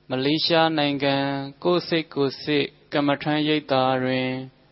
မလေးရှားနိုင်ငံကိုစစ်ကမ္မထမ်းရိပ်သာတွင်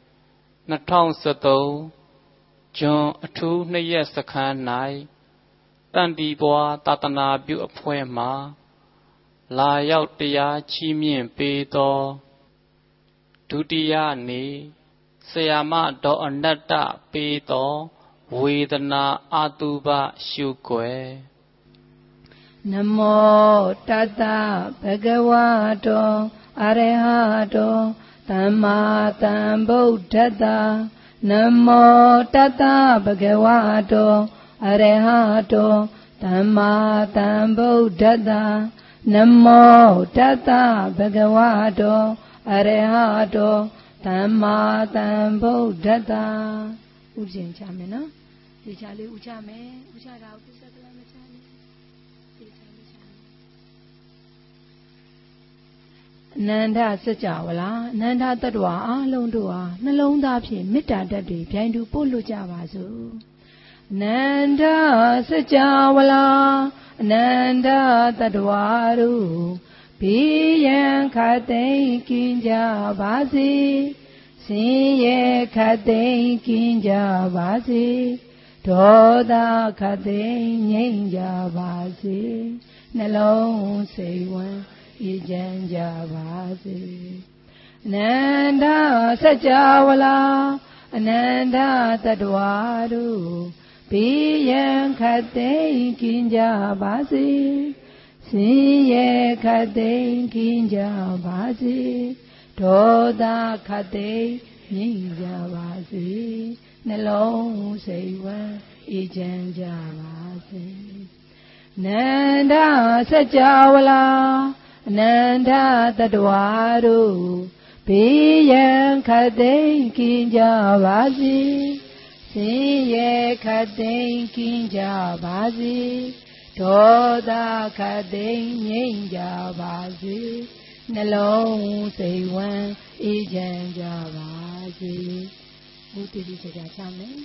2013ဇွန်အထူး2ရက်စခန်း၌တန်တီပွားသာသနာပြုအဖွဲ့မှလာရောက်တရားချီးမြှင့်ပေးသောဒုတိယနေ့ဆရာမဒေါ်အနတ္တပေးသောဝေဒနာအာတုဘရှုွယ်နမောတတ္တဘဂဝတောအရဟတောသမ္မာသမ္ဗုဒ္ဓတ္တနမောတတ္တဘဂဝတောအရဟတောသမ္မာသမ္ဗုဒ္ဓတ္တနမောတတ္တဘဂဝတောအရဟတောသမ္မာသမ္ဗုဒ္ဓတ္တဥပ္ပင်ချမယ်နော်ဒီချလေးဥချမယ်ဥချတာဥစ္စာကလည်းမချနဲ့ဒီချမချနဲ့အနန္တစကြဝဠာအနန္တတ္တဝါအလုံးတို့ဟာနှလုံးသားဖြင့်မေတ္တာဓာတ်တွေပြိုင်တူပို့လွှတ်ကြပါစို့အနန္တစကြဝဠာအနန္တတ္တဝါတို့ဘိယံခတ်သိမ်းကင်းကြပါစေဆင်းရဲခတ်သိမ်းကင်းကြပါစေဒေါသခတ်သိမ်းငြိမ်းကြပါစေနှလုံးစိတ်ဝမ်းအေးချမ်းကြပါစေအနန္တစကြဝဠာအနန္တတ္တဝါတို့ဘိယံခတ်သိမ်းကင်းကြပါစေဆင်းရဲခတ်သိမ်းကင်းကြပါစေဒေါသခတ်သိမ်းငြိမ်းကြပါစေနှလုံးစိတ်ဝမ်းအေးချမ်းကြပါစေနန္ဒစကြဝဠာအနန္တတ္တဝါတို့ဘေးရန်ခတ်သိမ်းကင်းကြပါစေဆင်းရဲခတ်သိမ်းကင်းကြပါစေဒေါသခတ်သိမ်းငြိမ်းကြပါစေနှလုံးစိတ်ဝမ်းအေးချမ်းကြပါစေဘုဒ္ဓတိစကားချမယ်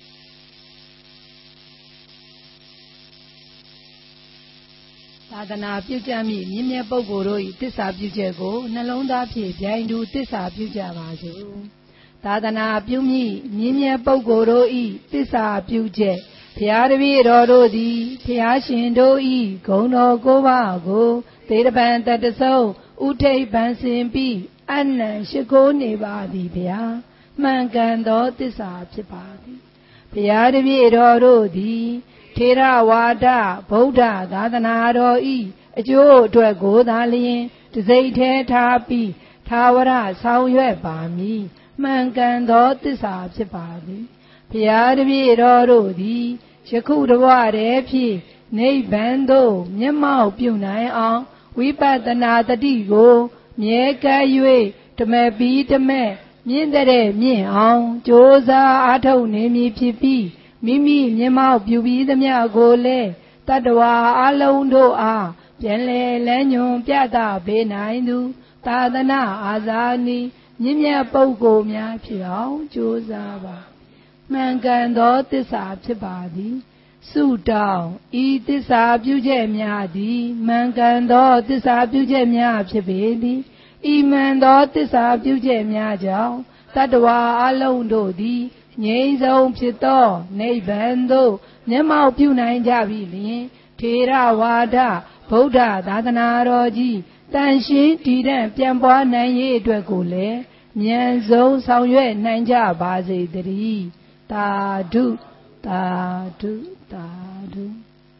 သာသနာပြုကြမည့်မြင့်မြတ်ပုဂ္ဂိုလ်တို့၏တစ္ဆာပြုချက်ကိုနှလုံးသားဖြင့်ဗျိုင်းတူတစ္ဆာပြုကြပါစို့သာသနာပြုမည့်မြင့်မြတ်ပုဂ္ဂိုလ်တို့၏တစ္ဆာပြုချက်ဘုရားတပည့်တော်တို့သည်ဘုရားရှင်တို့၏ဂုဏ်တော်ကိုးပါးကိုသေတပံတတဆုံဥထိပ်ပန်ဆင်ပြီးအနံရှိခိုးနေပါသည်ဗျာမှန်ကန်သောတစ္ဆာဖြစ်ပါသည်ဘုရားတပည့်တော်တို့သည်ထေရဝါဒဗုဒ္ဓသာသနာတော်ဤအကျိုးအတွက်ကိုသာလျင်တစိတ်ထဲထားပြီးသာဝရဆောင်ရွက်ပါမည်မှန်ကန်သောတစ္ဆာဖြစ်ပါသည်ဘုရားတပည့်တော်တို့သည်ယခုတဘဝတည်းဖြင့်နိဗ္ဗာန်သို့မျက်မှောက်ပြုနိုင်အောင်ဝိပဿနာတတိကိုမြဲကပ်၍ဓမ္မပီးဓမ္မမြင့်တဲ့မြင့်အောင်ကြိုးစားအားထုတ်နေမည်ဖြစ်ပြီးမိမိမျက်မှောက်ပြုပြီးသမျှကိုလည်းတတ္တဝါအလုံးတို့အားပြန်လည်လမ်းညွန်ပြသပေးနိုင်သူသာသနာအာဇာနည်မြင့်မြတ်ပုဂ္ဂိုလ်များဖြစ်အောင်ကြိုးစားပါမှန်ကန်သောသစ္စာဖြစ်ပါသည်ဆုတောင်းဤသစ္စာပြုချက်များသည်မှန်ကန်သောသစ္စာပြုချက်များဖြစ်ပေသည်ဤမှန်သောသစ္စာပြုချက်များကြောင့်တတ္တဝါအလုံးတို့သည်ငြိမ်းဆုံးဖြစ်သောနိဗ္ဗာန်သို့မျက်မှောက်ပြုနိုင်ကြပြီလျှင်ထေရဝါဒဗုဒ္ဓသာသနာတော်ကြီးတန်ရှင်းတည်တံ့ပြန့်ပွားနိုင်ရေးအတွက်ကိုလည်းမြန်ဆုံးဆောင်ရွက်နိုင်ကြပါစေတည်းသာဓုသာဓုသာဓု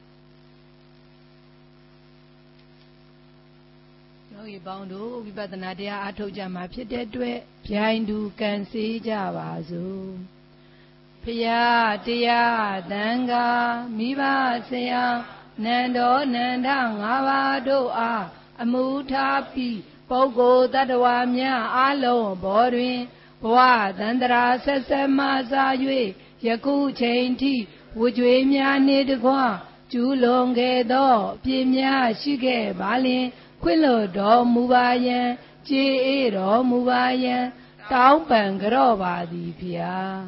ယောဂီပေါင်းတို့ဝိပဿနာတရားအားထုတ်ကြမှာဖြစ်တဲ့အတွက်ဗျိုင်းတူကံစေကြပါစို့ဖရာတရားသံဃာမိဘဆရာနန္ဒောနန္ဒ၅ပါးတို့အားအမှုထားပြီးပုဂ္ဂိုလ်တ attva များအလုံးဘောတွင်ဘဝသန္တရာဆက်ဆက်မှစား၍ယခုချိန်ထိဝကြွေများနေတကွကျူးလွန်ခဲ့သောပြင်းများရှိခဲ့ပါလျင်ခွင့်လွှတ်တော်မူပါယံကြေးအေးတော်မူပါယံတောင်းပန်ကြော့ပါသည်ဖျား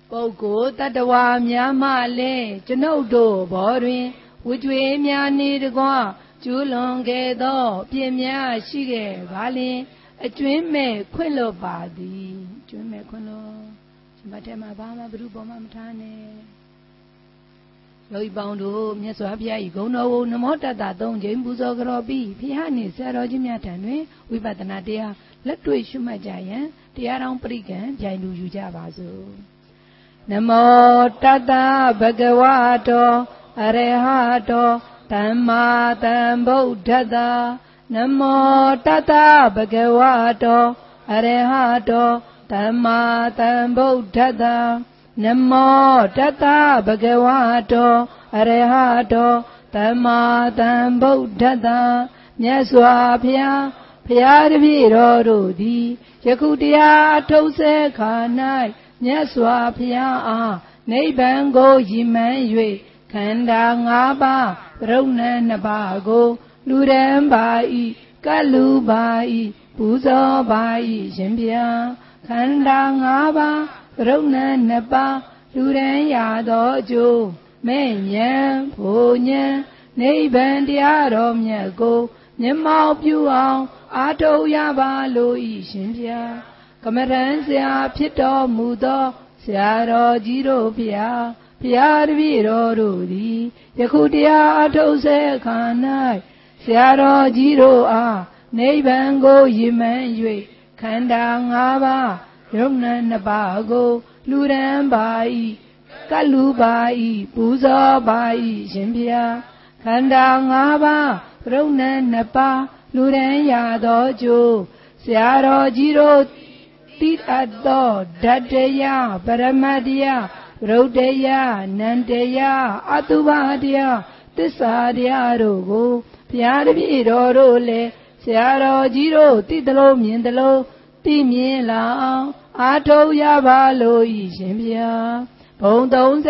ပုဂ္ဂိုလ်တတ္တဝါများမှလည်းကျွန်ုပ်တို့ဘောတွင်ဝိကျွေးများနေတကွကျူးလွန်ခဲ့သောပြင်းများရှိခဲ့ပါလျင်အကျွင်းမဲ့ခွင့်လွတ်ပါသည်ကျွင်းမဲ့ခွင့်လွတ်ရှင်ဘတ်ထဲမှာဘာမှဘုရုပေါ်မှာမထားနဲ့ယောဂီပေါင်းတို့မြတ်စွာဘုရား၏ဂုဏ်တော်ကိုနမောတတ္တသုံးကြိမ်ပူဇော်ကြတော်ပြီးဘုရားနှင့်ဆရာတော်ကြီးများထံတွင်ဝိပဿနာတရားလက်တွေ့ရှုမှတ်ကြရန်တရားတော်ပရိကံပြိုင်လူယူကြပါစို့နမောတတ္တဗဂဝတောအရဟတောသမ္မာသမ္ဗုဒ္ဓတ္တနမောတတ္တဗဂဝတောအရဟတောသမ္မာသမ္ဗုဒ္ဓတ္တနမောတတ္တဗဂဝတောအရဟတောသမ္မာသမ္ဗုဒ္ဓတ္တမြတ်စွာဘုရားဘုရားတပည့်တော်တို့သည်ယခုတရားအထုတ်ဆဲခါ၌မြတ်စွာဘုရားအားနိဗ္ဗာန်ကိုရည်မှန်း၍ခန္ဓာ၅ပါးပရုဏ္ဏ2ပါးကိုလူရန်ပါ၏ကလူပါ၏ပူဇော်ပါ၏ရှင်ဘုရားခန္ဓာ၅ပါးပရုဏ္ဏ2ပါးလူရန်ရသောအကျိုးမဲ့ဉဏ်ဖို့ဉဏ်နိဗ္ဗာန်တရားတော်မြတ်ကိုမျက်မှောက်ပြုအောင်အားထုတ်ရပါလို၏ရှင်ဘုရားကမရန်ဆရာဖြစ်တော်မူသောဆရာတော်ကြီးတို့ဘုရားဘုရားတပည့်တော်တို့သည်ယခုတရားအထုတ်ဆဲအခါ၌ဆရာတော်ကြီးတို့အားနိဗ္ဗာန်ကိုရည်မှန်း၍ခန္ဓာ၅ပါးယုံနာ2ပါးကိုလူရန်ပါ၏ကလူပါ၏ပူဇော်ပါ၏ရှင်ဘုရားခန္ဓာ၅ပါးယုံနာ2ပါးလူရန်ရသောအကျိုးဆရာတော်ကြီးတို့တိတတ်သောဓာတ်တရားပရမတ်တရားဗုဒ္ဓတရားနန္တရားအတုပါတရားသစ္စာတရားတို့ကိုဘုရားတပည့်တော်တို့လည်းဆရာတော်ကြီးတို့သိသလိုမြင်သလိုသိမြင်လာအောင်အားထုတ်ရပါလို့ဤရှင်ဘုရားဘုံ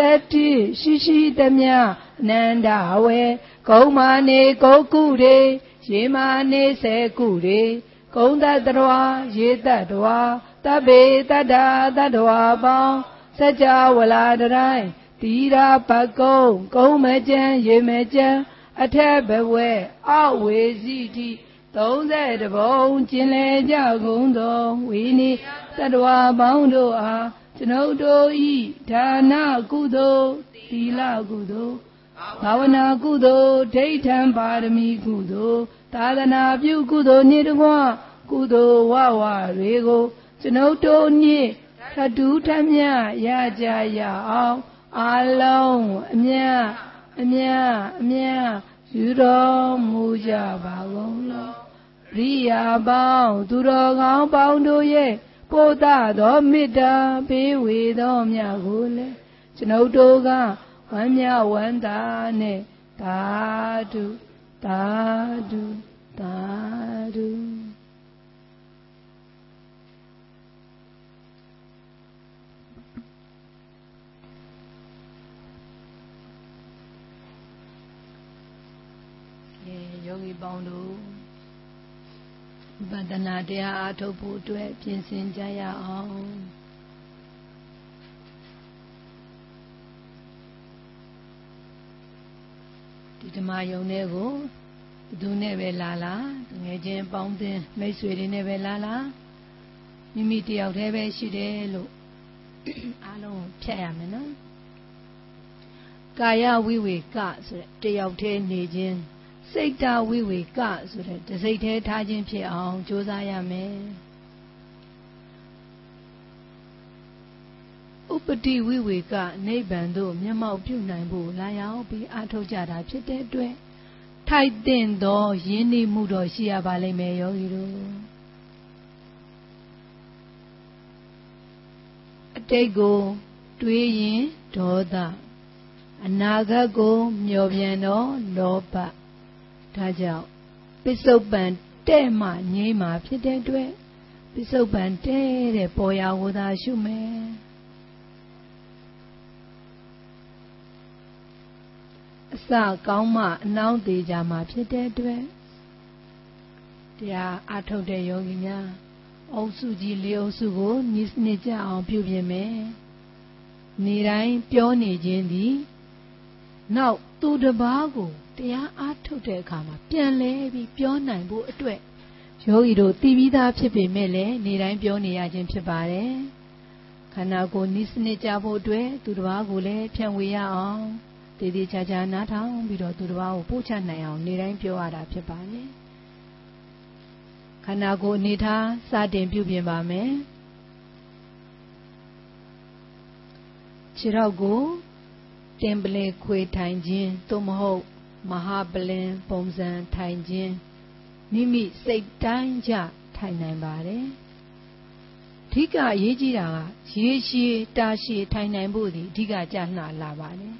31ရှိသမျှအနန္တဝေဂုံမာနေကုတ်ကုတွေရေမာနေ10ကုတွေဂုံတတ္တဝါရေတတ္တဝါတဗ္ဗေတတ္တာတတ္တဝါပေါင်းစัจ java လာတိုင်းတီရာပကုံကုံမကျန်ရေမကျန်အထက်ဘဝဲအဝေစီတိ30ဘုံကျင်လေကြကုန်သောဝိနိတတ္တဝါပေါင်းတို့အားကျွန်ုပ်တို့ဤဒါနကုသိုလ်သီလကုသိုလ်ဘာဝနာကုသိုလ်ဒိဋ္ဌံပါရမီကုသိုလ်သာသနာပြုကုသိုလ်နှင့်တကွကုသိုလ်ဝဝတွေကိုကျွန်ုပ်တို့နှင့်ထတူးထမြရကြရအောင်အာလုံးအမြတ်ယူတော်မူကြပါကုန်လောရိယာပေါင်းသူတော်ကောင်းပေါင်းတို့ရဲ့ပို့တာသောမေတ္တာပေးဝေသောမြတ်ကိုလည်းကျွန်ုပ်တို့ကဝမ်းမြောက်ဝမ်းသာနဲ့သာဓုသာဓုသာဓုယောဂီပေါင်းတို့ဝိပဿနာတရားအားထုတ်ဖို့အတွက်ပြင်ဆင်ကြရအောင်ဒီဓမ္မယုံတဲ့ကိုဘယ်သူနဲ့ပဲလာငယ်ချင်းပေါင်းတင်မိတ်ဆွေတွေနဲ့ပဲလာမိမိတယောက်တည်းပဲရှိတယ်လို့အားလုံးဖြတ်ရမယ်နော်ကာယဝိဝေကဆိုတဲ့တယောက်တည်းနေခြင်းစိတ်တဝိဝေကဆိုတဲ့တစိတ်သေးထားခြင်းဖြစ်အောင်ကြိုးစားရမယ်ဥပတိဝိဝေကနိဗ္ဗာန်သို့မျက်မှောက်ပြုနိုင်ဖို့လာရောက်ပြီးအားထုတ်ကြတာဖြစ်တဲ့အတွက်ထိုက်တဲ့သောယဉ်ကျေးမှုတော်ရှိရပါလိမ့်မယ်ယောဂီတို့အတိတ်ကိုတွေးရင်ဒေါသအနာဂတ်ကိုမျှော်ပြန်တော့လောဘဒါကြောင့်ပစ္စုပန်တဲ့မှငြိမ်းမှာဖြစ်တဲ့အတွက်ပစ္စုပန်တဲ့ပေါ်ရာဝသာရှုမယ်အစကောင်းမှအနှောင်းသေးကြမှာဖြစ်တဲ့အတွက်တရားအထုတ်တဲ့ယောဂီများအုပ်စုကြီး၄အုပ်စုကိုနိစနစ်ကြအောင်ပြုပြင်မယ်နေတိုင်းပြောနေခြင်းသည်နောက်သူတစ်ပါးကိုတရားအားထုတ်တဲ့အခါမှာပြန်လဲပြီးပြောနိုင်ဖို့အတွက်ယောဂီတို့သိပြီးသားဖြစ်ပေမဲ့လည်းနေတိုင်းပြောနေရခြင်းဖြစ်ပါတယ်ခန္ဓာကိုယ်နိစနစ်ကြဖို့အတွက်သူတစ်ပါးကိုလည်းဖြန့်ဝေရအောင်တည်တည်ချာချာနားထောင်ပြီးတော့သူတစ်ပါးကိုပို့ချနိုင်အောင်နေတိုင်းပြောရတာဖြစ်ပါတယ်ခန္ဓာကိုယ်အနေထားစတင်ပြုပြင်ပါမယ်ခြေထောက်ကိုတင်ပလင်ခွေထိုင်ခြင်းသို့မဟုတ်မဟာပလင်ပုံစံထိုင်ခြင်းမိမိစိတ်တိုင်းကြထိုင်နိုင်ပါတယ်အဓိကအရေးကြီးတာကရေရှည်တာရှည်ထိုင်နိုင်ဖို့ဒီအဓိကကြနှလာပါတယ်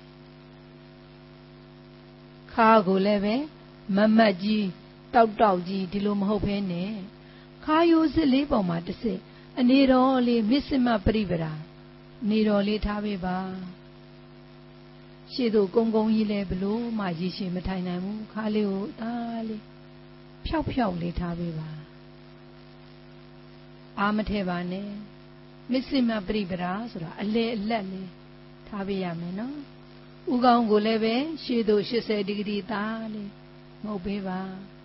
ခါကိုလည်းပဲမမတ်ကြီးတောက်ကြီးဒီလိုမဟုတ်ဘဲနဲ့ခါယိုစစ်လေးပေါ်မှာတစ်စစ်အနေတော်လေးမစ္စမပရိပရာနေတော်လေးထားပေးပါရှေ့သို့ကုန်းကြီးလဲဘလို့မှရေရှည်မထိုင်နိုင်ဘူးခါလေးကိုသားလေးဖြောက်လေးထားပေးပါအာမထဲပါနဲ့မစ္စမပရိပရာဆိုတာအလဲအလက်လေးထားပေးရမယ်နော်ဥကောင်းကိုလည်းပဲရှေ့သို့80ဒီဂရီသားလေးငုပ်ပေးပါ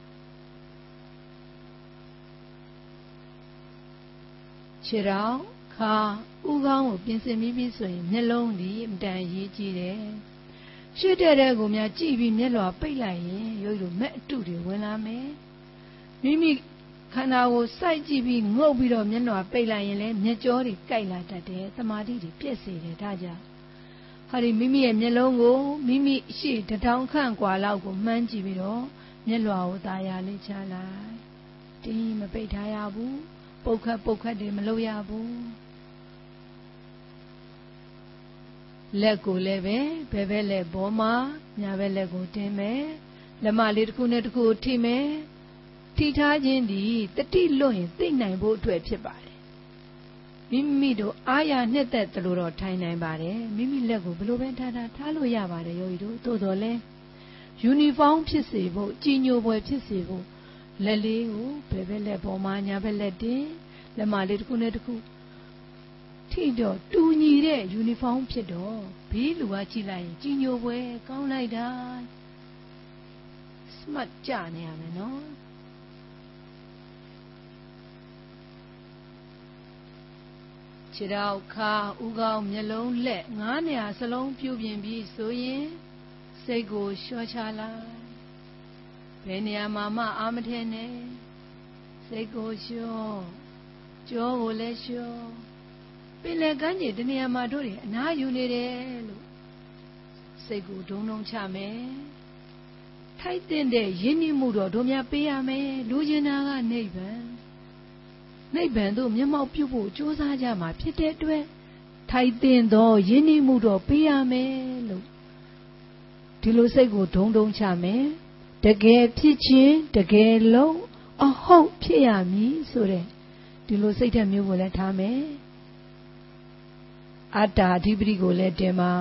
ခြေထောက်ခါဥကောင်းကိုပြင်ဆင်ပြီးပြီဆိုရင်မျက်လုံးဒီအတန်ရေးကြည့်တယ်ရှေ့တဲ့ကိုများကြည့်ပြီးမျက်လွှာပိတ်လိုက်ရင်ရုပ်တို့မဲ့အတုတွေဝင်လာမယ်မိမိခန္ဓာကိုစိုက်ကြည့်ပြီးငုပ်ပြီးတော့မျက်လွှာပိတ်လိုက်ရင်လည်းမျက်ကြောတွေကိုက်လာတတ်တယ်သမာဓိတွေပြည့်စေတယ်ဒါကြောင့်ဟာဒီမိမိရဲ့မျက်လုံးကိုမိမိရှေ့တောင်ခန့်กว่าလောက်ကိုမှန်းကြည့်ပြီးတော့မျက်လွှာကိုသာယာလေးချလိုက်တင်းမပိတ်ထားရဘူးပုတ်ခတ်တွေမလုပ်ရဘူးလက်ကိုလည်းပဲဘယ်ဘက်လက်ဘောမှာညာဘက်လက်ကိုတင်းမယ်လက်မလေးတစ်ခုနဲ့တစ်ခုထိမယ်ထိထားခြင်းဒီတတိလွတ်ရင်သိနိုင်ဖို့အတွက်ဖြစ်ပါတယ်မိမိတို့အားရနှစ်သက်တယ်လို့တော့ထိုင်နိုင်ပါတယ်မိမိလက်ကိုဘယ်လိုပဲထားလို့ရပါတယ်ယောဂီတို့သို့တော်လဲယူနီဖောင်းဖြစ်စေဖို့ကြည်ညိုပွဲဖြစ်စေဖို့လက်လေးကိုဘယ်ဘက်လက်ဘောမှာညာဘက်လက်တင်းလက်မလေးတစ်ခုနဲ့တစ်ခုထိတော့တူညီတဲ့ယူနီဖောင်းဖြစ်တော့ဘေးလူကကြည့်လိုက်ရင်ကြည်ညိုပွဲကောင်းလိုက်တာစမတ်ကြနေရမယ်နော်ခြေထောက်ခါဥကောင်းမျက်လုံးလက်9နေရာစလုံးပြုပြင်ပြီးဆိုရင်စိတ်ကိုလျှော့ချလိုက်ဘယ်နေရာမှာအာမထဲနဲ့စိတ်ကိုလျှော့ကြောကိုလည်းလျှော့ပင်လယ်ကမ်းခြေတနေရာမှာတို့တွေအနားယူနေတယ်လို့စိတ်ကိုဒုံချမယ်ထိုက်တဲ့ရင်းနှီးမှုတော့တို့များပေးရမယ်လူကျင်တာကနိဗ္ဗာန်သို့မျက်မှောက်ပြုဖို့ကြိုးစားကြမှာဖြစ်တဲ့အတွက်ထိုက်တဲ့သောရင်းနှီးမှုတော့ပေးရမယ်လို့ဒီလိုစိတ်ကိုဒုံချမယ်တကယ်ဖြစ်ခြင်းတကယ်လုံးအဟုတ်ဖြစ်ရမည်ဆိုတဲ့ဒီလိုစိတ်ဓာတ်မျိုးကိုလည်းထားမယ်အတ္တအဓိပတိကိုလည်းတင်ပါ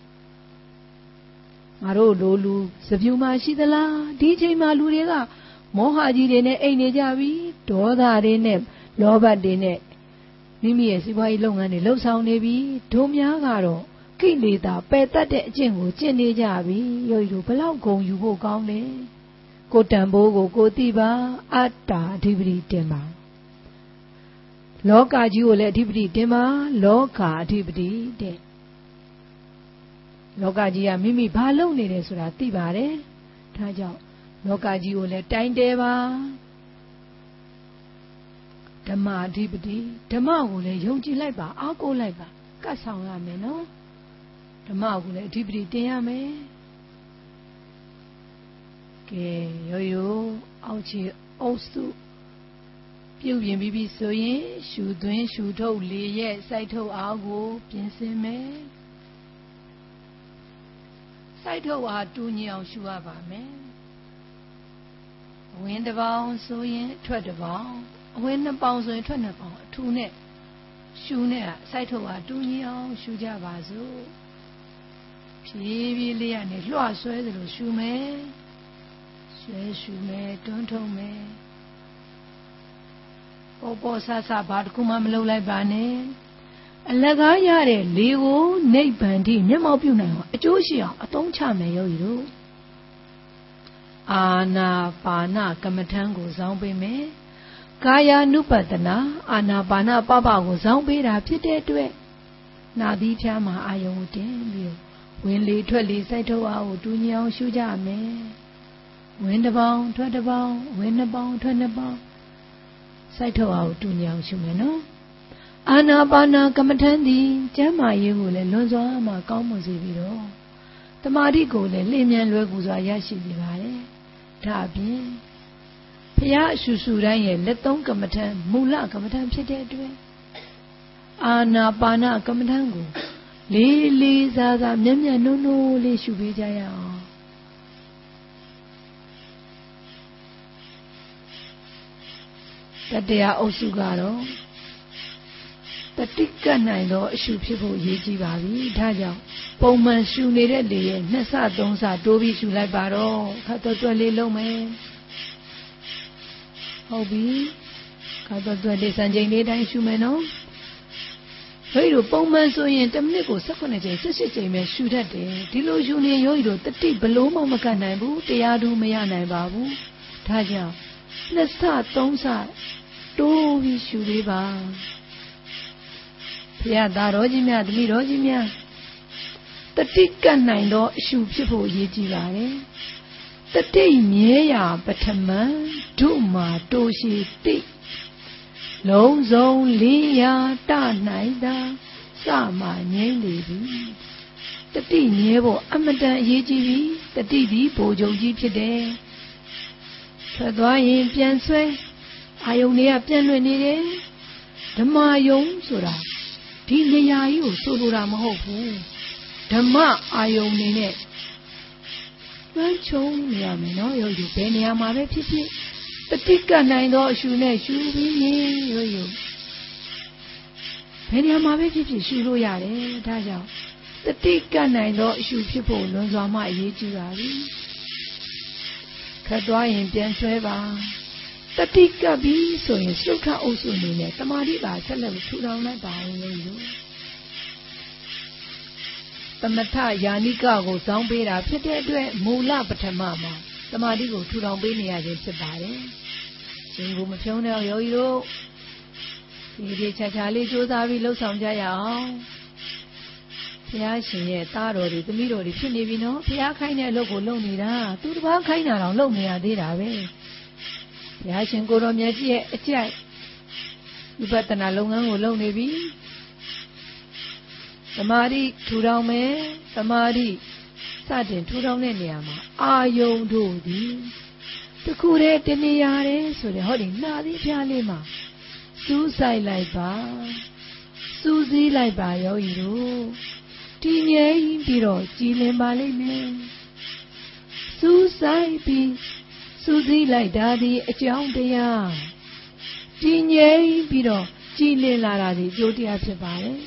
ငါတို့လိုလူစပြူမှရှိသလားဒီချိန်မှာလူတွေကမောဟကြီးတွေနဲ့အိမ်နေကြပြီဒေါသတွေနဲ့လောဘတွေနဲ့မိမိရဲ့စီးပွားရေးလုပ်ငန်းတွေလှုပ်ဆောင်နေပြီတို့များကတော့ကိလေသာပယ်တတ်တဲ့အကျင့်ကိုကျင့်နေကြပြီယောဂီတို့ဘလောက်ဂုဏ်ယူဖို့ကောင်းလဲကိုတန်ဖိုးကိုကိုသိပါအတ္တအဓိပတိတင်ပါလောကကြီးကိုလည်းအဓိပတိတင်ပါလောကအဓိပတိတဲ့လောကကြီးကမိမိဘာလုပ်နေတယ်ဆိုတာသိပါတယ်ဒါကြောင့်လောကကြီးကိုလည်းတိုင်တယ်ပါဓမ္မအဓိပတိဓမ္မကိုလည်းယုံကြည်လိုက်ပါအားကိုးလိုက်ပါကတ်ဆောင်ရမယ်နော်ဓမ္မကိုလည်းအဓိပတိတင်ရမယ်ကဲရိုးအောက်ခြေအုပ်စုပြုပြင်ပြီးပြီဆိုရင်ရှူသွင်းရှူထုတ်လေရဲ့စိုက်ထုတ်အားကိုပြင်ဆင်မယ်စိုက်ထုတ်အားတူညီအောင်ရှူရပါမယ်အဝင်တစ်ပေါင်ဆိုရင်ထွက်တစ်ပေါင်အဝင်2ပေါင်ဆိုရင်ထွက်2ပေါင်အထူနဲ့ရှူနဲ့စိုက်ထုတ်အားတူညီအောင်ရှူကြပါစို့ဖြည်းဖြည်းလေးကနေလွှတ်ဆွဲသလိုရှူမယ်ဆွဲရှူမယ်တွန်းထုံမယ်ပေါ်ဆဆဘာတစ်ခုမှမလုပ်လိုက်ပါနဲ့အလကားရတဲ့လေကိုနိဗ္ဗာန်ထိမျက်မှောက်ပြုနိုင်အောင်အကျိုးရှိအောင်အသုံးချမယ်ယောဂီတို့အာနာပါနကမ္မထံကိုဇောင်းပေးမယ်ကာယ ानु ပတနာအာနာပါနပပကိုဇောင်းပေးတာဖြစ်တဲ့အတွက်နာသီးဖြားမှာအာယုံကိုတင်ပြီးဝင်လေထွက်လေစိုက်ထုတ်အားကိုတူညီအောင်ရှုကြမယ်ဝင်တစ်ပေါင်းထွက်တစ်ပေါင်းဝင်နှစ်ပေါင်းထွက်နှစ်ပေါင်းစိုက်ထုတ်အားကိုတူညီအောင်ရှုမယ်နော်အာနာပါနကမ္မထံသည်ကျမ်းမာရေးကိုလည်းလွန်စွာမှကောင်းမွန်စေပြီးတော့တမာတိကိုလည်းလျင်မြန်လွယ်ကူစွာရရှိစေပါတယ်ဒါအပြင်ဘုရားအရှုရှုတိုင်းရဲ့လက်သုံးကမ္မထံမူလကမ္မထံဖြစ်တဲ့အတွက်အာနာပါနကမ္မထံကိုလေးလေးစားစားမျက်မျက်နှုံနှုံလေးရှုပေးကြရအောင်တတရားအုပ်စုကတော့တတိကနိုင်သောအရှုဖြစ်ဖို့ရည်ကြီးပါပြီဒါကြောင့်ပုံမှန်ရှုနေတဲ့လေရဲ့2ဆ3ဆတိုးပြီးရှုလိုက်ပါတော့ခါတော့တွက်လေးလုံးမယ်ဟုတ်ပြီခါတော့တွက်လေးစံချိန်လေးတိုင်းရှုမယ်နော်ယောဂီတို့ပုံမှန်ဆိုရင်1မိနစ်ကို18ချိန်18ချိန်ပဲရှုတတ်တယ်ဒီလိုရှုနေယောဂီတို့တတိဘလို့မှမကတ်နိုင်ဘူးတရားဓုမရနိုင်ပါဘူးဒါကြောင့်2ဆ3ဆတိုးပြီးရှုလေးပါဘုရားသားတော်ကြီးများတမီးတော်ကြီးများတတိကတ်နိုင်သောအရှုဖြစ်ဖို့ရည်ကြည်ပါတယ်တတိမြဲရာပထမဒုမာတိုးရှိတိလုံးစုံလေးရာတနိုင်သာစမှငြိမ့်လေပြီတတိမြဲဖို့အမတန်အရေးကြီးပြီတတိဒီဘိုလ်ချုပ်ကြီးဖြစ်တယ်ထွက်သွားရင်ပြန်ဆွဲအာယုန်တွေကပြန်လွင့်နေတယ်ဓမ္မယုံဆိုတာဒီနေရာကြီးကိုဆိုလိုတာမဟုတ်ဘူးဓမ္မအာယုန်နေနဲ့လွှမ်းခြုံနေရမယ်နော်ယောဂီဘယ်နေရာမှာပဲဖြစ်ဖြစ်တတိကနိုင်သောအရှုနဲ့ရှုပြီးယောဂီဘယ်နေရာမှာပဲဖြစ်ဖြစ်ရှုလို့ရတယ်ဒါကြောင့်တတိကနိုင်သောအရှုဖြစ်ဖို့လွန်စွာမှအရေးကြီးပါပြီခတ်သွားရင်ပြန်ဆွဲပါတတိကပြီးဆိုရင်သုခအုပ်စုနေနဲ့တမာတိပါဆက်လက်ထူထောင်လိုက်ပါဦးလို့သမထယာနိကကိုဇောင်းပေးတာဖြစ်တဲ့အတွက်မူလပထမမှာတမာတိကိုထူထောင်ပေးနေရခြင်းဖြစ်ပါတယ်ရှင်ကိုမဖြုံးတဲ့ယောဂီတို့ဒီချာချာလေးကြိုးစားပြီးလှုပ်ဆောင်ကြရအောင်ဘုရားရှင်ရဲ့သားတော်တွေသမီးတော်တွေဖြစ်နေပြီနော်ဘုရားခိုင်းတဲ့အလုပ်ကိုလုပ်နေတာသူတစ်ပါးခိုင်းတာတော့လုပ်နေရသေးတာပဲဘုရားရှင်ကိုတော်မြတ်ကြီးရဲ့အကြိုက်ဝိပဿနာလုပ်ငန်းကိုလုပ်နေပြီသမာဓိထူထောင်မယ်သမာဓိစတင်ထူထောင်တဲ့နေရာမှာအာယုံတို့သည်တခုတည်းတနေရာတည်းဆိုတဲ့ဟောဒီနှာသီးဖျားလေးမှာစူးစိုက်လိုက်ပါစူးစီးလိုက်ပါယောဂီတို့တည်ငြိမ်ပြီးတော့ကြည်လင်ပါလိမ့်မယ်စူးစိုက်ပြီးစူးစီးလိုက်တာဒီအကြောင်းတရားတည်ငြိမ်ပြီးတော့ကြည်လင်လာတာဒီအကျိုးတရားဖြစ်ပါတယ်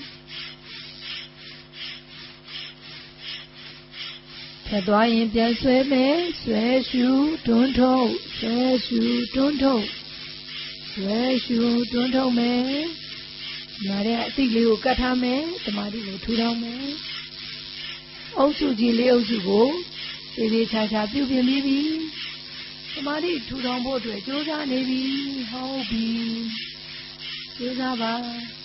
ထွက်သွားရင်ပြန်ဆွဲမယ်ဆွဲရှုတွန်းထုတ်ဆွဲရှုတွန်းထုတ်ဆွဲရှုတွန်းထုတ်မယ်နားတဲ့အသိလေးကိုကတ်ထားမယ်တမာတိကိုထူထောင်မယ်အုပ်စုကြီးလေးအုပ်စုကိုသေးသေးချာချာပြုပြင်ပြီးပြီတမာတိထူထောင်ဖို့အတွက်ကြိုးစားနေပြီဟုတ်ပြီကြိုးစားပါ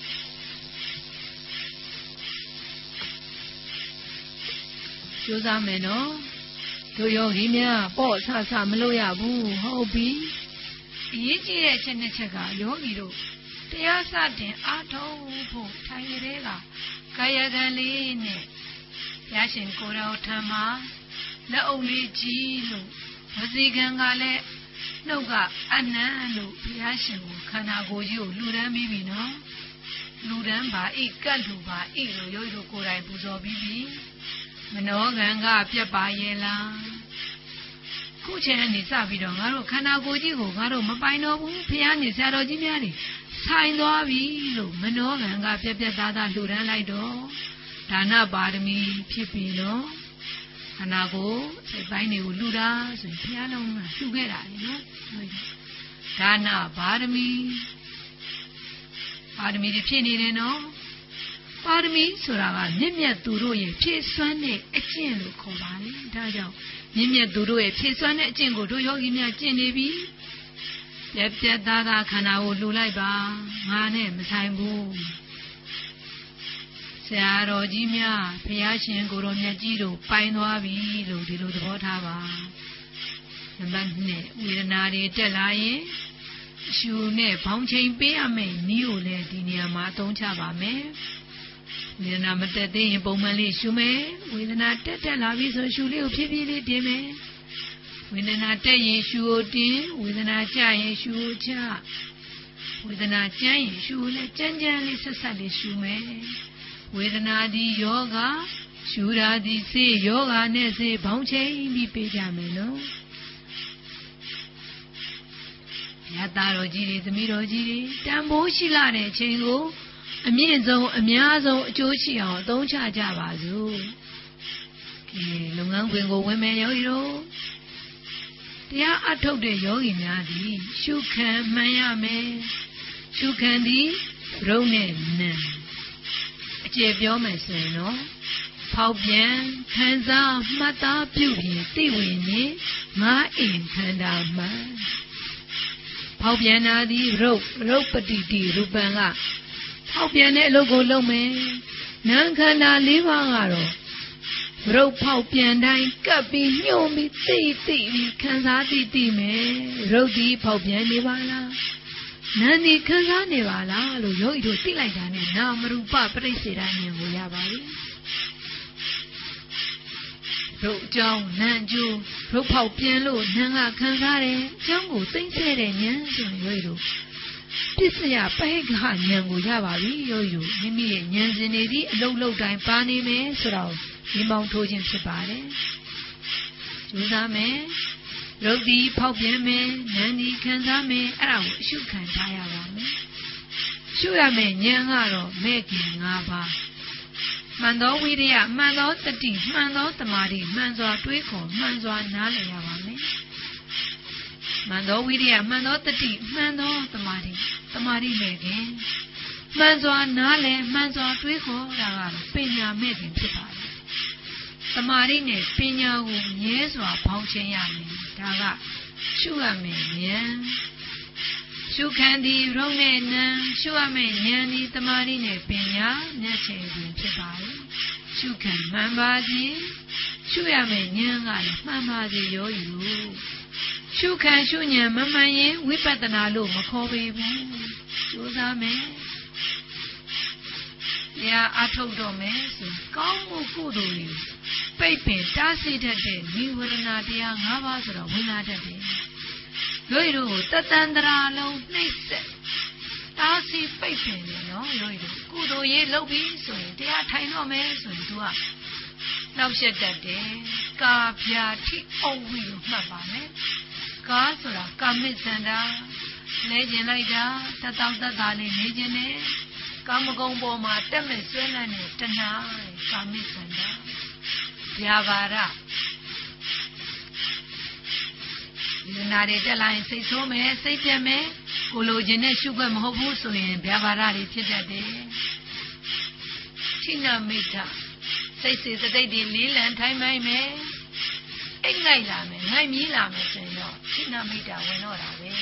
ကြိုးစားမယ်နော်တို့ယောဂီများပေါ့ဆဆမလို့ရဘူးဟုတ်ပြီအရေးကြီးတဲ့အချက်နှစ်ချက်ကယောဂီတို့တရားစတင်အားထုတ်ဖို့ထိုင်ရတဲ့ကကာယကံလေးနဲ့ဘုရားရှင်ကိုယ်တော်ထံမှာလက်အုပ်လေးကြီးလို့ဝစီကံကလည်းနှုတ်ကအနံ့လို့ဘုရားရှင်ကိုခန္ဓာကိုယ်ကြီးကိုလှူဒန်းပြီးပြီနော်လူဒန်းပါဤကတ်လူပါဤလို့ယောဂီတို့ကိုယ်တိုင်ပူဇော်ပြီးပြီမနောကံကပြတ်ပါရဲ့လားခုချိန်ကနေစပြီးတော့ငါတို့ခန္ဓာကိုယ်ကြီးကိုငါတို့မပိုင်တော့ဘူးဘုရားနေဆရာတော်ကြီးများတွေဆိုင်သွားပြီလို့မနောကံကပြတ်ပြတ်သားသားလှူဒန်းလိုက်တော့ဒါနပါရမီဖြစ်ပြီနော်ခန္ဓာကိုယ်စိတ်ပိုင်းတွေကိုလှူတာဆိုရင်ဘုရားလုံးကလှူခဲ့တာလေနော်ဒါနပါရမီတွေဖြစ်နေတယ်နော်ပါရမီဆိုတာကမြင့်မြတ်သူတို့ရဲ့ဖြည့်စွမ်းတဲ့အကျင့်လို့ခေါ်ပါလေဒါကြောင့်မြင့်မြတ်သူတို့ရဲ့ဖြည့်စွမ်းတဲ့အကျင့်ကိုတို့ယောဂီများကျင့်နေပြီပြက်ပြက်သားသားခန္ဓာကိုလှူလိုက်ပါငါနဲ့မဆိုင်ဘူးဆရာတော်ကြီးများဘုရားရှင်ကိုတော်မြတ်ကြီးတို့ပိုင်သွားပြီလို့ဒီလိုသဘောထားပါနံပါတ်2ဝေဒနာတွေတက်လာရင်ရှုနဲ့ဘောင်းချိန်ပေးရမယ်နည်းကိုလည်းဒီနေရာမှာအသုံးချပါမယ်ဝေဒနာမတက်သေးရင်ပုံမှန်လေးရှုမယ်ဝေဒနာတက်လာပြီဆိုရှုလေးကိုဖြည်းဖြည်းလေးတင်မယ်ဝေဒနာတက်ရင်ရှုကိုတင်ဝေဒနာကျရင်ရှုကိုချဝေဒနာကျရင်ရှုကိုလည်းကြမ်းကြမ်းလေးဆက်ဆက်လေးရှုမယ်ဝေဒနာဒီယောဂရှုတာဒီစေယောဂနဲ့စေဘောင်းချိန်ပြီးပေးကြမယ်နော်ရတာတော်ကြီးတွေသမီးတော်ကြီးတွေတန်ဖိုးရှိလာတဲ့အချိန်ကိုအမြင့်ဆုံးအများဆုံးအကျိုးရှိအောင်အသုံးချကြပါစို့လုပ်ငန်းခွင်ကိုဝင်မယ်ယောဂီတို့တရားအထုတ်တဲ့ယောဂီများသည်ရှုခံမှန်ရမယ်ရှုခံသည်ရုံနဲ့နံအကျေပြောမယ်ဆိုရင်တော့ဖောက်ပြန်ခံစားမှတ်သားပြုပြီးသိဝင်ရင်ငါအိမ်ခန္ဓာမှဖောက်ပြန်တာသည်ရုပ်ပတိတိရူပံကဖောက်ပြန်တဲ့အလုပ်ကိုလုပ်မယ်နာမ်ခန္ဓာ၄ပါးကတော့ရုပ်ဖောက်ပြန်တိုင်းကပ်ပြီးညှို့ပြီးသိပြီးခံစားသိမယ်ရုပ်ဒီဖောက်ပြန်နေပါလားနာမ်ဒီခံစားနေပါလားလို့ယောဂီတို့သိလိုက်တာနဲ့နာမရူပပရိစ္ဆေဒဉာဏ်ကိုရပါပြီရုပ်အကြောင်းနာမ်ကျိုးရုပ်ဖောက်ပြန်လို့နာမ်ကခံစားတယ်အကြောင်းကိုသိစေတဲ့ဉာဏ်ဆိုရင်ယောဂီတို့ပစ္စယပဟိကဉာဏ်ကိုရပါပြီယောဂီတို့မိမိရဲ့ဉာဏ်စဉ်တွေဒီအလုံးလုံးတိုင်းပါနေမယ်ဆိုတော့ဒီမောင်ထိုးခြင်းဖြစ်ပါတယ်ကျူးစားမယ်ရုပ်ဒီဖောက်ပြန်မယ်ဉာဏ်ဒီခံစားမယ်အဲ့ဒါကိုအရှုခံထားရပါမယ်ရှုရမယ်ဉာဏ်ကတော့မဲ့ခင်၅ပါးမှန်သောဝိရိယမှန်သောတတိမှန်သောတမာတိမှန်စွာတွေးခေါ်မှန်စွာနားလည်ရပါမယ်မှန်သောဝိရိယမှန်သောတတိမှန်သောတမာတိမဲ့ခင်မှန်စွာနားလည်မှန်စွာတွေးခေါ်တာကပညာမဲ့ခင်ဖြစ်ပါတယ်တမာတိနဲ့ပညာကိုမြဲစွာပေါင်းခြင်းရမယ်ဒါကရှုရမယ်ဉာဏ်ရှုခံသည်ရုံနဲ့နံရှုရမယ်ဉာဏ်ဒီတမာတိနဲ့ပညာမျက်ခြေတွင်ဖြစ်ပါတယ်ရှုခံမှန်ပါခြင်းရှုရမယ်ဉာဏ်ကလည်းမှန်ပါစေရောယူရှုခံရှုဉာဏ်မမှန်ရင်ဝိပဿနာလို့မခေါ်ပေဘူးကြိုးစားမယ်တရားအထုတ်တော့မယ်ဆိုကောင်းမှုကုသိုလ်တွေပိတ်ပင်တားဆီးတတ်တဲ့နိဝရဏတရား၅ပါးဆိုတော့ဝင်လာတတ်တယ်ယောဂီတို့ကိုတတန္တရာလုံးနှိမ့်ဆက်တားဆီးပိတ်ပင်တယ်နော်ယောဂီတို့ကုသိုလ်ရေးလုပ်ပြီးဆိုရင်တရားထိုင်တော့မယ်ဆိုရင်သူကနောက်ဆက်တတ်တယ်ကာဗျာတိအဝိကိုမှတ်ပါမယ်ကာဆိုတာကာမိစန္ဒာလဲကျင်လိုက်တာတတောင်တတလေးနေကျင်တယ်ကာမဂုဏ်ပေါ်မှာတက်မဲ့ဆွဲလန်းတဲ့တဏှာကာမိစန္ဒာဗျာပါဒဒီနာတွေတက်လာရင်စိတ်ဆိုးမယ်စိတ်ပြတ်မယ်ကိုလိုချင်တဲ့ရှုခွက်မဟုတ်ဘူးဆိုရင်ဗျာပါဒတွေဖြစ်တတ်တယ်ဌိနမိတ်္တစိတ်စေတသိက်တွေလေးလံထိုင်မိုင်းမယ်အိတ်ငိုက်လာမယ်ငိုက်မြည်လာမယ်ဆိုရင်တော့ဌိနမိတ်္တဝင်တော့တာပဲ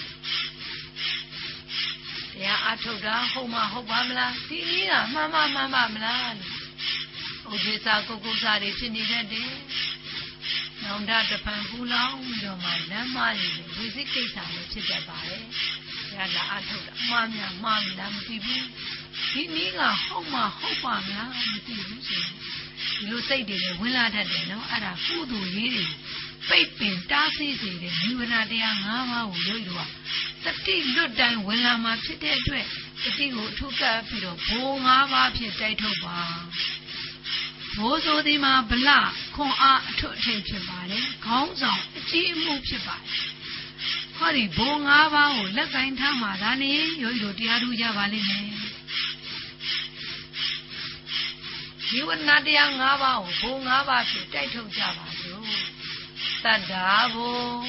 တရားအထုတ်တာဟုတ်မဟုတ်ပါမလားဒီနည်းကမှန်ပါမလားဥဒေသာကုကုစာတွေဖြစ်နေတတ်တယ်နောင်တတပံပူလောင်ပြီးတော့မှလမ်းမတွေဝိသိကိစ္စလည်းဖြစ်တတ်ပါတယ်ဒါကအထုတ်တာမှားများမှားပြီလားမသိဘူးဒီနည်းကဟုတ်မဟုတ်ပါမလားမသိဘူးဆိုရင်ဒီလိုစိတ်တွေလည်းဝင်လာတတ်တယ်နော်အဲ့ဒါကုသိုလ်ရေးတွေပိတ်ပင်တားဆီးစေတဲ့နိဗ္ဗာန်တရား၅ပါးကိုယောဂီတို့ကတတိလွတ်တိုင်းဝင်လာမှာဖြစ်တဲ့အတွက်တတိကိုအထုကပ်ပြီးတော့ဘိုး၅ပါးဖြစ်တိုက်ထုတ်ပါဘိုးဆိုဒီမှာဗလခွန်အားအထွတ်အထိပ်ဖြစ်ပါတယ်ခေါင်းဆောင်အကြီးအမှုဖြစ်ပါတယ်ဟောဒီဘိုး၅ပါးကိုလက်ကင်ထားမှသာနေယောဂီတို့တရားထူးကြပါလိမ့်မယ်ဒီဝဏတရား၅ပါးကိုဘိုး၅ပါးဖြစ်တိုက်ထုတ်ကြပါစို့တတ္တာဘိုး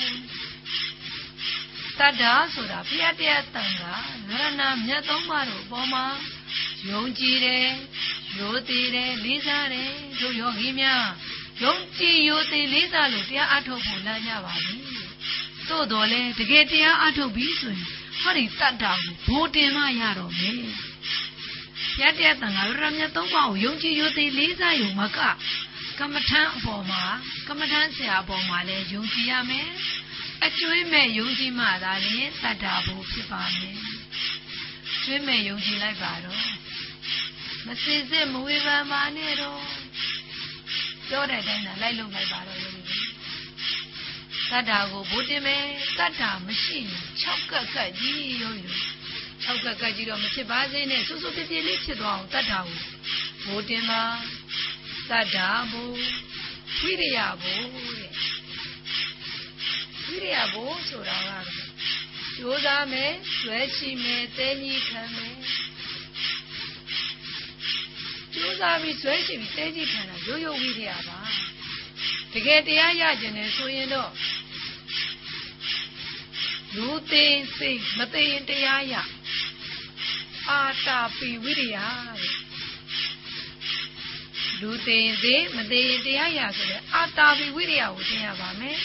တတ္တာဆိုတာဘုရားတရားတန်ခါရဏမြတ်သုံးပါးတို့ပေါ်မှာယယုံကြည်တယ်ရိုသေတယ်လေးစားတယ်တို့ယောဂီများယုံကြည်ရိုသေလေးစားလို့တရားအထုတ်ဖို့လမ်းကြပါပြီသို့တော်လဲတကယ်တရားအထုတ်ပြီးဆိုရင်ဟောဒီတတ်တာကိုဘိုးတင်မှရတော့မယ်ရတဲ့တန်ခါရမြတ်သုံးပါးကိုယုံကြည်ရိုသေလေးစားရုံမကကမ္မထမ်းအပေါ်မှာကမ္မထမ်းဆရာအပေါ်မှာလည်းယုံကြည်ရမယ်အကျွေးမဲ့ယုံကြည်မှသာလျှင်တတ်တာဖို့ဖြစ်ပါမယ်ကျွေးမဲ့ယုံကြည်လိုက်ပါတော့မစစ်စစ်မဝေဖန်ပါနဲ့တော့ပြောတဲ့အတိုင်းသာလိုက်လုပ်လိုက်ပါတော့လို့တတ်တာကိုဘိုးတင်မယ်တတ်တာမရှိရင်6ကက်ကက်ကြီးရိုးရိုး6ကက်ကက်ကြီးတော့မဖြစ်ပါစေနဲ့စိုးစိုးပြည့်ပြည့်လေးဖြစ်သွားအောင်တတ်တာကိုဘိုးတင်ပါတတ်တာဘိုးဝိရိယဘိုးတဲ့ဝိရိယဘိုးဆိုတာကတော့ကြိုးစားမယ်ကျွဲရှိမယ်တဲကြီးခံမယ်ကြိုးစားပြီးဆွဲရှိပြီးတဲကြီးခံတာရိုးရိုးဝိရိယပါတကယ်တရားရကျင်တယ်ဆိုရင်တော့လူသိစိတ်မသိရင်တရားရအာတာပိဝိရိယတဲ့လူသိစိတ်မသိရင်တရားရဆိုတဲ့အာတာပိဝိရိယကိုသင်ရပါမယ်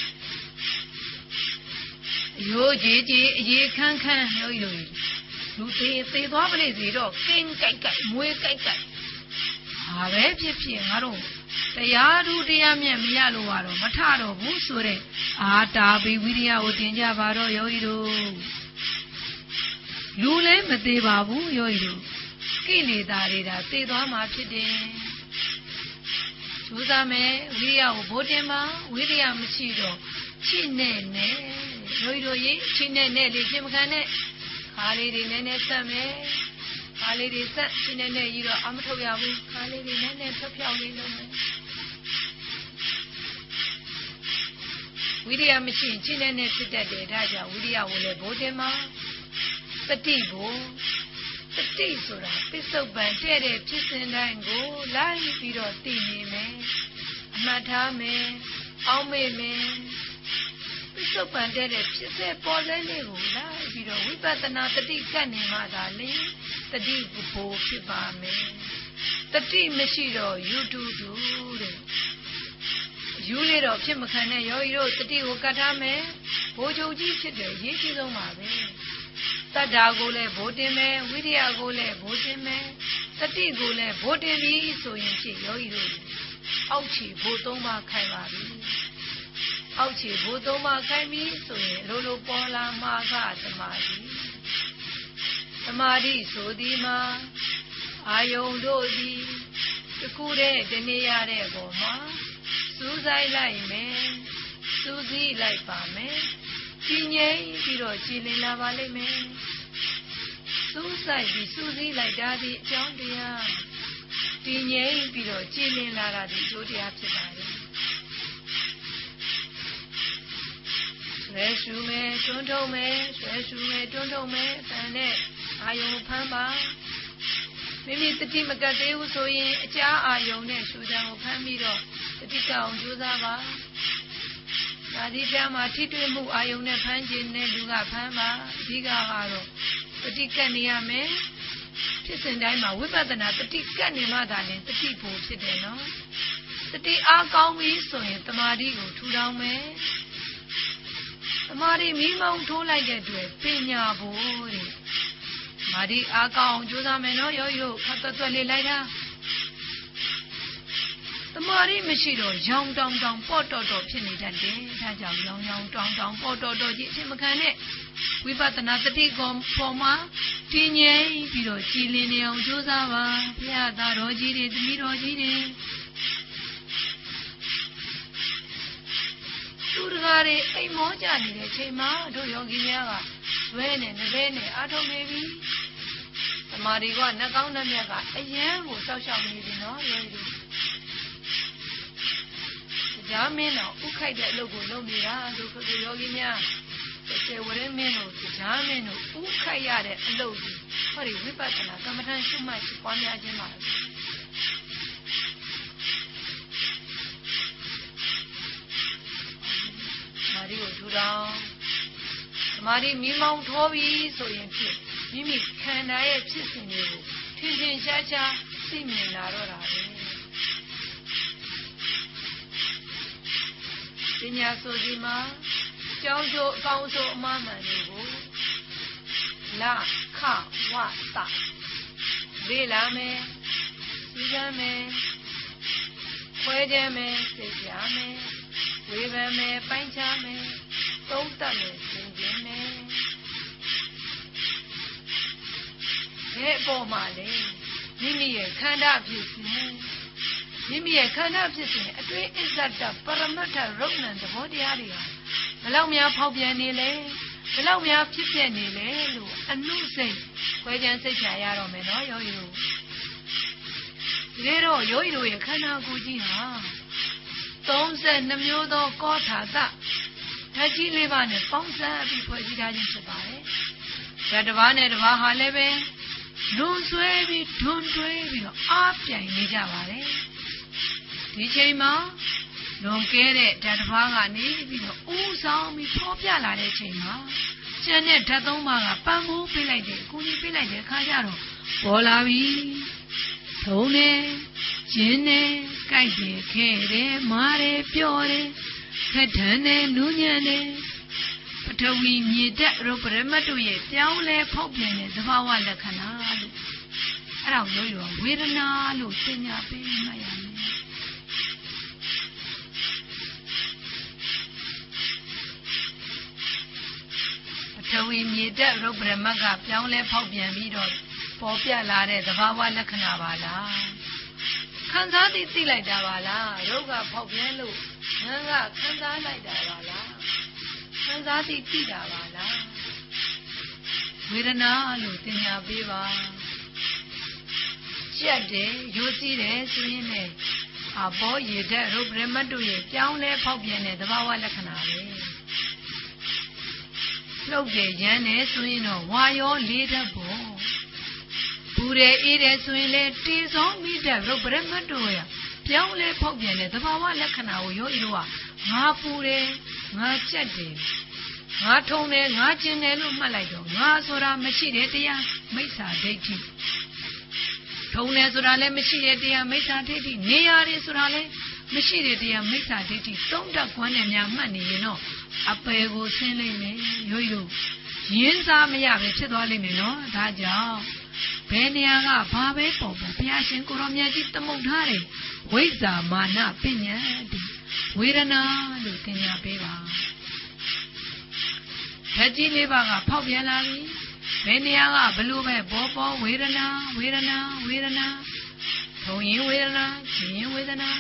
ရိုးကြီးကြီးအေးခန်းခန်းရိုးရိုးလူသိသိသွားပလိစီတော့ကင်းကြိုက်ကြိုက်မွေးကြိုက်ကြိုက်ဘာပဲဖြစ်ဖြစ်ငါတို့တရားဓုတရားမြတ်မရလို့ကတော့မထတော့ဘူးဆိုတဲ့အာတာပိဝိရိယကိုသင်ကြပါတော့ယောဂီတို့လူလည်းမသေးပါဘူးယောဂီတို့ကိလေသာတွေဒါသေသွားမှာဖြစ်တယ်ကြိုးစားမယ်ဝိရိယကိုဘိုးတင်ပါဝိရိယမရှိတော့ချိနဲ့နဲ့ယောဂီတို့ရေချိနဲ့နဲ့လေးပြင်မခံနဲ့ခါလေးတွေနည်းနည်းဆက်မယ်ခါလေးတွေဆက်ချိနဲ့နဲ့ကြီးတော့အမထုတ်ရဘူးခါလေးတွေနည်းနည်းဖြောက်ဖြောက်လေးလုပ်မယ်ဝိရိယမရှိရင်ချိနဲ့နဲ့ဖြစ်တတ်တယ်ဒါကြောင့်ဝိရိယကိုလည်းဘိုးတင်မှာတတိကိုတတိဆိုတာပစ္စုပန်တဲ့တဲ့ဖြစ်စဉ်တိုင်းကိုလိုက်ပြီးတော့သိနေမယ်အမှတ်ထားမယ်အောက်မေ့မယ်ပစ္စုပန်တဲ့တဲ့ဖြစ်စေပေါ်စေလေးကိုလိုက်ပြီးတော့ဝိပဿနာတတိကတ်နေမှသာလေတတိဘိုးဖြစ်ပါမယ်တတိမရှိတော့ယူတူတူတဲ့ယူလေတော့ဖြစ်မခံနဲ့ယောဂီတို့တတိကိုကတ်ထားမယ်ဘိုးချုပ်ကြီးဖြစ်တယ်ရေးကြီးဆုံးပါပဲတတ္တာကိုလည်းဘိုးတင်မယ်ဝိရိယကိုလည်းဘိုးတင်မယ်တတိကိုလည်းဘိုးတင်ပြီးဆိုရင်ဖြစ်ယောဂီတို့အောက်ခြေဘိုး၃ပါးခိုင်ပါပြီအောက်ခြေဘိုး၃ပါးခိုင်ပြီးဆိုရင်လိုလိုပေါ်လာမှာကသမာဓိသမာဓိဆိုသည်မှာအာယုံတို့သည်တခုတည်းတနေရတဲ့ပေါ်မှာစူးစိုက်လိုက်မယ်စူးစီးလိုက်ပါမယ်ကြီးငြိမ်ပြီးတော့ကြည်လင်လာပါလိမ့်မယ်စူးစိုက်ပြီးစူးစီးလိုက်တာဒီအကြောင်းတရားကြီးငြိမ်ပြီးတော့ကြည်လင်လာတာဒီကျိုးတရားဖြစ်ပါလေဆွဲရှူမယ်တွန်းထုံမယ်ဆွဲရှူမယ်တွန်းထုံမယ်အတန်နဲ့အာယုံဖမ်းပါမိမိတတိမကတ်သေးဘူးဆိုရင်အကြာအာယုံနဲ့ရှူတံကိုဖမ်းပြီးတော့တတိကအောင်ကြိုးစားပါဒါဒီပြမှာထိတွေ့မှုအာယုံနဲ့ဖမ်းခြင်းနဲ့လူကဖမ်းပါအဓိကကတော့တတိကတ်နေရမယ်ဖြစ်စဉ်တိုင်းမှာဝိပဿနာတတိကတ်နေမှသာလေတတိဖို့ဖြစ်တယ်နော်တတိအားကောင်းပြီဆိုရင်တမာတိကိုထူထောင်မယ်တမာတိမိမောင်းထိုးလိုက်တဲ့အတွက်ပညာဖို့တဲ့မာတိအားကောင်းကြိုးစားမယ်နော်ယောဂီတို့ခတ်သွက်လေးလိုက်တာတမာရီမရှိတော့ရောင်တောင်တောင်ပေါ့တော်တော်ဖြစ်နေတတ်တယ်။ဒါကြောင့်ရောင်ရောင်တောင်တောင်ပေါ့တော်တော်ကြီးအဖြစ်မခံနဲ့ဝိပဿနာတတိကောပေါ်မှာတည်ငြိမ်ပြီးတော့ကြည်လင်နေအောင်ကြိုးစားပါဘုရားသားတော်ကြီးတွေသမီးတော်ကြီးတွေသူတကားတွေအိမ်မောကြနေတဲ့အချိန်မှာတို့ယောဂီများကဝဲနဲ့နဘဲနဲ့အားထုတ်နေပြီ။တမာရီကနှကောင်းနှမြတ်ကအယံကိုစောက်ရှောက်နေပြီနော်ယောဂီဂျာမင်းတော့ဥခိုက်တဲ့အလုပ်ကိုလုပ်နေတာလို့ခရီးယောဂီများကျေဝရင်းမင်းတို့ဂျာမင်းတို့ဥခိုက်ရတဲ့အလုပ်ကြီးဟောဒီဝိပဿနာကမ္မဋ္ဌာန်းရှုမှတ်ပွားများခြင်းပါမာရီကိုထူထောင်မာရီမိမောင်းထိုးပြီးဆိုရင်ဖြစ်မိမိခန္ဓာရဲ့ဖြစ်စဉ်တွေကိုထင်ထင်ရှားရှားသိမြင်လာတော့တာပဲပညာဆိုဒီမှာကျောင်းကျိုးအကောင်းဆုံးအမှန်မှန်တွေကိုလခဝတလေ့လာမယ်စီကံမယ်ခွဲခြားမယ်သိကြမယ်ဝေဖန်မယ်ပိုင်းခြားမယ်သုံးသပ်မယ်သင်ခြင်းမယ်ဒီအပေါ်မှာလေမိမိရဲ့ခန္ဓာဖြစ်စဉ်မိမိရဲ့ခန္ဓာဖြစ်စဉ်အတွင်းအစ္ဆတပရမတ္ထရုပ်နံသဘောတရားတွေဟာဘယ်လောက်များဖောက်ပြန်နေလဲဘယ်လောက်များဖြစ်ပြနေလဲလို့အနုစိတ်ခွဲခြားစိတ်ဖြာရတော့မယ်နော်ယောဂီတို့ဒီတော့ယောဂီတို့ရဲ့ခန္ဓာကိုယ်ကြီးဟာ32မျိုးသောကောထာသဓာတ်ကြီး၄ပါးနဲ့ပေါင်းစပ်ပြီးဖွဲ့စည်းထားခြင်းဖြစ်ပါတယ်။ဒါတစ်ပါးနဲ့တစ်ပါးဟာလည်းပဲလွန်ဆွဲပြီးဒွန်တွဲပြီးတော့အားပြိုင်နေကြပါတယ်။ဒီချိန်မှာလွန်ကဲတဲ့ဓာတ်တစ်ပါးကနေပြီးတော့ဦးဆောင်ပြီးဖော်ပြလာတဲ့ချိန်မှာကျန်တဲ့ဓာတ်၃ပါးကပံ့ပိုးပေးလိုက်တဲ့အကူအညီပေးလိုက်တဲ့အခါကျတော့ပေါ်လာပြီ။ထုံးနေကျင်းနေကြိုက်တယ်ခဲတယ်မားတယ်ပျော်တယ်ထက်ထန်တယ်နူးညံ့တယ်ပထဝီမြေတက်ရုပ်ပရမတ်တို့ရဲ့ပြောင်းလဲဖောက်ပြန်တဲ့သဘာဝလက္ခဏာလို့အဲ့ဒါကိုရောဝေဒနာလို့သင်ညာပေးမှရမယ်ပထဝီမြေတက်ရုပ်ပရမတ်ကပြောင်းလဲဖောက်ပြန်ပြီးတော့ပေါ်ပြလာတဲ့သဘာဝလက္ခဏာပါလားခံစားသိလိုက်တာပါလားရုပ်ကဖောက်ပြန်လို့ငန်းကခံစားလိုက်တာပါလားခံစားသိတာပါလားဝေဒနာလို့သင်ညာပေးပါကြက်တယ်ရိုးစည်းတယ်ဆိုရင်လည်းအဘောရည်တဲ့ရုပ်ပရမတ်တို့ရဲ့ပြောင်းလဲဖောက်ပြန်တဲ့သဘာဝလက္ခဏာပဲလှုပ်တယ်ရမ်းတယ်ဆိုရင်တော့ဝါရောလေးတတ်ဖို့ဘူးတယ်အေးတယ်ဆိုရင်လေတေဆောင်မိတဲ့ရုပ်ပရမတ်တို့ရဲ့ပြောင်းလဲဖောက်ပြန်တဲ့သဘာဝလက္ခဏာကိုယောဂီတို့ကငါပူတယ်ငါကြက်တယ်ငါထုံတယ်ငါကျင်တယ်လို့မှတ်လိုက်တော့ငါဆိုတာမရှိတဲ့တရားမိစ္ဆာဒိဋ္ဌိထုံတယ်ဆိုတာလည်းမရှိတဲ့တရားမိစ္ဆာဒိဋ္ဌိနေရတယ်ဆိုတာလည်းမရှိတဲ့တရားမိစ္ဆာဒိဋ္ဌိသုံးတတ်ခွန်းနဲ့များမှတ်နေရင်တော့အပယ်ကိုဆင်းလိမ့်မယ်ယောဂီတို့ရင်းစားမရပဲဖြစ်သွားလိမ့်မယ်နော်ဒါကြောင့်ဘယ်နေရာကဘာပဲပေါ်ပေါ်ဘုရားရှင်ကိုရောမြတ်ကြီးသမုတ်ထားတယ်ဝိဇ္ဇာမာနပညာတိဝေဒနာလို့သင်ညာပေးပါဓာတ်ကြီး၄ပါးကဖောက်ပြန်လာပြီဘယ်နေရာကဘလို့ပဲပေါ်ဝေဒနာဝေဒနာဝေဒနာထုံရင်ဝေဒနာကျင်ရင်ဝေဒနာ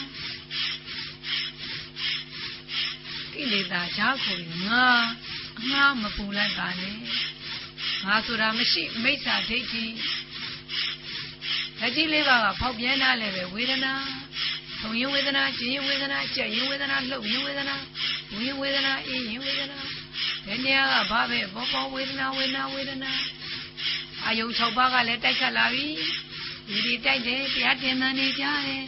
ကိလေသာဈာကိုငါအငှားမပူလိုက်ပါနဲ့ငါဆိုတာမရှိမိစ္ဆာဒိဋ္ဌိဓာတ်ကြီး၄ပါးကဖောက်ပြန်လာလည်းပဲဝေဒနာထုံရင်ဝေဒနာကျင်ရင်ဝေဒနာကြက်ရင်ဝေဒနာလှုပ်ရင်ဝေဒနာဝင်ဝေဒနာအေးရင်ဝေဒနာဘယ်နေရာကဘာပဲပေါ်ဝေဒနာဝေဒနာဝေဒနာအာယုံ6ပါးကလည်းတိုက်ခတ်လာပြီဒီတိုက်တယ်တရားတင်မှန်နေကြတယ်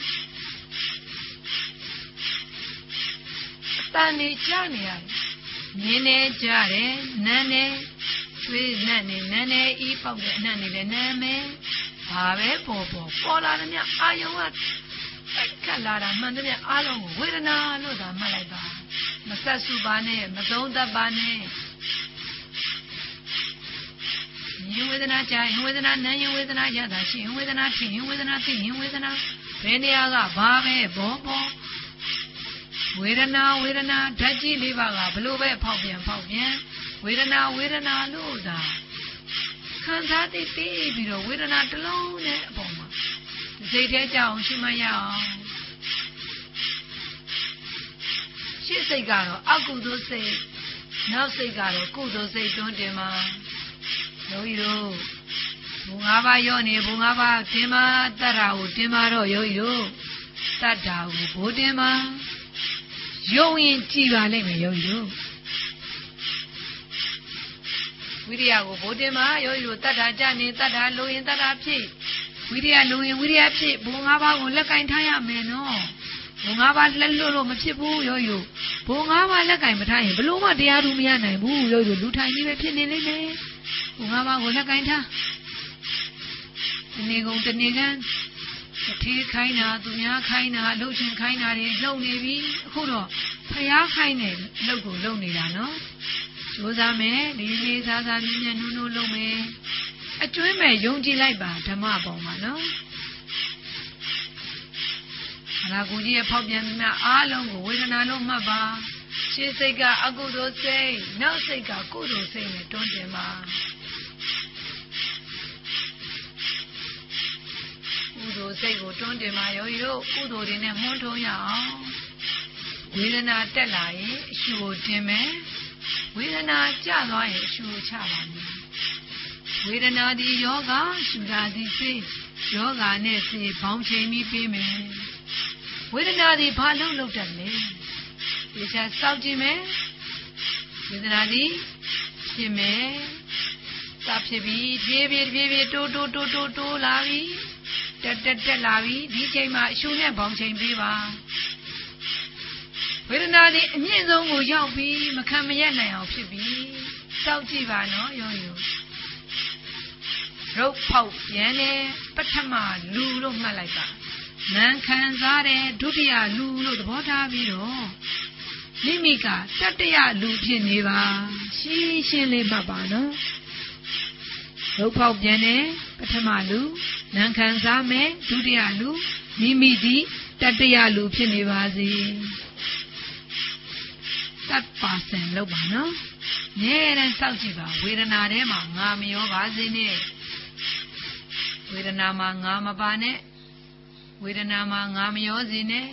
အတန်နေကြနေရတယ်မြင်နေကြတယ်နားနေသွေးနတ်နေနားနေဤပေါက်တဲ့အနတ်နေလည်းနားမယ်ဘာပဲပေါ်လာတယ်မြအာယုံကတိုက်ခတ်လာတာမှန်တယ်မြအားလုံးကိုဝေဒနာလို့သာမှတ်လိုက်ပါမဆက်စုပါနဲ့မသုံးသပ်ပါနဲ့ဉာဏ်ဝေဒနာကြာရင်ဝေဒနာနာရင်ဝေဒနာရတာရှိရင်ဝေဒနာဖြစ်ရင်ဝေဒနာသိရင်ဝေဒနာဘယ်နေရာကဘာပဲပေါ်ဝေဒနာဓာတ်ကြီး၄ပါးကဘလို့ပဲဖောက်ပြန်ဝေဒနာလို့သာခံစားသိပြီးတော့ဝေဒနာတစ်လုံးနဲ့အပေါ်မှာစိတ်ထဲကြအောင်ရှိမှရအောင်ရှေ့စိတ်ကတော့အကုသိုလ်စိတ်နောက်စိတ်ကတော့ကုသိုလ်စိတ်တွန်းတင်မှာယောဂီတို့ဘုံ၅ပါးရောနေဘုံ၅ပါးတင်မှာတတ္ထာကိုတင်မှာတော့ယောဂီတို့တတ္ထာကိုဘိုးတင်မှာယုံရင်ကြည်ပါလိမ့်မယ်ယောဂီတို့ဝိရိယကိုဘိုးတင်မှာယောဂီတို့တတ္ထာကြနေတတ္ထာလိုရင်တတ္ထာဖြစ်ဝိရိယလိုရင်ဝိရိယဖြစ်ဘုံ၅ပါးကိုလက်ကင်ထားရမယ်နော်ဘုံ၅ပါးလက်လို့မဖြစ်ဘူးယောဂီတို့ဘုံ၅ပါးလက်ကင်မထားရင်ဘလို့မှတရားထူးမရနိုင်ဘူးယောဂီတို့လူထိုင်ကြီးပဲဖြစ်နေလိမ့်မယ်ဘုံ၅ပါးကိုလက်ကင်ထားနေကုန်တနေကန်ထေးခိုင်းတာသူများခိုင်းတာလှုပ်ရှင်ခိုင်းတာတွေလှုပ်နေပြီအခုတော့ဖျားခိုင်းတယ်လှုပ်ကိုလှုပ်နေတာနော်ကြိုးစားမယ်လေးလေးစားစားမြဲမြဲနုံနုံလှုပ်မယ်အကျွမ်းမဲ့ယုံကြည်လိုက်ပါဓမ္မပေါ်မှာနော်ခန္ဓာကိုယ်ကြီးရဲ့ဖောက်ပြန်မှုအားလုံးကိုဝေဒနာလို့မှတ်ပါရှေ့စိတ်ကအကုသိုလ်စိတ်နောက်စိတ်ကကုသိုလ်စိတ်နဲ့တွန်းတင်ပါကုသိုလ်စိတ်ကိုတွန်းတင်ပါယောဂီတို့ကုသိုလ်တွေနဲ့မွန်းထုံးရအောင်ဝေဒနာတက်လာရင်အရှုကိုတင်မယ်ဝေဒနာကျသွားရင်အရှုကိုချပါမယ်ဝေဒနာဒီယောဂရှုတာဒီစိတ်ယောဂနဲ့စိတ်ဘောင်းချိန်ပြီးပေးမယ်ဝေဒနာဒီဘာလို့လုပ်တတ်လဲဒီချက်စောင့်ကြည့်မယ်ဝေဒနာဒီဖြစ်မယ်စဖြစ်ပြီးဖြည်းဖြည်းတိုးလာပြီတက်လာပြီဒီချိန်မှာအရှုနဲ့ဘောင်းချိန်ပေးပါဝေဒနာဒီအမြင့်ဆုံးကိုရောက်ပြီးမခံမရနိုင်အောင်ဖြစ်ပြီးစောင့်ကြည့်ပါနော်ယောဂီရုပ်ဖောက်ပြန်တယ်ပထမလူလို့မှတ်လိုက်ပါနာခံစားတယ်ဒုတိယလူလို့သဘောထားပြီးတော့မိမိကတတိယလူဖြစ်နေပါရှင်းလေးမှတ်ပါနော်ရုပ်ဖောက်ပြန်တယ်ပထမလူနာခံစားမယ်ဒုတိယလူမိမိဒီတတိယလူဖြစ်နေပါစေ100% လောက်ပါနော်ငဲတန်းစောင့်ကြည့်ပါဝေဒနာထဲမှာငါမရောပါစေနဲ့ဝေဒနာမှာငါမပါနဲ့ဝေဒနာမှာငါမရောစေနဲ့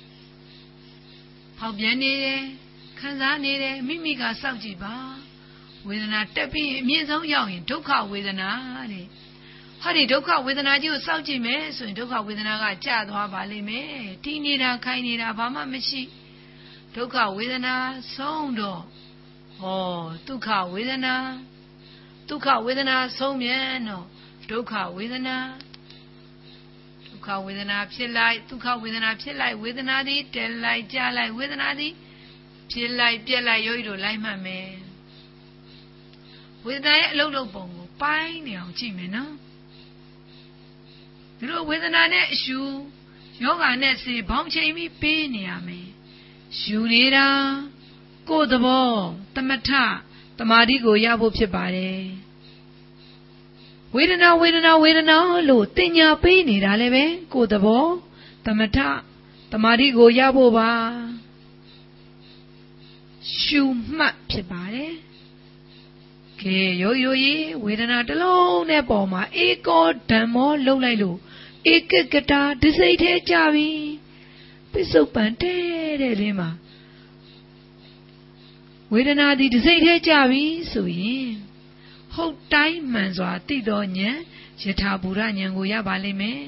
ဖောက်ပြန်နေတယ်ခံစားနေတယ်မိမိကစောင့်ကြည့်ပါဝေဒနာတက်ပြီးအမြင့်ဆုံးရောက်ရင်ဒုက္ခဝေဒနာတဲ့ဟောဒီဒုက္ခဝေဒနာကြီးကိုစောင့်ကြည့်မယ်ဆိုရင်ဒုက္ခဝေဒနာကကျသွားပါလိမ့်မယ်တီးနေတာခိုင်းနေတာဘာမှမရှိဒုက္ခဝေဒနာဆုံးတော့ဟောဒုက္ခဝေဒနာဆုံးမြန်တော့ဒုက္ခဝေဒနာဖြစ်လိုက်ဒုက္ခဝေဒနာဖြစ်လိုက်ဝေဒနာသည်တက်လိုက်ကြလိုက်ဝေဒနာသည်ဖြစ်လိုက်ပြက်လိုက်ယောဂီတို့လိုက်မှတ်မယ်ဝေဒနာရဲ့အလုံးလုံးပုံကိုပိုင်းနေအောင်ကြည့်မယ်နော်ဒီလိုဝေဒနာနဲ့အရှုယောဂနဲ့စေဘောင်းချိန်ပြီးပေးနေရမယ်ရှုနေတာကိုယ်သဘောသမထတမာတိကိုရဖို့ဖြစ်ပါတယ်ဝေဒနာလို့တင်ညာပေးနေတာလည်းပဲကိုယ်သဘောသမထတမာတိကိုရဖို့ပါရှုမှတ်ဖြစ်ပါတယ်ကဲရိုးဝေဒနာတစ်လုံးနဲ့ပေါ်မှာဧကောဓမ္မောလှုပ်လိုက်လို့ဧကကတာဒစိတ်ထဲကြပြီပစ္စုပန်တဲ့လင်းမှာဝေဒနာဒီဒစိတ်ထဲကြပြီဆိုရင်ဟုတ်တိုင်းမှန်စွာသိတော်ဉာဏ်ယထာဘူရဉာဏ်ကိုရပါလိမ့်မယ်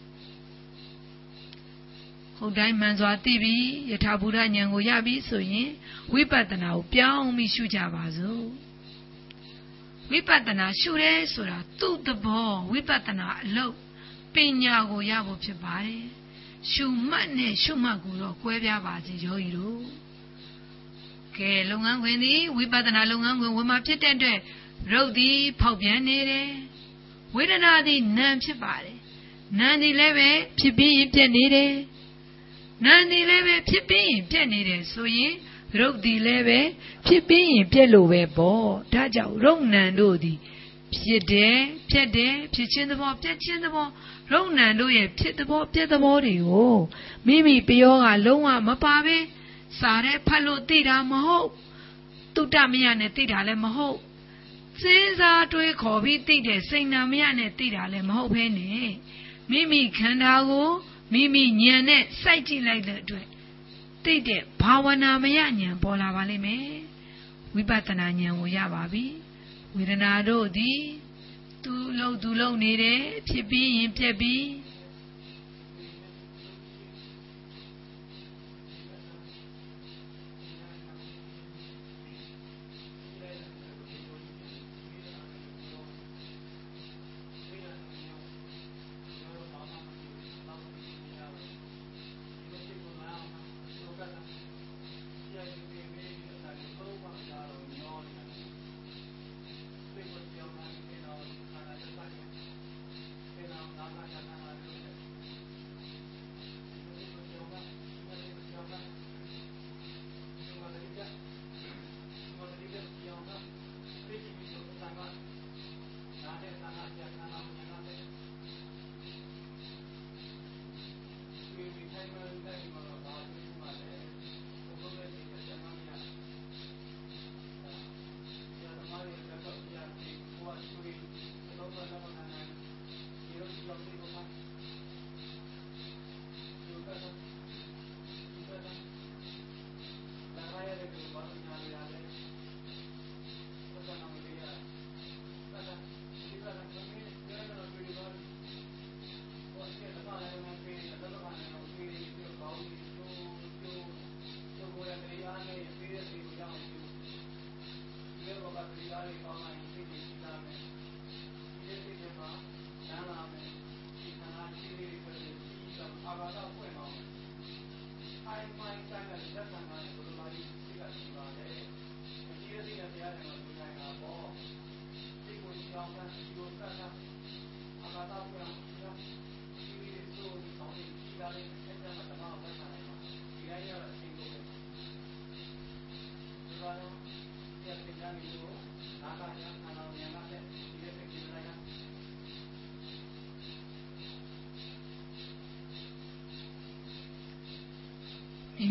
ဟုတ်တိုင်းမှန်စွာသိပြီးယထာဘူရဉာဏ်ကိုရပြီဆိုရင်ဝိပဿနာကိုပြောင်းပြီးရှုကြပါစို့ဝိပဿနာရှုရဲဆိုတာသူ့သဘောဝိပဿနာအလုပ်ပညာကိုရဖို့ဖြစ်ပါတယ်ရှုမှတ်နဲ့ရှုမှတ်ကိုတော့ကွဲပြားပါစေယောဂီတို့ကဲလုပ်ငန်းခွင်သည်ဝိပဿနာလုပ်ငန်းခွင်ဝင်မှာဖြစ်တဲ့အတွက်ရုပ်သည်ဖောက်ပြန်နေတယ်ဝေဒနာသည်နာမ်ဖြစ်ပါတယ်နာမ်သည်လည်းပဲဖြစ်ပြီးရင်ပြက်နေတယ်နာမ်သည်လည်းပဲဖြစ်ပြီးရင်ပြက်နေတယ်ဆိုရင်ရုပ်သည်လည်းပဲဖြစ်ပြီးရင်ပြက်လို့ပဲပေါ့ဒါကြောင့်ရုပ်နာမ်တို့သည်ဖြစ်တယ်ပြက်တယ်ဖြစ်ခြင်းသဘောပြက်ခြင်းသဘောရုပ်နာမ်တို့ရဲ့ဖြစ်သဘောပြက်သဘောတွေကိုမိမိပယောကလုံးဝမပါပဲစားရဲဖတ်လို့သိတာမဟုတ်တုတ္တမယနဲ့သိတာလည်းမဟုတ်စဉ်းစားတွေးခေါ်ပြီးသိတဲ့စိတ်နာမယနဲ့သိတာလည်းမဟုတ်ဘဲနဲ့မိမိခန္ဓာကိုမိမိဉာဏ်နဲ့စိုက်ကြည့်လိုက်တဲ့အတွက်သိတဲ့ဘာဝနာမယဉာဏ်ပေါ်လာပါလိမ့်မယ်ဝိပဿနာဉာဏ်ကိုရပါပြီဝေဒနာတို့သည်သူလုံနေတယ်ဖြစ်ပြီးရင်ပြက်ပြီး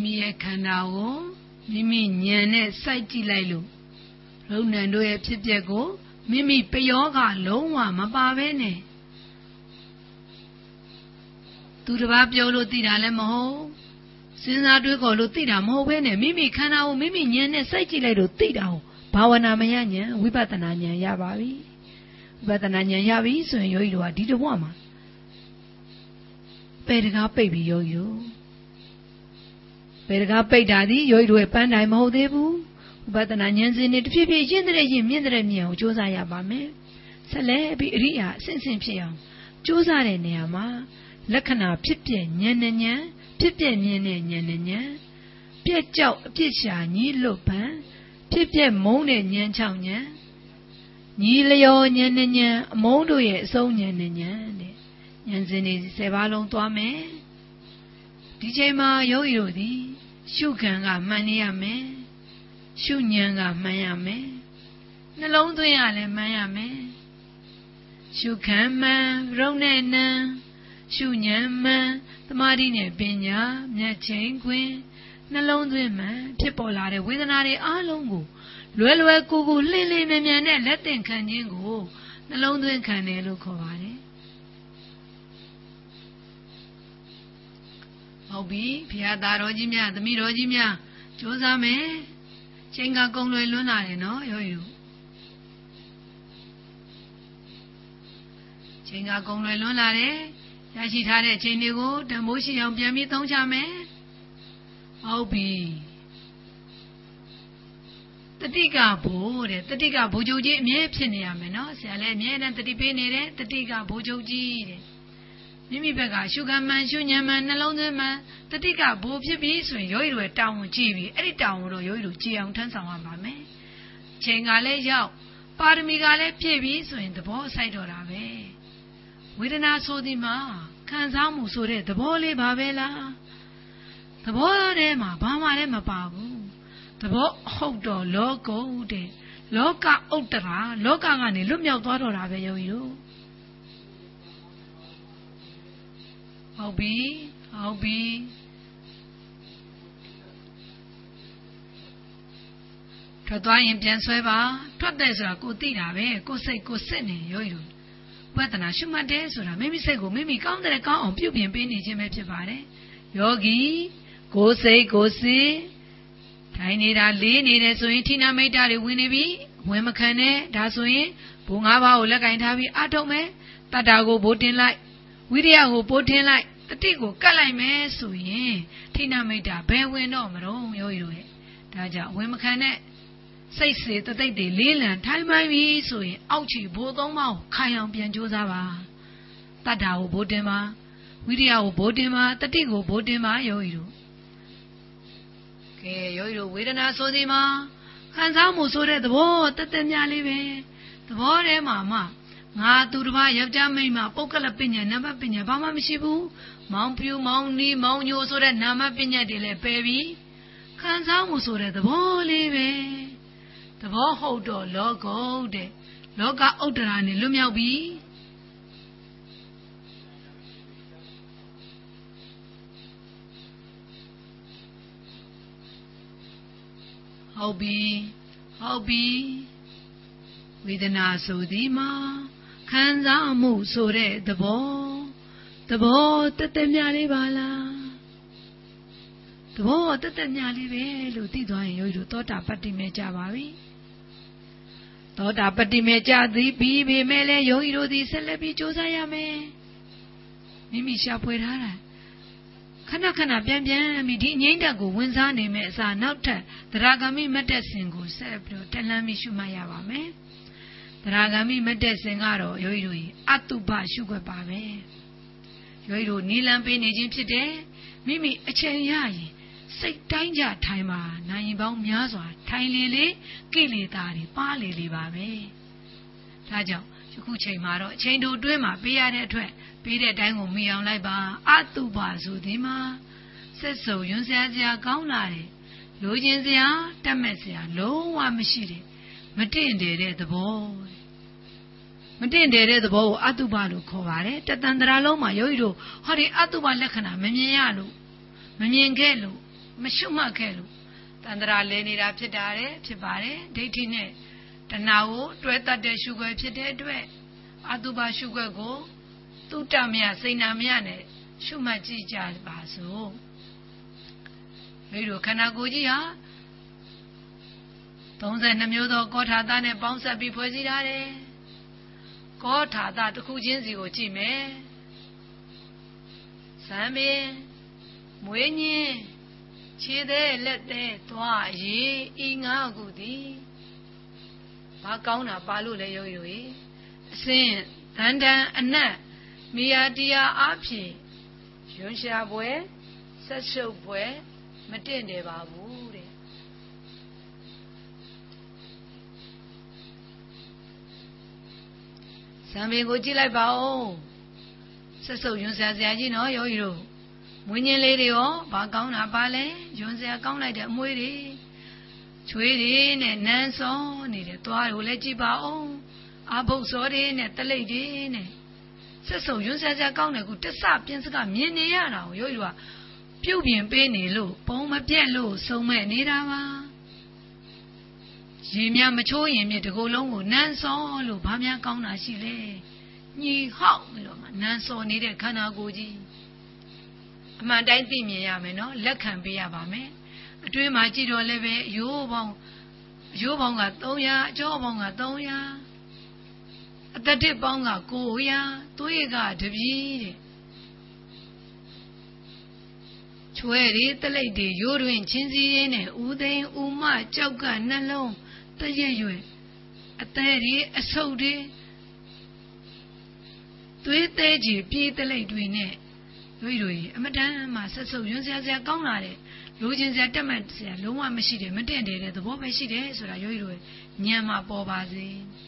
မိရဲ့ခန္ဓာကိုမိမိဉာဏ်နဲ့စိုက်ကြည့်လိုက်လို့ရုပ်နာမ်တို့ရဲ့ဖြစ်ပျက်ကိုမိမိပယောဂလုံးဝမပါဘဲနဲ့သူတစ်ပါးပြောလို့သိတာလည်းမဟုတ်စဉ်းစားတွေးခေါ်လို့သိတာမဟုတ်ဘဲနဲ့မိမိခန္ဓာကိုမိမိဉာဏ်နဲ့စိုက်ကြည့်လိုက်လို့သိတာကိုဘာဝနာမယဉာဏ်ဝိပဿနာဉာဏ်ရပါပြီဝိပဿနာဉာဏ်ရပြီဆိုရင်ယောဂီတို့ကဒီတစ်ဘဝမှာပေတကားပိတ်ပြီးယောဂီတို့ပေတကားပိတ်တာဒီယောဂီတို့ရဲ့ပန်းတိုင်မဟုတ်သေးဘူးဝိပဿနာဉာဏ်စဉ်နဲ့တဖြည်းဖြည်းရင့်တဲ့ရင်မြင့်တဲ့မြင်အောင်ကြိုးစားရပါမယ်ဆက်လက်ပြီးအရိယာအစဉ်စဉ်ဖြစ်အောင်ကြိုးစားတဲ့နေရာမှာလက္ခဏာဖြစ်ပြဉာဏ်နဲ့ဉာဏ်ဖြစ်ပြမြင်တဲ့ဉာဏ်နဲ့ဉာဏ်ပြက်ကြောက်အပြစ်ရှာညီးလွတ်ပံဖြစ်ပြမုန်းတဲ့ဉာဏ်၆ဉာဏ်ညီလျောဉာဏ်နဲ့ဉာဏ်အမုန်းတို့ရဲ့အဆုံးဉာဏ်နဲ့ဉာဏ်တဲ့ဉာဏ်စဉ်တွေ10ပါးလုံးသွားမယ်ဒီချိန်မှာယောဂီတို့သည်ရှုခံကမှန်နေရမယ်ရှုဉာဏ်ကမှန်ရမယ်နှလုံးသွင်းရလည်းမှန်ရမယ်ရှုခံမှန်ရုပ်နဲ့နံရှုဉာဏ်မှန်သမာဓိနဲ့ပညာမျက်ချိန်ခွင်နှလုံးသွင်းမှန်ဖြစ်ပေါ်လာတဲ့ဝေဒနာတွေအားလုံးကိုလွယ်လွယ်ကူကူလှင်လင်းမြန်မြန်နဲ့လက်သင့်ခံခြင်းကိုနှလုံးသွင်းခံတယ်လို့ခေါ်ပါတယ်ဟုတ်ပြီဘုရားသားတော်ကြီးများသမီးတော်ကြီးများကြိုးစားမယ်ချိန်ကကုန်လွယ်လွန်းလာတယ်နော်ယောဂီတို့ချိန်ကကုန်လွယ်လွန်းလာတယ်ရရှိထားတဲ့ချိန်တွေကိုတန်ဖိုးရှိအောင်ပြန်ပြီးသုံးချမယ်ဟုတ်ပြီတတိကဘိုးတဲ့တတိကဘိုးချုပ်ကြီးအမြဲဖြစ်နေရမယ်နော်ဆရာလည်းအမြဲတမ်းတတိပေးနေတဲ့တတိကဘိုးချုပ်ကြီးတဲ့မိမိဘက်ကရှုခံမှန်ရှုဉဏ်မှန်နှလုံးသွင်းမှန်တတိကဘိုးဖြစ်ပြီးဆိုရင်ယောဂီတို့တောင်းဝန်ကြည့်ပြီးအဲ့ဒီတောင်းဝန်တော့ယောဂီတို့ကြည်အောင်ထမ်းဆောင်ရပါမယ်ချိန်ကလည်းရောက်ပါရမီကလည်းပြည့်ပြီးဆိုရင်သဘောဆိုင်တော့တာပဲဝေဒနာဆိုဒီမှာခံစားမှုဆိုတဲ့သဘောလေးပါပဲလားသဘောထဲမှာဘာမှလည်းမပါဘူးသဘောဟုတ်တော့လောကုတဲ့လောကဥတ္တရာလောကကနေလွတ်မြောက်သွားတော့တာပဲယောဂီတို့ဟုတ်ပြီဟုတ်ပြီထွက်သွားရင်ပြန်ဆွဲပါထွက်တယ်ဆိုတာကိုသိတာပဲကိုစိတ်ကိုစစ်နေယောဂီတို့ဝိပဿနာရှုမှတ်တယ်ဆိုတာမိမိစိတ်ကိုမိမိကောင်းတဲ့ကောင်းအောင်ပြုပြင်ပေးနေခြင်းပဲဖြစ်ပါတယ်ယောဂီကိုစိတ်ကိုစစ်ထိုင်နေတာလေးနေတယ်ဆိုရင်ဌိနမိတ်တာတွေဝင်နေပြီဝင်မခံနဲ့ဒါဆိုရင်ဘုံ၅ပါးကိုလက်ကင်ထားပြီးအထုတ်မယ်တတ္တာကိုဘိုးတင်လိုက်ဝိရိယကိုပိုးတင်လိုက်တတိကိုကတ်လိုက်မယ်ဆိုရင်ဌိနမိတ်တာဘယ်ဝင်တော့မလို့ယောဂီတို့ရဲ့ဒါကြောင့်ဝင်မခံနဲ့စိတ်စေတသိက်တွေလေးလံထိုင်မှန်ပြီဆိုရင်အောက်ခြေဘိုး၃ပါးကိုခိုင်အောင်ပြန်ကြိုးစားပါတတ္တာကိုဘိုးတင်ပါဝိရိယကိုဘိုးတင်ပါတတိကိုဘိုးတင်ပါယောဂီတို့ကဲယောဂီတို့ဝေဒနာဆိုဒီမှာခံစားမှုဆိုတဲ့သဘောတက်တက်များလေးပဲသဘောထဲမှာမှငါသူတစ်ပါးယောက်ျားမိန်းမပုဂ္ဂလပညာနံပါတ်ပညာဘာမှမရှိဘူးမောင်ပြူမောင်နီးမောင်ညိုဆိုတဲ့နာမပညာတွေလည်းပယ်ပြီးခံစားမှုဆိုတဲ့သဘောလေးပဲသဘောဟုတ်တော့လောကုတဲ့လောကဥတ္တရာနဲ့လွတ်မြောက်ပြီဟုတ်ပြီဟုတ်ပြီဝေဒနာဆိုသည်မှာခံစားမှုဆိုတဲ့သဘောတက်တက်များလေးပါလားသဘောတက်တက်များလေးပဲလို့သိသွားရင်ယောဂီတို့သောတာပတ္တိမေကြပါပြီသောတာပတ္တိမေကြသည်ပြီးပေမဲ့လည်းယောဂီတို့သည်ဆက်လက်ပြီးကြိုးစားရမယ်မိမိရှာဖွေထားတာခဏခဏပြန်ပြီးဒီအငိမ့်တက်ကိုဝင်စားနေမဲ့အစားနောက်ထပ်သရဂမိမတ်တက်စဉ်ကိုဆက်ပြီးတော့တက်လှမ်းပြီးရှုမှတ်ရပါမယ်သရဂမိမတ်တက်စဉ်ကတော့ယောဂီတို့အတုပရှုခွက်ပါပဲယောဂီတို့နီလံပေးနေခြင်းဖြစ်တယ်မိမိအချိန်ရရင်စိတ်တိုင်းကြထိုင်ပါနိုင်ရင်ပေါင်းများစွာထိုင်လေလေကိလေသာတွေပါလေလေပါပဲဒါကြောင့်ယခုချိန်မှာတော့အချိန်တို့တွင်းမှာပေးရတဲ့အတွက်ပေးတဲ့အတိုင်းကိုမိအောင်လိုက်ပါအတုပဆိုဒီမှာဆက်စုံယွန်းစရာကောင်းလာတယ်လိုချင်စရာတတ်မဲ့စရာလုံးဝမရှိတယ်မတင့်တယ်တဲ့သဘောမတင့်တယ်တဲ့သဘောကိုအတုပလို့ခေါ်ပါတယ်တတန်တရာလုံးမှာယောဂီတို့ဟောဒီအတုပလက္ခဏာမမြင်ရလို့မမြင်ခဲ့လို့မရှုမှတ်ခဲ့လို့တန္တရာလဲနေတာဖြစ်ပါတယ်ဒိဋ္ဌိနဲ့တဏှာကိုတွဲတတ်တဲ့ရှုွယ်ဖြစ်တဲ့အတွက်အတုပရှုွယ်ကိုသုတမယစိဏမယနဲ့ရှုမှတ်ကြည့်ကြပါစို့မိတို့ခန္ဓာကိုယ်ကြီးဟာ32မျိုးသောကောထာသနဲ့ပေါင်းစပ်ပြီးဖွဲ့စည်းထားတယ်ကောထာသတစ်ခုချင်းစီကိုကြည့်မယ်ဇံပင်မွေးညင်းခြေသေးလက်သေးသွားရည်ဤငါးခုသည်ဘာကောင်းတာပါလို့လဲရုပ်ရွယ်အစင်းတန်တန်အနက်မိယာတရားအဖြစ်ရွှန်ရှာပွဲဆက်ရှုပ်ပွဲမတင့်တယ်ပါဘူးတဲ့ဇံပင်ကိုကြည့်လိုက်ပါဦးဆက်စုပ်ရွှန်ရှာစရာကြီးနော်ယောဂီတို့မွေးညင်းလေးတွေရောဘာကောင်းတာပါလဲရွှန်ရှာကောင်းလိုက်တဲ့အမွှေးတွေချွေးတွေနဲ့နန်းစောနေတဲ့သွားကိုလည်းကြည့်ပါဦးအဘုတ်စောတွေနဲ့တလိပ်တွေနဲ့ဆက်စုပ်ရွှန်ရှာကောင်းတယ်ခုတဆပြင်းစကမြင်နေရတာကိုယောဂီတို့ကပြုတ်ပြင်ပေးနေလို့ပုံမပြက်လို့ဆုံးမဲ့နေတာပါရေများမချိုးရင်မြေတကူလုံးကိုနန်းစောလို့ဘာများကောင်းတာရှိလဲညီဟောက်ပြီးတော့မှနန်းစောနေတဲ့ခန္ဓာကိုယ်ကြီးအမှန်တိုင်းသိမြင်ရမယ်နော်လက်ခံပေးရပါမယ်အတွင်းမှာကြည့်တော့လည်းပဲရိုးပေါင်းက300အကျော်ပေါင်းက300အတ္တတစ်ပေါင်းက900သွေးကတပြီတဲ့ချွဲတွေတလိပ်တွေရိုးတွင်ချင်းစီရင်းနဲ့ဦးသိန်းဦးမကြောက်ကနှလုံးတရက်ရွယ်အသေးတွေအဆုပ်တွေသွေးသေးကြီးပြေးတလိပ်တွေနဲ့တို့အမတန်မှဆက်စုပ်ရွံ့စရာကောင်းလာတဲ့လူချင်းစရာတက်မှတ်စရာလုံးဝမရှိတယ်မတင့်တယ်တဲ့သဘောပဲရှိတယ်ဆိုတာရိုးရိုးညံမှာပေါ်ပါစေ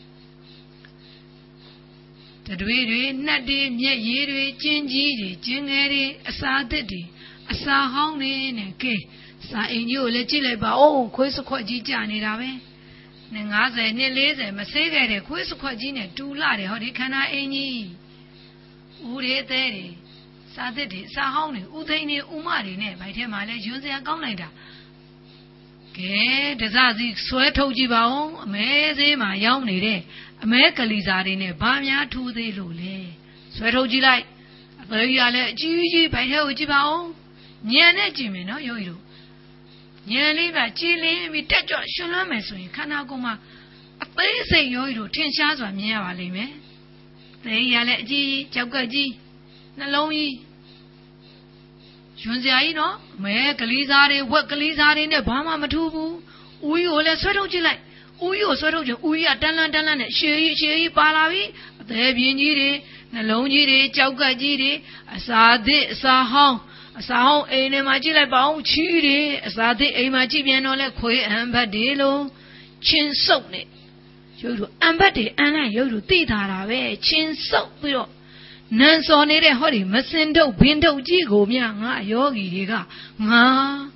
တတွေတွေနှက်တွေမျက်ရည်တွေကျင်းကြီးတွေကျင်းငယ်တွေအစာအသစ်တွေအစာဟောင်းတွေနဲ့ကဲစာအိမ်ကြီးကိုလည်းကြည့်လိုက်ပါဦးခွေးစခွက်ကြီးကြာနေတာပဲနဲ့50နဲ့40မဆေးခဲ့တဲ့ခွေးစခွက်ကြီးနဲ့တူလာတယ်ဟောဒီခန္ဓာအိမ်ကြီးဦးတွေသေးတွေစာသစ်တွေစာဟောင်းတွေဥသိန်းတွေဥမတွေနဲ့ဗိုက်ထဲမှာလဲရွံ့စရာကောင်းလိုက်တာကဲတစစီဆွဲထုတ်ကြည့်ပါဦးအမဲသေးမှာရောင်းနေတဲ့အမဲကလီစာတွေနဲ့ဘာများထူးသေးလို့လဲဆွဲထုတ်ကြည့်လိုက်အသေးကြီးကလည်းအကြီးကြီးဗိုက်ထဲကိုကြည့်ပါဦးညံနဲ့ကြည့်မယ်နော်ယောဂီတို့ညံလေးကကြည်လင်းပြီးတက်ကြွရှင်လွှမ်းမယ်ဆိုရင်ခန္ဓာကိုယ်မှာအသေးစိတ်ယောဂီတို့ထင်ရှားစွာမြင်ရပါလိမ့်မယ်အသေးကြီးကလည်းအကြီးကြောက်ကကြီးနှလုံးကြီးရွှန်စရာကြီးနော်မဲကလေးစားတွေဝက်ကလေးစားတွေနဲ့ဘာမှမထူးဘူးဦးကြီးကိုလည်းဆွဲထုတ်ကြည့်လိုက်ဦးကြီးကိုဆွဲထုတ်ကြည့်ဦးကြီးကတန်းလန်းနဲ့ရှည်ကြီးပါလာပြီအသေးပြင်းကြီးတွေနှလုံးကြီးတွေကြောက်ကကြီးတွေအစာသစ်အစာဟောင်းအိမ်ထဲမှာကြည့်လိုက်ပါဦးချီးတွေအစာသစ်အိမ်မှာကြည့်ပြန်တော့လဲခွေးအံဘတ်တွေလို့ချင်းစုပ်နဲ့ရုပ်တို့အံဘတ်တွေအံလိုက်ရုပ်တို့သိထားတာပဲချင်းစုပ်ပြီးတော့နန်းစော်နေတဲ့ဟောဒီမစင်ထုတ်ဘင်းထုတ်ကြီးကိုမြငါယောဂီတွေကငါ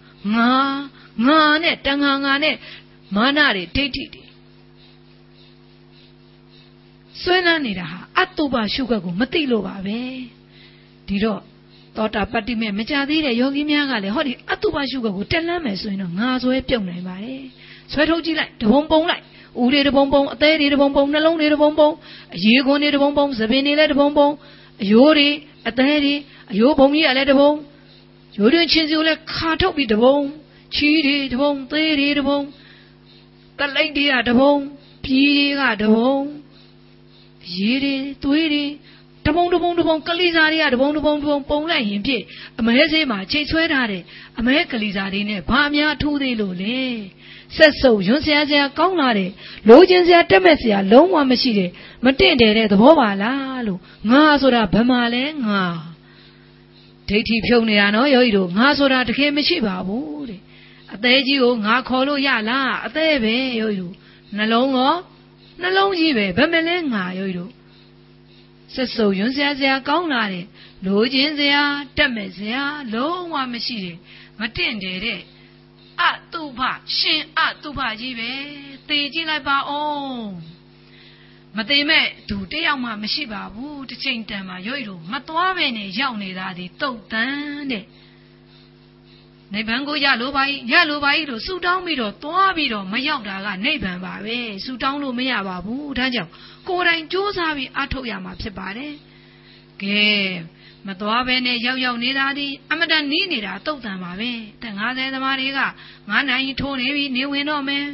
နဲ့တန်ငါနဲ့မာနတွေဒိဋ္ဌိတွေဆွဲလန်းနေတာဟာအတုပရှုခွက်ကိုမသိလို့ပါပဲဒီတော့သောတာပတ္တိမေမကြသေးတဲ့ယောဂီများကလည်းဟောဒီအတုပရှုခွက်ကိုတက်လန်းမယ်ဆိုရင်တော့ငါဆွဲပြုတ်နိုင်ပါတယ်ဆွဲထုတ်ကြည့်လိုက်တဘုံပုံလိုက်ဦးတွေတဘုံပုံအသေးတွေတဘုံပုံနှလုံးတွေတဘုံပုံအရေခွန်တွေတဘုံပုံသပင်တွေလည်းတဘုံပုံအယိုးတွေအသေးတွေအယိုးဘုံကြီးကလည်းတဘုံရိုးတွင်ချင်းစီကိုလည်းခါထုတ်ပြီးတဘုံချီးတွေတဘုံသေးတွေတဘုံတလိပ်တွေကတဘုံပြည်တွေကတဘုံရေတွေသွေးတွေတဘုံကလေးစားတွေကတဘုံပုံလိုက်ရင်ပြည့်အမဲဆေးမှာချိတ်ဆွဲထားတဲ့အမဲကလေးစားတွေနဲ့ဘာများထူးသေးလို့လဲဆက်စုပ်ရွံ့စရာကောင်းလာတဲ့လိုချင်စရာတက်မဲ့စရာလုံးဝမရှိတဲ့မတင့်တယ်တဲ့သဘောပါလားလို့ငါဆိုတာဘယ်မှာလဲငါဒိဋ္ဌိဖြုံနေတာနော်ယောဂီတို့ငါဆိုတာတကယ်မရှိပါဘူးတဲ့အသေးကြီးကိုငါခေါ်လို့ရလားအသေးပဲယောဂီတို့နှလုံးကြီးပဲဘယ်မလဲငါယောဂီတို့ဆက်စုပ်ရွံ့စရာကောင်းလာတဲ့လိုချင်စရာတက်မဲ့စရာလုံးဝမရှိတဲ့မတင့်တယ်တဲ့အတုပရှင်အတုပကြီးပဲသေကြည့်လိုက်ပါဦးမသိမဲ့သူတယောက်မှမရှိပါဘူးတစ်ချိန်တန်မှာရွိတို့မသွားပဲနဲ့ရောက်နေတာဒီတုတ်တန်းတဲ့နိဗ္ဗာန်ကိုရလိုပါ၏လို့ဆုတောင်းပြီးတော့သွားပြီးတော့မရောက်တာကနိဗ္ဗာန်ပါပဲဆုတောင်းလို့မရပါဘူးဒါကြောင့်ကိုယ်တိုင်ကြိုးစားပြီးအားထုတ်ရမှာဖြစ်ပါတယ်ကဲမသွားဘဲနဲ့ရောက်နေတာဒီအမတန်နီးနေတာတုတ်တန်ပါပဲတဲ့50သမားတွေက9နိုင်ထိုးနေပြီနေဝင်တော့မယ်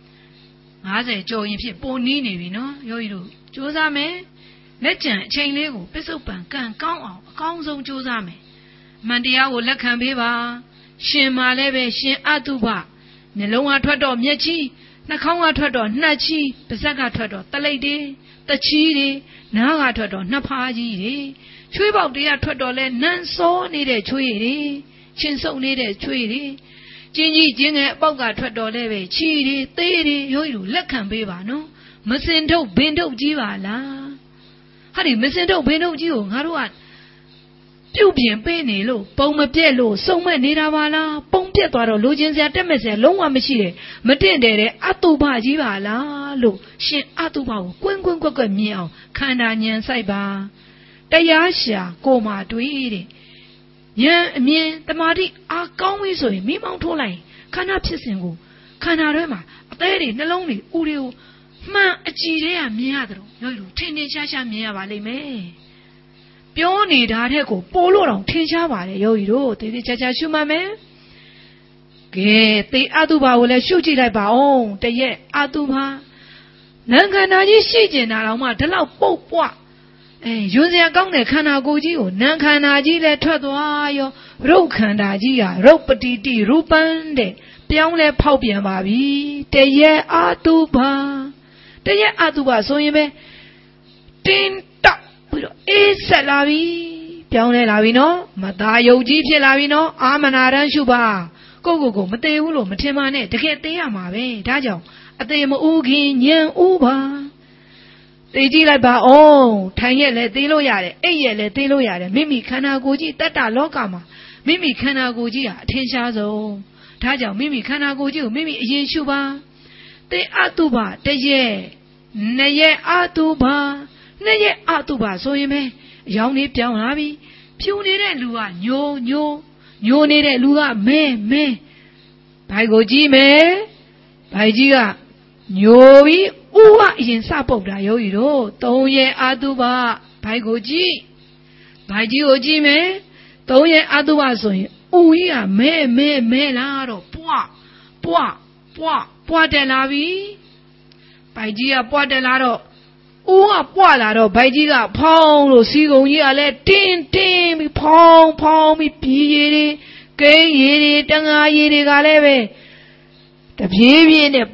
50ကျော်ရင်ဖြစ်ပိုနီးနေပြီနော်ယောဂီတို့ကြိုးစားမယ်လက်ကျန်အချိန်လေးကိုပစ္စုပန်ကံကောင်းအောင်အကောင်းဆုံးကြိုးစားမယ်အမှန်တရားကိုလက်ခံပေးပါရှင်မာလည်းပဲရှင်အတုပနှလုံးကထွက်တော့မျက်ချီနှာခေါင်းကထွက်တော့နှက်ချီပါးစပ်ကထွက်တော့တလိပ်တွေတချီတွေနားကထွက်တော့နှဖားကြီးတွေချွေးပေါက်တွေကထွက်တော့လဲနန်းစောနေတဲ့ချွေးတွေချင်းစုံနေတဲ့ချွေးတွေကျင်းကြီးကျင်းငယ်အပေါက်ကထွက်တော့လဲပဲချီတွေသေးတွေရိုးရိုးလက်ခံပေးပါနော်မစင်ထုတ်ဘင်ထုတ်ကြီးပါလားဟာဒီမစင်ထုတ်ဘင်ထုတ်ကြီးကိုငါတို့ကပြုတ်ပြင်ပေးနေလို့ပုံမပြက်လို့စုံမဲ့နေတာပါလားပုံပြက်သွားတော့လိုချင်စရာတက်မဲ့စရာလုံးဝမရှိတယ်မတင့်တယ်တဲ့အတုပကြီးပါလားလို့ရှင်အတုပကိုကွင်းကွင်းကွက်ကွက်မြင်အောင်ခန္ဓာဉာဏ်ဆိုင်ပါတရားရှာကိုမှတွေးတဲ့ဉာဏ်အမြင်တမာတိအားကောင်းပြီဆိုရင်မိမောင်းထိုးလိုက်ခန္ဓာဖြစ်စဉ်ကိုခန္ဓာထဲမှာအသေးတွေနှလုံးတွေဥတွေကိုမှန်အကြည့်တွေကမြင်ရတယ်လို့ယောဂီတို့ထင်ထင်ရှားရှားမြင်ရပါလိမ့်မယ်ပြောနေတာတဲ့ကိုပို့လို့တော့ထင်ရှားပါတယ်ယောဂီတို့တေးသေးချာချာရှုမှတ်မယ်ကဲသေအတုပါကိုလည်းရှုကြည့်လိုက်ပါအောင်တရက်အတုပါနံခန္ဓာကြီးရှိကျင်တာတော့မှဒီလောက်ပုတ်ပွားယွန်းစရာကောင်းတဲ့ခန္ဓာကိုယ်ကြီးကိုနံခန္ဓာကြီးလည်းထွက်သွားရောရုပ်ခန္ဓာကြီးဟာရုပ်ပတိတိရူပံတဲ့ပြောင်းလဲဖောက်ပြန်ပါပြီတရက်အတုပါတရက်အတုပါဆိုရင်ပဲတင်းတောက်ပြီးတော့အေးဆက်လာပြီပြောင်းလဲလာပြီနော်မသားယုတ်ကြီးဖြစ်လာပြီနော်အာမနာရန်ရှုပါကိုမသေးဘူးလို့မထင်ပါနဲ့တကယ်သေးရမှာပဲဒါကြောင့်အသေးမဥခင်ညံဥပါသိကြည့်လိုက်ပါအောင်ထိုင်ရက်လည်းသိလို့ရတယ်အိပ်ရက်လည်းသိလို့ရတယ်မိမိခန္ဓာကိုယ်ကြီးတတ္တလောကမှာမိမိခန္ဓာကိုယ်ကြီးဟာအထင်ရှားဆုံးဒါကြောင့်မိမိခန္ဓာကိုယ်ကြီးကိုမိမိအရင်ရှုပါသေအတုပတရက်နှစ်ရက်အတုပနှစ်ရက်အတုပဆိုရင်ပဲအယောင်လေးပြောင်းလာပြီဖြူနေတဲ့လူကညိုနေတဲ့လူကမဲဘိုက်ကိုကြည့်မယ်ဘိုက်ကြီးကညိုပြီးဥကအရင်စပုတ်တာယောဂီတို့3ရက်အတုပဘိုက်ကိုကြည့်ဘိုက်ကြီးကိုကြည့်မယ်3ရက်အတုပဆိုရင်ဥကြီးကမဲလာတော့ပွားတက်လာပြီဘိုက်ကြီးကပွားတက်လာတော့ဥကပွားလာတော့ဘိုက်ကြီးကဖောင်းလို့စီကုံကြီးကလည်းတင်းပြီးဖောင်းပြီးပြည်ရည်တွေကိန်းရည်တွေတငါရည်တွေကလည်းပဲတပြေးပြေးနဲ့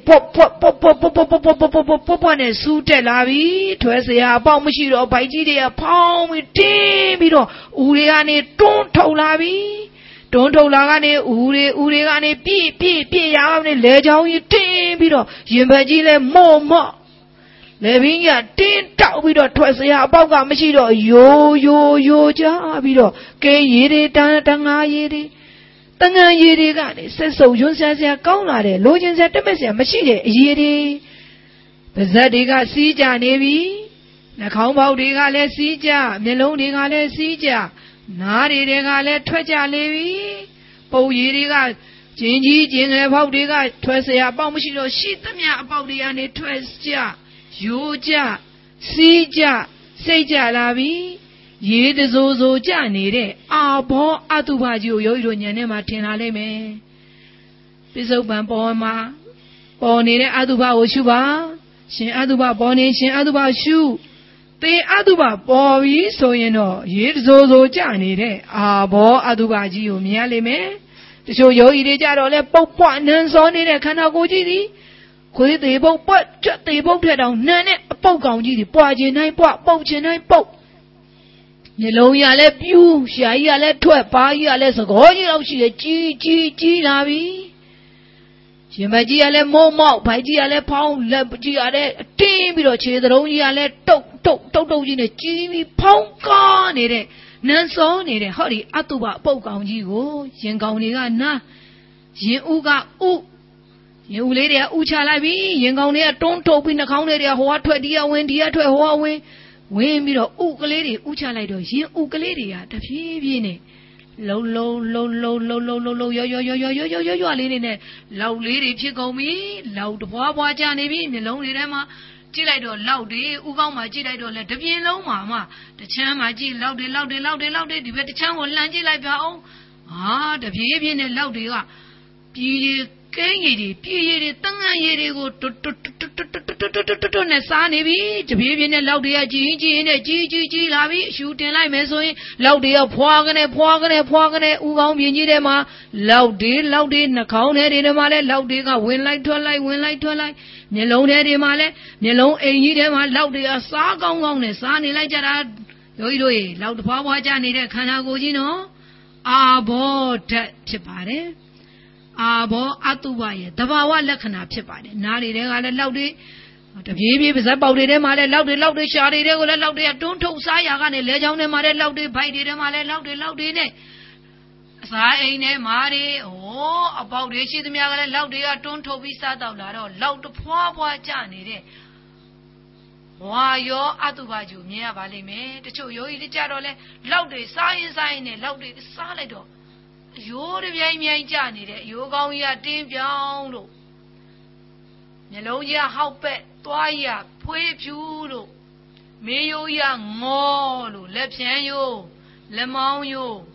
ပေါ့နဲ့စူးတက်လာပြီထွဲစရာအပေါက်မရှိတော့ဘိုက်ကြီးတွေကဖောင်းပြီးတင်းပြီးတော့ဥတွေကနေတွန်းထုတ်လာပြီတွန်းထုတ်လာကနေဥတွေကနေပြည့်ရအောင်နဲ့လေချောင်းကြီးတင်းပြီးတော့ရင်ဘက်ကြီးလဲမော့လေဘင်းကြီးတင်းတောက်ပြီးတော့ထွက်စရာအပေါက်ကမရှိတော့ယိုကြပြီးတော့ကဲရည်တွေတငါရည်တွေတငန်ရည်တွေကနေဆက်စုပ်ယွန်းစရာကောင်းလာတယ်လိုချင်စရာတက်မဲ့စရာမရှိတဲ့အရည်တွေပါးစပ်တွေကစီးကြနေပြီနှာခေါင်းပေါက်တွေကလည်းစီးကြမျက်လုံးတွေကလည်းစီးကြနားတွေကလည်းထွက်ကြလေပြီပုပ်ရည်တွေကကျင်းကြီးကျင်းငယ်ပေါက်တွေကထွက်စရာအပေါက်မရှိတော့ရှိသမျှအပေါက်တွေကနေထွက်ကြယိုကြစီးကြစိတ်ကြလာပြီရေတစိုးကြနေတဲ့အာဘောအတုပကြီးကိုယောဂီတို့ဉာဏ်နဲ့မှထင်လာလိမ့်မယ်ပိစုပန်ပေါ်မှာပေါ်နေတဲ့အတုပကိုရှုပါရှင်အတုပပေါ်နေရှင်အတုပရှုသေအတုပပေါ်ပြီဆိုရင်တော့ရေတစိုးကြနေတဲ့အာဘောအတုပကြီးကိုမြင်ရလိမ့်မယ်တချို့ယောဂီတွေကြတော့လဲပုတ်ပွနန်းစောနေတဲ့ခန္ဓာကိုယ်ကြီးသည်ခွေးသေးပုတ်ပွတ်ကြက်သေးပုတ်ထက်တောင်နန်းနဲ့အပုတ်ကောင်ကြီးတွေပွာခြင်းတိုင်းပွပုတ်ခြင်းတိုင်းပုတ်မျက်လုံးရလဲပြူးရှာကြီးကလည်းထွက်ပါးကြီးကလည်းသကောကြီးလောက်ရှိတယ်ကြီးလာပြီရင်မကြီးကလည်းမိုးမောက်ဘိုက်ကြီးကလည်းဖောင်းလက်ကြီးကလည်းတင်းပြီးတော့ခြေသလုံးကြီးကလည်းတုတ်ကြီးနဲ့ကြီးပြီးဖောင်းကားနေတဲ့နန်းစောနေတဲ့ဟောဒီအတုပအပုတ်ကောင်ကြီးကိုရင်ကောင်တွေကနာရင်ဥကဥရင်ဦးလေးတွေကဥချလိုက်ပြီရင်ကောင်တွေကတွန်းထုတ်ပြီးနှာခေါင်းလေးတွေကဟိုကထွက်ဒီကဝင်ဒီကထွက်ဟိုကဝင်ပြီးတော့ဥကလေးတွေဥချလိုက်တော့ရင်ဥကလေးတွေကတဖြည်းဖြည်းနဲ့လုံးရွလေးတွေနဲ့လောက်လေးတွေဖြစ်ကုန်ပြီလောက်တပွားပွားကြနေပြီမျိုးလုံးတွေထဲမှာကြည့်လိုက်တော့လောက်တွေဥကောင်းမှာကြည့်လိုက်တော့လဲတပြင်းလုံးမှာတချမ်းမှာကြည့်လောက်တွေဒီဘက်တချမ်းကိုလှမ်းကြည့်လိုက်ပြအောင်တပြေးပြေးနဲ့လောက်တွေကပြည်ကဲရည်တွေပြည်ရည်တွေတန်းငန်းရည်တွေကိုတွတ်နဲ့စားနေပြီတပြေးပြေးနဲ့လောက်တွေကကြီးလာပြီအရှူတင်လိုက်မယ်ဆိုရင်လောက်တွေကဖွာကနေဥကောင်းမြင်ကြီးထဲမှာလောက်တွေနှာခေါင်းထဲတွေမှာလဲလောက်တွေကဝင်လိုက်ထွက်လိုက်မျက်လုံးထဲတွေမှာလဲမျက်လုံးအိမ်ကြီးထဲမှာလောက်တွေကစားကောင်းနဲ့စားနေလိုက်ကြတာယောဂီတို့ရေလောက်တဖွာကြနေတဲ့ခန္ဓာကိုယ်ကြီးနော်အာဘောဓာတ်ဖြစ်ပါတယ်အာဘောအတုပရဲ့တဘာဝလက္ခဏာဖြစ်ပါတယ်နားတွေကလည်းလောက်တွေတပြေးပြေးပါးစပ်ပေါက်တွေထဲမှာလည်းလောက်တွေရှားတွေကိုလည်းလောက်တွေကတွန်းထုတ်စားရကနေလဲချောင်းထဲမှာလည်းလောက်တွေဗိုက်တွေထဲမှာလည်းလောက်တွေနဲ့အစာအိမ်ထဲမှာတွေအပေါက်တွေရှိသမျှကလည်းလောက်တွေကတွန်းထုတ်ပြီးစားတော့လာတော့လောက်တဖွာကြနေတဲ့ဝါယောအတုပကျူမြင်ရပါလိမ့်မယ်တချို့ယောဂီတွေကြတော့လဲလောက်တွေစားရင်နဲ့လောက်တွေစားလိုက်တော့အယိုးတစ်ပြိုင်ကြနေတဲ့အယိုးကောင်းကြီးကတင်းပြောင်းလို့မျက်လုံးကြီးကဟောက်ပက်သွားကြီးကဖွေးဖြူလို့မေးရိုးကြီးကငေါလို့လက်ဖြန်းရိုးလက်မောင်းရိုး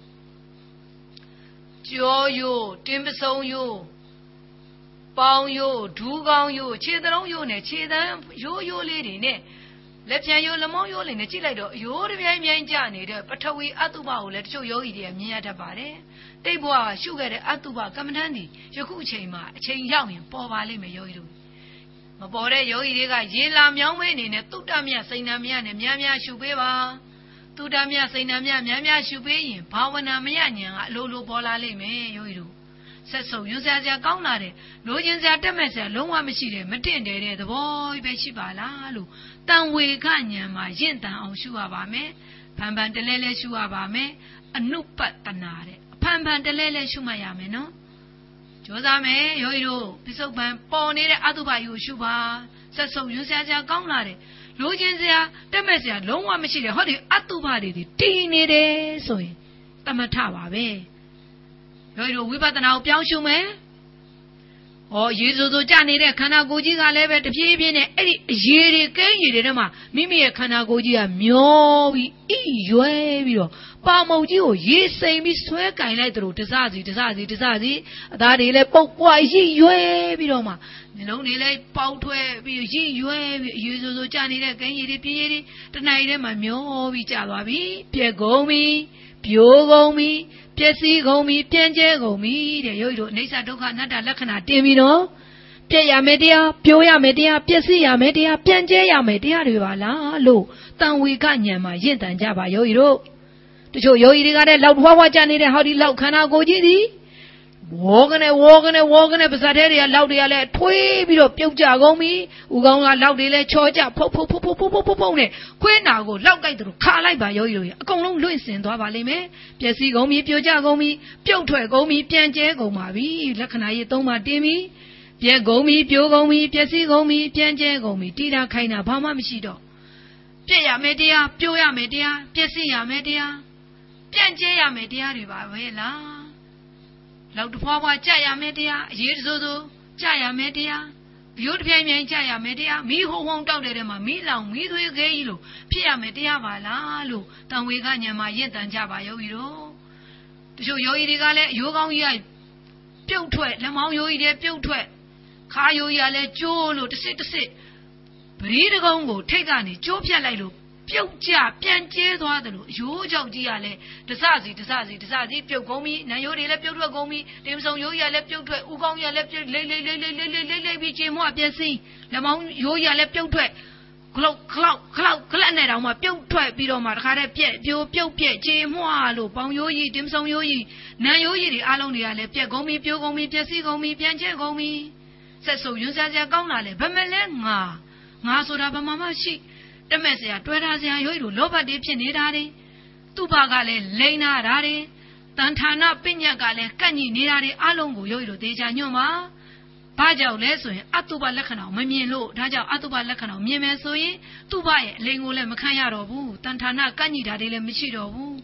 ကြောရိုးတင်းပစုံရိုးပေါင်းရိုးဒူးကောင်းရိုးခြေသလုံးရိုးနဲ့ခြေသန်းရိုးလေးတွေနဲ့လက်ဖြန်းရိုးလက်မောင်းရိုးလေးနဲ့ကြည့်လိုက်တော့အယိုးတစ်ပြိုင်ကြနေတဲ့ပထဝီအတုပကိုလည်းတချို့ယောဂီတွေကမြင်ရတတ်ပါတယ်တိတ်ဘဝရှုခဲ့တဲ့အတုပကမ္မဋ္ဌာန်းဒီယခုအချိန်မှာအချိန်ရောက်ရင်ပေါ်ပါလိမ့်မယ်ယောဂီတို့မပေါ်တဲ့ယောဂီတွေကရေလာမြောင်းမဲအနေနဲ့တုတ္တမြစိန်နာမြနဲ့များရှုပေးပါတုတ္တမြစိန်နာမြများရှုပေးရင်ဘာဝနာမရဉာဏ်ကအလိုလိုပေါ်လာလိမ့်မယ်ယောဂီတို့ဆက်စုံယူစရာကောင်းလာတယ်လိုချင်စရာတက်မဲ့စရာလုံးဝမရှိတယ်မတင့်တယ်တဲ့သဘောပဲရှိပါလားလို့တန်ဝေခဉာဏ်မှာရင့်တန်အောင်ရှုရပါမယ်ဖန်ဖန်တလဲရှုရပါမယ်အနုပတ္တနာတဲ့ဖန်ဖန်တလဲရှုမှတ်ရမယ်နော်ကြိုးစားမယ်ယောဂီတို့ပစ္စုပန်ပေါ်နေတဲ့အတုပယူရှုပါဆက်စုံယူစရာကောင်းလာတယ်လိုချင်စရာတက်မဲ့စရာလုံးဝမရှိတယ်ဟောဒီအတုပတွေတည်နေတယ်ဆိုရင်သမထပါပဲယောဂီတို့ဝိပဿနာကိုပြောင်းရှုမယ်ရေစိုးကြနေတဲ့ခန္ဓာကိုယ်ကြီးကလည်းပဲတပြေးပြေးနဲ့အဲ့ဒီအရေတွေကဲရေတွေထဲမှာမိမိရဲ့ခန္ဓာကိုယ်ကြီးကမျောပြီးရွယ်ပြီးတော့ပါမုတ်ကြီးကိုရေစိမ်ပြီးဆွဲကင်လိုက်သလိုတစစီအသားတွေလည်းပုတ်ပွားရွယ်ပြီးတော့မှနှလုံးတွေလည်းပေါက်ထွက်ပြီးရွယ်ပြီးရေစိုးကြနေတဲ့ကဲရေတွေပြေးရေတွေတဏှာတွေထဲမှာမျောပြီးကျသွားပြီပြက်ကုန်ပြီပြိုးကုန်ပြီပျက်စီးကုန်ပြီပြန့်ကျဲကုန်ပြီတဲ့ယောဂီတို့အနိစ္စဒုက္ခအနတ္တလက္ခဏာတင်ပြီးတော့ပြည့်ရမယ်တရားပြိုးရမယ်တရားပျက်စီးရမယ်တရားပြန့်ကျဲရမယ်တရားတွေပါလားလို့တန်ဝေကဉာဏ်မှာရင့်တန်ကြပါယောဂီတို့တချို့ယောဂီတွေကလည်းလောက်ထွားကြနေတဲ့ဟောဒီလောက်ခန္ဓာကိုယ်ကြီးသည်ဝေါကနေပါဇက်ထဲတွေကလောက်တွေကလည်းထွေးပြီးတော့ပြုတ်ကြကုန်ပြီဥကောင်းကလောက်တွေလည်းချောကြဖုတ်နဲ့ခွေးနာကိုလောက်ကြိုက်သူခါလိုက်ပါယောဂီတို့အကုန်လုံးလွင့်စင်သွားပါလိမ့်မယ်ပျက်စီးကုန်ပြီပြိုကျကုန်ပြီပြုတ်ထွက်ကုန်ပြီပြန်ကျဲကုန်ပါပြီလက္ခဏာရေး၃ပါးတင်းပြီပြက်ကုန်ပြီပြိုးကုန်ပြီပျက်စီးကုန်ပြီပြန်ကျဲကုန်ပြီတိတာခိုင်းတာဘာမှမရှိတော့ပြက်ရမယ်တရားပြိုးရမယ်တရားပျက်စီးရမယ်တရားပြန်ကျဲရမယ်တရားတွေပါပဲလားလောက်တဖွာကြရမယ်တရားအရေးစိုးကြရမယ်တရားဘိုးတစ်ပြိုင်ကြရမယ်တရားမိဟုံတောက်တဲ့ထဲမှာမိလောင်မိသွေးခဲကြီးလို့ဖြစ်ရမယ်တရားပါလားလို့တန်ဝေကဉာဏ်မှာရင့်တန်ကြပါယောဂီတို့တချို့ယောဂီတွေကလည်းအယိုးကောင်းကြီးကပြုတ်ထွက်လက်မောင်းယောဂီတွေပြုတ်ထွက်ခါယောဂီကလည်းကျိုးလို့တစ်စစ်ပရိဒကုံကိုထိတ်ကနေကျိုးဖြတ်လိုက်လို့ပြုတ်ကြပြန်ကျဲသွားတယ်လို့ရိုးကြောက်ကြီးကလည်းတစစီပြုတ်ကုန်ပြီနံရိုးတွေလည်းပြုတ်ထွက်ကုန်ပြီတင်စုံရိုးကြီးကလည်းပြုတ်ထွက်ဥကောင်းကြီးကလည်းပြုတ်လိမ့်ပြီးချိန်မွပျက်စီးလက်မောင်းရိုးကြီးကလည်းပြုတ်ထွက်ခလောက်နဲ့တောင်မှပြုတ်ထွက်ပြီးတော့မှတခါတည်းပြက်ပြိုပြုတ်ပြက်ချိန်မွလို့ပေါင်ရိုးကြီးတင်စုံရိုးကြီးနံရိုးကြီးတွေအားလုံးတွေကလည်းပြက်ကုန်ပြီပြိုကုန်ပြီပျက်စီးကုန်ပြီပြန်ကျဲကုန်ပြီဆက်စုံရွံ့စရာကောင်းလာလေဗမလဲငါဆိုတာဘာမှမရှိတမဲ့စရာတွဲထားစရာရွေးလို့လောဘတွေဖြစ်နေတာတွေသူ့ဘာကလည်းလိန်နာတာတွေတန်ဌာနပညတ်ကလည်းကန့်ညိနေတာတွေအလုံးကိုရွေးလို့တေချာညွန့်ပါဘာကြောင့်လဲဆိုရင်အတုပလက္ခဏာမမြင်လို့ဒါကြောင့်အတုပလက္ခဏာမြင်မယ်ဆိုရင်သူ့ဘာရဲ့အလိန်ကိုလည်းမခံရတော့ဘူးတန်ဌာနကန့်ညိတာတွေလည်းမရှိတော့ဘူး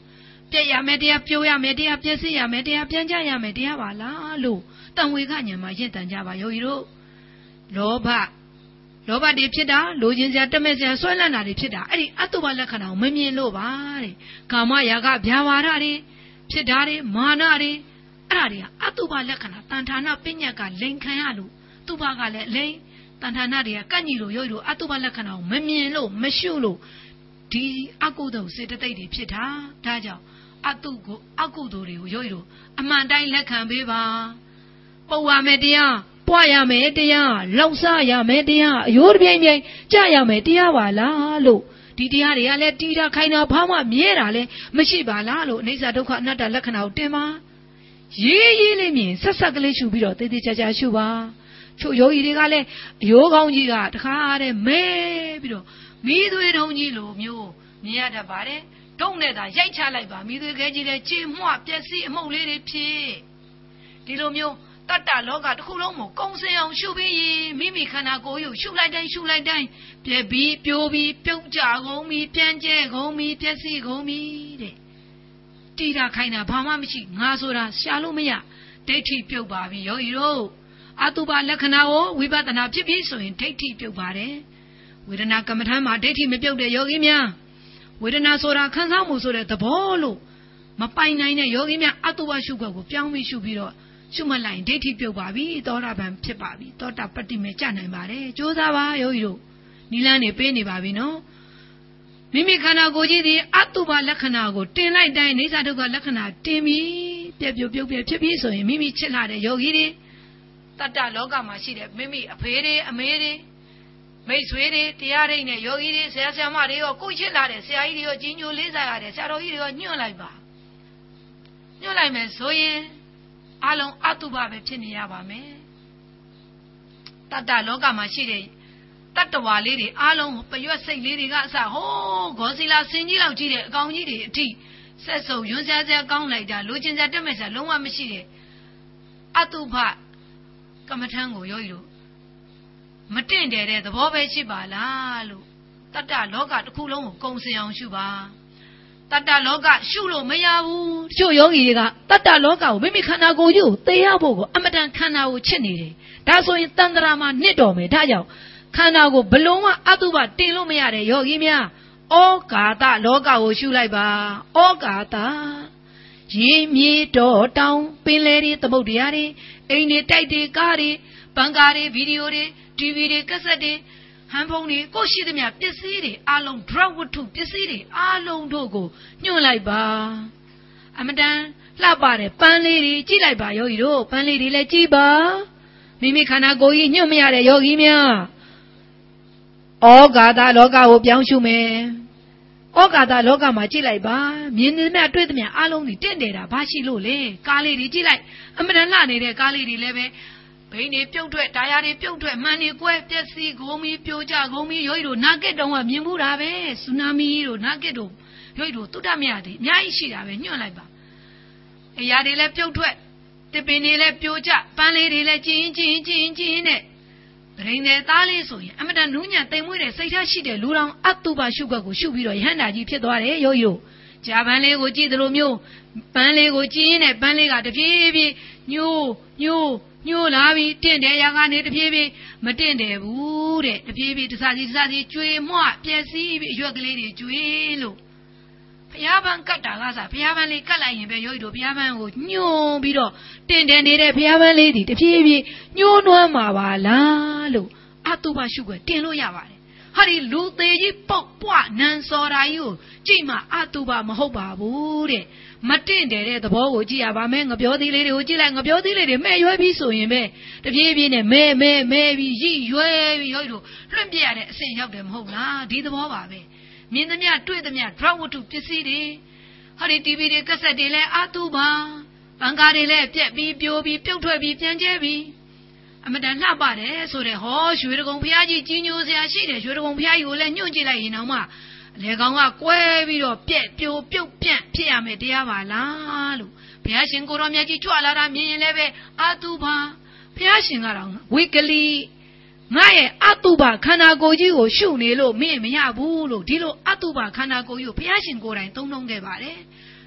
ပြည့်ရမယ်တရားပြိုးရမယ်တရားပြည့်စည်ရမယ်တရားပြန်ကြရမယ်တရားပါလားလို့တန်ဝေကဉာဏ်မှာရင့်တန်ကြပါယောဂီတို့လောဘတွေဖြစ်တာလိုချင်စရာတမဲ့စရာဆွဲလန်းတာတွေဖြစ်တာအဲ့ဒီအတုပလက္ခဏာကိုမမြင်လို့ပါတဲ့ကာမရာဂဗျာပါဒတွေဖြစ်တာတွေမာနတွေအဲ့ဒါတွေကအတုပလက္ခဏာတန်ဌာနပညတ်ကလိန်ခံရလို့တုပကလည်းလိန်တန်ဌာနတွေကကန့်ညီလို့ယောဂီတို့အတုပလက္ခဏာကိုမမြင်လို့မရှုလို့ဒီအကုသိုလ်စေတသိက်တွေဖြစ်တာဒါကြောင့်အကုသိုလ်တွေကိုယောဂီတို့အမှန်တိုင်းလက်ခံပေးပါပုတ်ရမယ်တရားပွားရမယ်တရားလောက်စားရမယ်တရားအယိုးတစ်ပြိုင်ပြိုင်ကြရမယ်တရားပါလားလို့ဒီတရားတွေကလည်းတီးတာခိုင်းတာဘာမှမြဲတာလည်းမရှိပါလားလို့အိဋ္ဌဒုက္ခအနတ္တလက္ခဏာကိုတင်ပါရေးလေးမြင်ဆက်ဆက်ကလေးရှုပြီးတော့တေးသေးချာချာရှုပါချို့ယောဂီတွေကလည်းအယိုးကောင်းကြီးကတခါတည်းမဲပြီးတော့မိသွေးထုံးကြီးလိုမျိုးမြင်ရတတ်ပါတယ်ဒုံနဲ့သာရိုက်ချလိုက်ပါမိသွေးခဲကြီးလည်းကြေမွပျက်စီးအမှုန့်လေးတွေဖြစ်ဒီလိုမျိုးတတ္တလောကတစ်ခုလုံးကိုကုံစင်အောင်ရှုပြီးမိမိခန္ဓာကိုယ်ကိုရှုလိုက်တိုင်းပြက်ပြီးပြိုးပြီးပြုတ်ကြကုန်ပြီးပြန်ကျဲကုန်ပြီးပျက်စီးကုန်ပြီးတဲ့တိတာခိုင်းတာဘာမှမရှိငါဆိုတာရှာလို့မရဒိဋ္ဌိပြုတ်ပါပြီယောဂီတို့အတုပလက္ခဏာကိုဝိပဿနာဖြစ်ပြီးဆိုရင်ဒိဋ္ဌိပြုတ်ပါတယ်ဝေဒနာကမ္မဋ္ဌာန်းမှာဒိဋ္ဌိမပြုတ်တဲ့ယောဂီများဝေဒနာဆိုတာခံစားမှုဆိုတဲ့သဘောလို့မပိုင်နိုင်တဲ့ယောဂီများအတုပရှုခွက်ကိုပြောင်းပြီးရှုပြီးတော့ရှုမှတ်လိုက်ဒိဋ္ဌိပြုတ်ပါပြီသောတာပန်ဖြစ်ပါပြီသောတာပတ္တိမေကြနိုင်ပါတယ်ကြိုးစားပါယောဂီတို့နိလန်းနေပေးနေပါပြီနော်မိမိခန္ဓာကိုယ်ကြီးဒီအတုပလက္ခဏာကိုတင်လိုက်တိုင်းအိဋ္ဌဒုက္ခလက္ခဏာတင်ပြီးပြက်ပြုတ်ဖြစ်ပြီးဆိုရင်မိမိချစ်လာတဲ့ယောဂီတွေတတ္တလောကမှာရှိတဲ့မိမိအဖေတွေအမေတွေမိတ်ဆွေတွေတရားရိပ်နဲ့ယောဂီတွေဆရာဆရာမတွေရောကိုချစ်လာတဲ့ဆရာကြီးတွေရောကြီးညိုလေးစားရတဲ့ဆရာတော်ကြီးတွေရောညွှန်လိုက်ပါညွှန်လိုက်မယ်ဆိုရင်အလုံးအတုပပဲဖြစ်နေရပါမယ်တတ္တလောကမှာရှိတဲ့တတ္တဝါလေးတွေအလုံးပရွက်စိတ်လေးတွေကအစဟိုးဂေါစီလာစင်ကြီးလောက်ကြီးတဲ့အကောင်ကြီးတွေအထိဆက်စုံယွန်းစရာကောင်းလိုက်တာလိုချင်စရာတက်မဲ့စရာလုံးဝမရှိတဲ့အတုပကမ္မထံကိုယောဂီတို့မတင့်တယ်တဲ့သဘောပဲရှိပါလားလို့တတ္တလောကတစ်ခုလုံးကိုကုံစင်အောင်ရှုပါတတ္တလောကရှုလို့မရဘူးတချို့ယောဂီတွေကတတ္တလောကကိုမိမိခန္ဓာကိုယ်ကြီးကိုသိရဖို့ကိုအမတန်ခန္ဓာကိုချစ်နေတယ်ဒါဆိုရင်တန်ត្រာမှာနှစ်တော်မယ်ဒါကြောင့်ခန္ဓာကိုဘလုံးဝအတုပတင်လို့မရတဲ့ယောဂီများဩကာသလောကကိုရှုလိုက်ပါဩကာသရေမြေတော်တောင်ပင်လယ်တွေသမုဒ္ဒရာတွေအိမ်တွေတိုက်တွေကားတွေဘန်ကာတွေဗီဒီယိုတွေတီဗီတွေကက်ဆက်တွေဟန်ဖုန်းတွေကိုရှိသမျှပစ္စည်းတွေအလုံး drug ဝတ္ထုပစ္စည်းတွေအလုံးတို့ကိုညှို့လိုက်ပါအမတန်လှပတဲ့ပန်းလေးတွေကြည့်လိုက်ပါယောဂီတို့ပန်းလေးတွေလည်းကြည့်ပါမိမိခန္ဓာကိုယ်ကြီးညှို့မရတဲ့ယောဂီများဩကာသလောကကိုပြောင်းရှုမယ်ဩကာသလောကမှာကြည့်လိုက်ပါမြင်သမျှတွေ့သမျှအလုံးတွေတင့်တယ်တာဘာရှိလို့လဲကားလေးတွေကြည့်လိုက်အမတန်လှနေတဲ့ကားလေးတွေလည်းပဲဘိန်းတွေပြုတ်ထွက်တာယာတွေပြုတ်ထွက်မှန်တွေကွဲပျက်စီးကုန်ပြီးပြိုကျကုန်ပြီးယောဂီတို့နာကစ်တုံးကမြင်မှုတာပဲဆူနာမီတို့နာကစ်တို့ယောဂီတို့တုဒ္ဓမယတွေအများကြီးရှိတာပဲညွှန်လိုက်ပါအရာတွေလည်းပြုတ်ထွက်တစ်ပင်တွေလည်းပြိုကျပန်းလေးတွေလည်းကျင်းနဲ့တရင်တဲ့သားလေးဆိုရင်အမတန်နူးညံ့တိမ်မွေးတဲ့စိတ်ထားရှိတဲ့လူတော်အတုပရှုခွက်ကိုရှုပြီးတော့ယဟန္တာကြီးဖြစ်သွားတယ်ယောဂီတို့ဂျာပန်လေးကိုကြည့်သလိုမျိုးပန်းလေးကိုကြည့်ရင်ပန်းလေးကတဖြည်းဖြည်းညိုးလာပြီးတင့်တယ်ရာကနေတဖြည်းဖြည်းမတင့်တယ်ဘူးတဲ့တဖြည်းဖြည်းတစားစီကျွေးမွပျက်စီးပြီးအရွက်ကလေးတွေကျွေးလို့ဘုရားပန်းကတ်တာကစားဘုရားပန်းလေးကတ်လိုက်ရင်ပဲယောဂီတို့ဘုရားပန်းကိုညှိုးပြီးတော့တင့်တယ်နေတဲ့ဘုရားပန်းလေးဒီတဖြည်းဖြည်းညှိုးနွမ်းမှာပါလားလို့အတုပရှုခွက်တင်လို့ရပါတယ်ဟာဒီလူသေးကြီးပုတ်ပွနန်းစော်ဓာကြီးကိုကြည့်မှအတုပမဟုတ်ပါဘူးတဲ့မတင့်တယ်တဲ့သဘောကိုကြည့်ရပါမယ်ငပြောသီးလေးတွေကိုကြည့်လိုက်ငပြောသီးလေးတွေမဲ့ရွယ်ပြီးဆိုရင်ပဲတပြေးပြေးနဲ့မဲပြီးရိရွယ်ပြီးယောဂီတို့လွင့်ပြရတဲ့အဆင့်ရောက်တယ်မဟုတ်လားဒီသဘောပါပဲမြင်သမျှတွေ့သမျှ drug ဝတ္ထုပစ္စည်းတွေဟာဒီ TV တွေကက်ဆက်တွေလည်းအတုပါဘန်ကာတွေလည်းပြက်ပြီးပြိုပြီးပြုတ်ထွက်ပြီးပြန်ကျဲပြီးအမတန်လှပတယ်ဆိုတဲ့ဟောရွှေတကုံဘုရားကြီးကြီးညိုစရာရှိတယ်ရွှေတကုံဘုရားကြီးကိုလည်းညွှန်ကြည့်လိုက်ရင်တော့မှလေကောင်ကကွဲပြီးတော့ပြက်ပြိုပြုတ်ပြန့်ဖြစ်ရမယ်တရားပါလားလို့ဘုရားရှင်ကိုတော်မြတ်ကြီးကြွလာတာမြင်ရင်လည်းပဲအတုပါဘုရားရှင်ကတော့ဝိကလီငါရဲ့အတုပခန္ဓာကိုယ်ကြီးကိုရှုနေလို့မရဘူးလို့ဒီလိုအတုပခန္ဓာကိုယ်ကြီးကိုဘုရားရှင်ကိုယ်တိုင်သုံးခဲ့ပါတယ်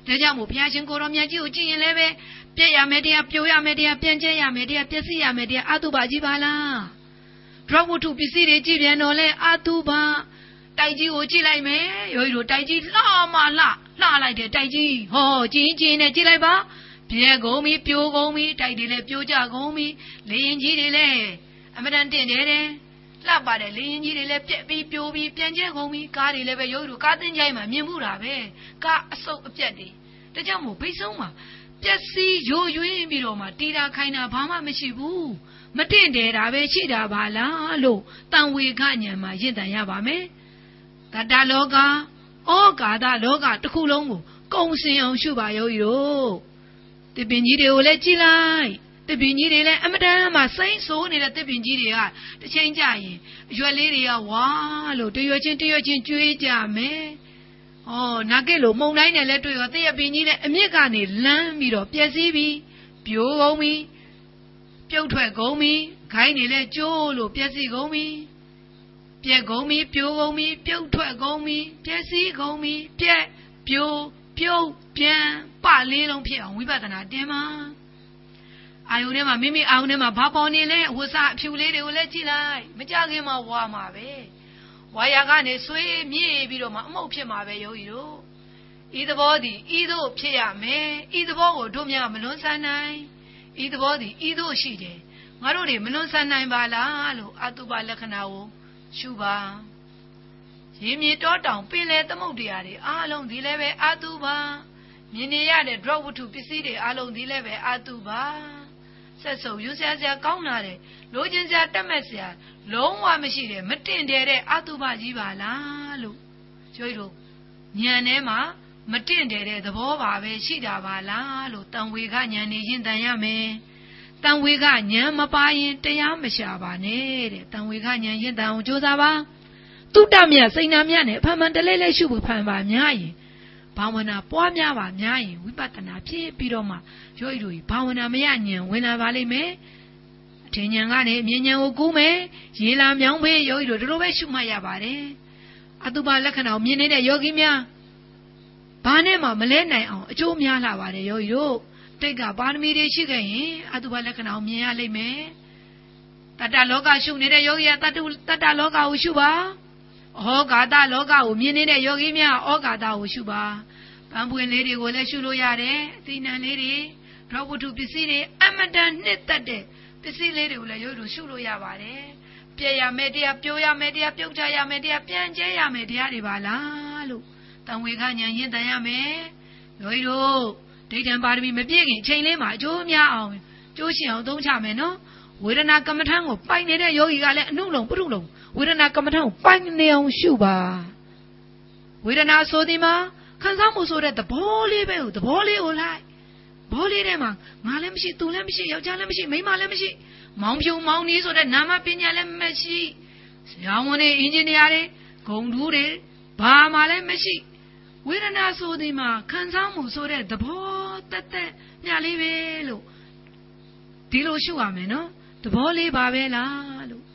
ဒါကြောင့်မို့ဘုရားရှင်ကိုရောမြတ်ကြီးကိုကြည့်ရင်လည်းပဲပြည့်ရမယ်တရားပြိုရမယ်တရားပြန်ကျဲရမယ်တရားပျက်စီးရမယ်တရားအတုပါကြီးပါလားဒရဝတ္ထုပစ္စည်းတွေကြည့်ပြန်တော့လဲအတုပါတိုက်ကြီးကိုကြည့်လိုက်မယ်ယောဂီတို့တိုက်ကြီးလှမလှလိုက်တယ်တိုက်ကြီးဟောကြည့်နဲ့ကြည့်လိုက်ပါပြဲကုန်ပြီပြိုကုန်ပြီတိုက်တွေလည်းပြိုကြကုန်ပြီလေရင်ကြီးတွေလည်းအမတန်တင့်တယ်လှပါတယ်လေရင်ကြီးတွေလည်းပြက်ပြီးပြိုပြီးပြန်ကျဲကုန်ပြီကားတွေလည်းပဲယောဂီတို့ကားတင်းကြိုင်မှာမြင်မှုတာပဲကားအဆုပ်အပြက်တွေဒါကြောင့်မို့ဘိတ်ဆုံးမှာပျက်စီးရိုးရွင်းပြီးတော့မှတီတာခိုင်းတာဘာမှမရှိဘူးမတင့်တယ်တာပဲရှိတာပါလားလို့တန်ဝေခဉာဏ်မှာရင့်တန်ရပါမယ်တတလောကဩကာသလောကတစ်ခုလုံးကိုကုံစင်အောင်ရှုပါယောဂီတို့တပင်ကြီးတွေကိုလည်းကြည့်လိုက်တပင်ကြီးတွေလည်းအမတန်မှစိမ့်ဆိုးနေတဲ့တပင်ကြီးတွေကတစ်ချိန်ကြာရင်အရွယ်လေးတွေကဝါလို့တရွယ်ချင်းကျွေးကြမယ်နာကစ်လို့မုံတိုင်းနဲ့လည်းတွေ့ရောတရက်ပင်ကြီးနဲ့အမြင့်ကနေလမ်းပြီးတော့ပျက်စီးပြီးပြိုကုန်ပြီပြုတ်ထွက်ကုန်ပြီခိုင်းနေလဲကျိုးလို့ပျက်စီးကုန်ပြီပြက်ကုန်ပြီပြိုကုန်ပြီပြုတ်ထွက်ကုန်ပြီပျက်စီးကုန်ပြီပြက်ပြိုပြုတ်ပြန်ပလေးလုံးဖြစ်အောင်ဝိပဿနာတင်ပါအာယုန်ထဲမှာမိမိအာယုန်ထဲမှာဘာပေါ်နေလဲဝဆအဖြူလေးတွေကိုလည်းကြည့်လိုက်မကြခင်မှာဝါမှာပဲဝါယာကနေဆွေးမြေ့ပြီးတော့မှအမှုတ်ဖြစ်မှာပဲယောဂီတို့ဤသဘောသည်ဤသို့ဖြစ်ရမယ်ဤသဘောကိုတို့များမလွန်ဆန်းနိုင်ဤသဘောသည်ဤသို့ရှိတယ်ငါတို့တွေမလွန်ဆန်းနိုင်ပါလားလို့အတုပလက္ခဏာကိုရှုပါရေမြေတောတောင်ပင်လေသမုဒ္ဒရာတွေအားလုံးဒီလည်းပဲအတုပါမြင်နေရတဲ့ဒရဝတ္ထုပစ္စည်းတွေအားလုံးဒီလည်းပဲအတုပါဆက်စုပ်ယူဆရာကောင်းလာတယ်လိုချင်စရာတက်မဲ့စရာလုံးဝမရှိတယ်မတင်တယ်တဲ့အတုပကြီးပါလားလို့ကျွေးတို့ဉာဏ်ထဲမှာမတင့်တယ်တဲ့သဘောပါပဲရှိတာပါလားလို့တန်ဝေခဉာဏ်နေရင်တန်ရမယ်တန်ဝေခဉာဏ်မပါရင်တရားမရှာပါနဲ့တဲ့တန်ဝေခဉာဏ်ရင်တန်အောင်ကြိုးစားပါတုတ္တမြတ်စိန်နာမြတ်နဲ့အဖန်မှန်တလဲလဲရှုဖို့ဖန်ပါများရင်ဘာဝနာပွားများပါများရင်ဝိပဿနာဖြစ်ပြီးတော့မှယောဂီတို့ဘာဝနာမရဉာဏ်ဝင်လာပါလိမ့်မယ်အထင်ဉာဏ်ကနေအမြင်ဉာဏ်ကိုကူးမယ်ရေလာမြောင်းပေးယောဂီတို့ဒီလိုပဲရှုမှတ်ရပါတယ်အတုပလက္ခဏာကိုမြင်နေတဲ့ယောဂီများဘာနဲ့မှမလဲနိုင်အောင်အကျိုးများလာပါတယ်ယောဂီတို့တိတ်ကပါရမီတွေရှိခဲ့ရင်အတုပလက္ခဏာကိုမြင်ရလိမ့်မယ်တတ္တလောကရှုနေတဲ့ယောဂီကတတ္တလောကကိုရှုပါဩဃာတလောကကိုမြင်နေတဲ့ယောဂီများဩဃာတကိုရှုပါပန်းပွင့်လေးတွေကိုလည်းရှုလို့ရတယ်အသီးနှံလေးတွေဒရဝတ္ထုပစ္စည်းတွေအမတန်နှစ်သက်တဲ့ပစ္စည်းလေးတွေကိုလည်းယောဂီတို့ရှုလို့ရပါတယ်ပြည့်ရမယ်တရားပြိုရမယ်တရားပြုတ်ချရမယ်တရားပြန်ကျဲရမယ်တရားတွေပါလားလို့တန်ဝေခဉာဏ်ရင်တန်ရမယ်ယောဂီတို့ဒိဋ္ဌံပါရမီမပြည့်ခင်အချိန်လေးမှာအကျိုးများအောင်ကျိုးရှင်အောင်သုံးချမယ်နော်ဝေဒနာကမ္မထံကိုပိုင်နေတဲ့ယောဂီကလည်းအနုလုံပုထုလုံဝေဒနာကမ္မထံကိုပိုင်နေအောင်ရှုပါဝေဒနာဆိုဒီမှာခံစားမှုဆိုတဲ့သဘောလေးပဲသဘောလေးကိုလိုက်ဘောလေးထဲမှာငါလည်းမရှိသူလည်းမရှိယောက်ျားလည်းမရှိမိန်းမလည်းမရှိမောင်ဖြူမောင်နီးဆိုတဲ့နာမပညာလည်းမရှိဆရာဝန်တွေအင်ဂျင်နီယာတွေဂုံတူးတွေဘာမှလည်းမရှိဝေဒနာဆိုဒီမှာခံစားမှုဆိုတဲ့သဘောတက်တက်ညလေးပဲလို့ဒီလိုရှုရမယ်နော်သဘောလေးပါပဲလားလို့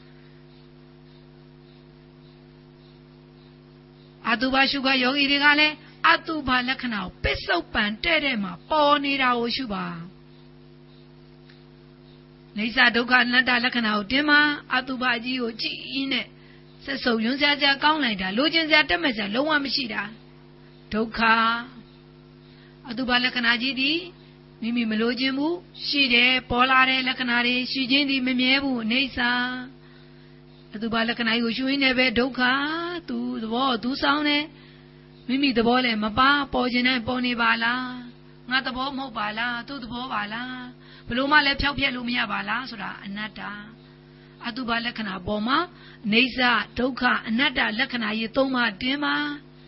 အတုပရှုခယောဂီတွေကလည်းအတုပလက္ခဏာကိုပစ္စုပန်တဲ့မှာပေါ်နေတာကိုရှုပါနေသဒုက္ခအနတ္တလက္ခဏာကိုတင်မှာအတုပကြီးကိုကြည့်ရင်းနဲ့ဆက်စုပ်ယွန်းစရာကောင်းလိုက်တာလိုချင်စရာတက်မဲ့စရာလုံးဝမရှိတာဒုက္ခအတုပလက္ခဏာကြီးဒီမိမိမလိုချင်ဘူးရှိတယ်ပေါ်လာတဲ့လက္ခဏာတွေရှိခြင်းဒီမမြဲဘူးအိဋ္ဌာအတုပလက္ခဏာကိုရှုရင်းနဲ့ပဲဒုက္ခသူသဘောသူဆောင်တယ်မိမိသဘောလည်းမပါပေါ်ခြင်းနဲ့ပေါ်နေပါလားငါသဘောမဟုတ်ပါလားသူ့သဘောပါလားဘလို့မှလည်းဖြောက်ပြက်လို့မရပါလားဆိုတာအနတ္တအတုပလက္ခဏာပေါ်မှာအိဋ္ဌာဒုက္ခအနတ္တလက္ခဏာကြီးသုံးပါတင်ပါ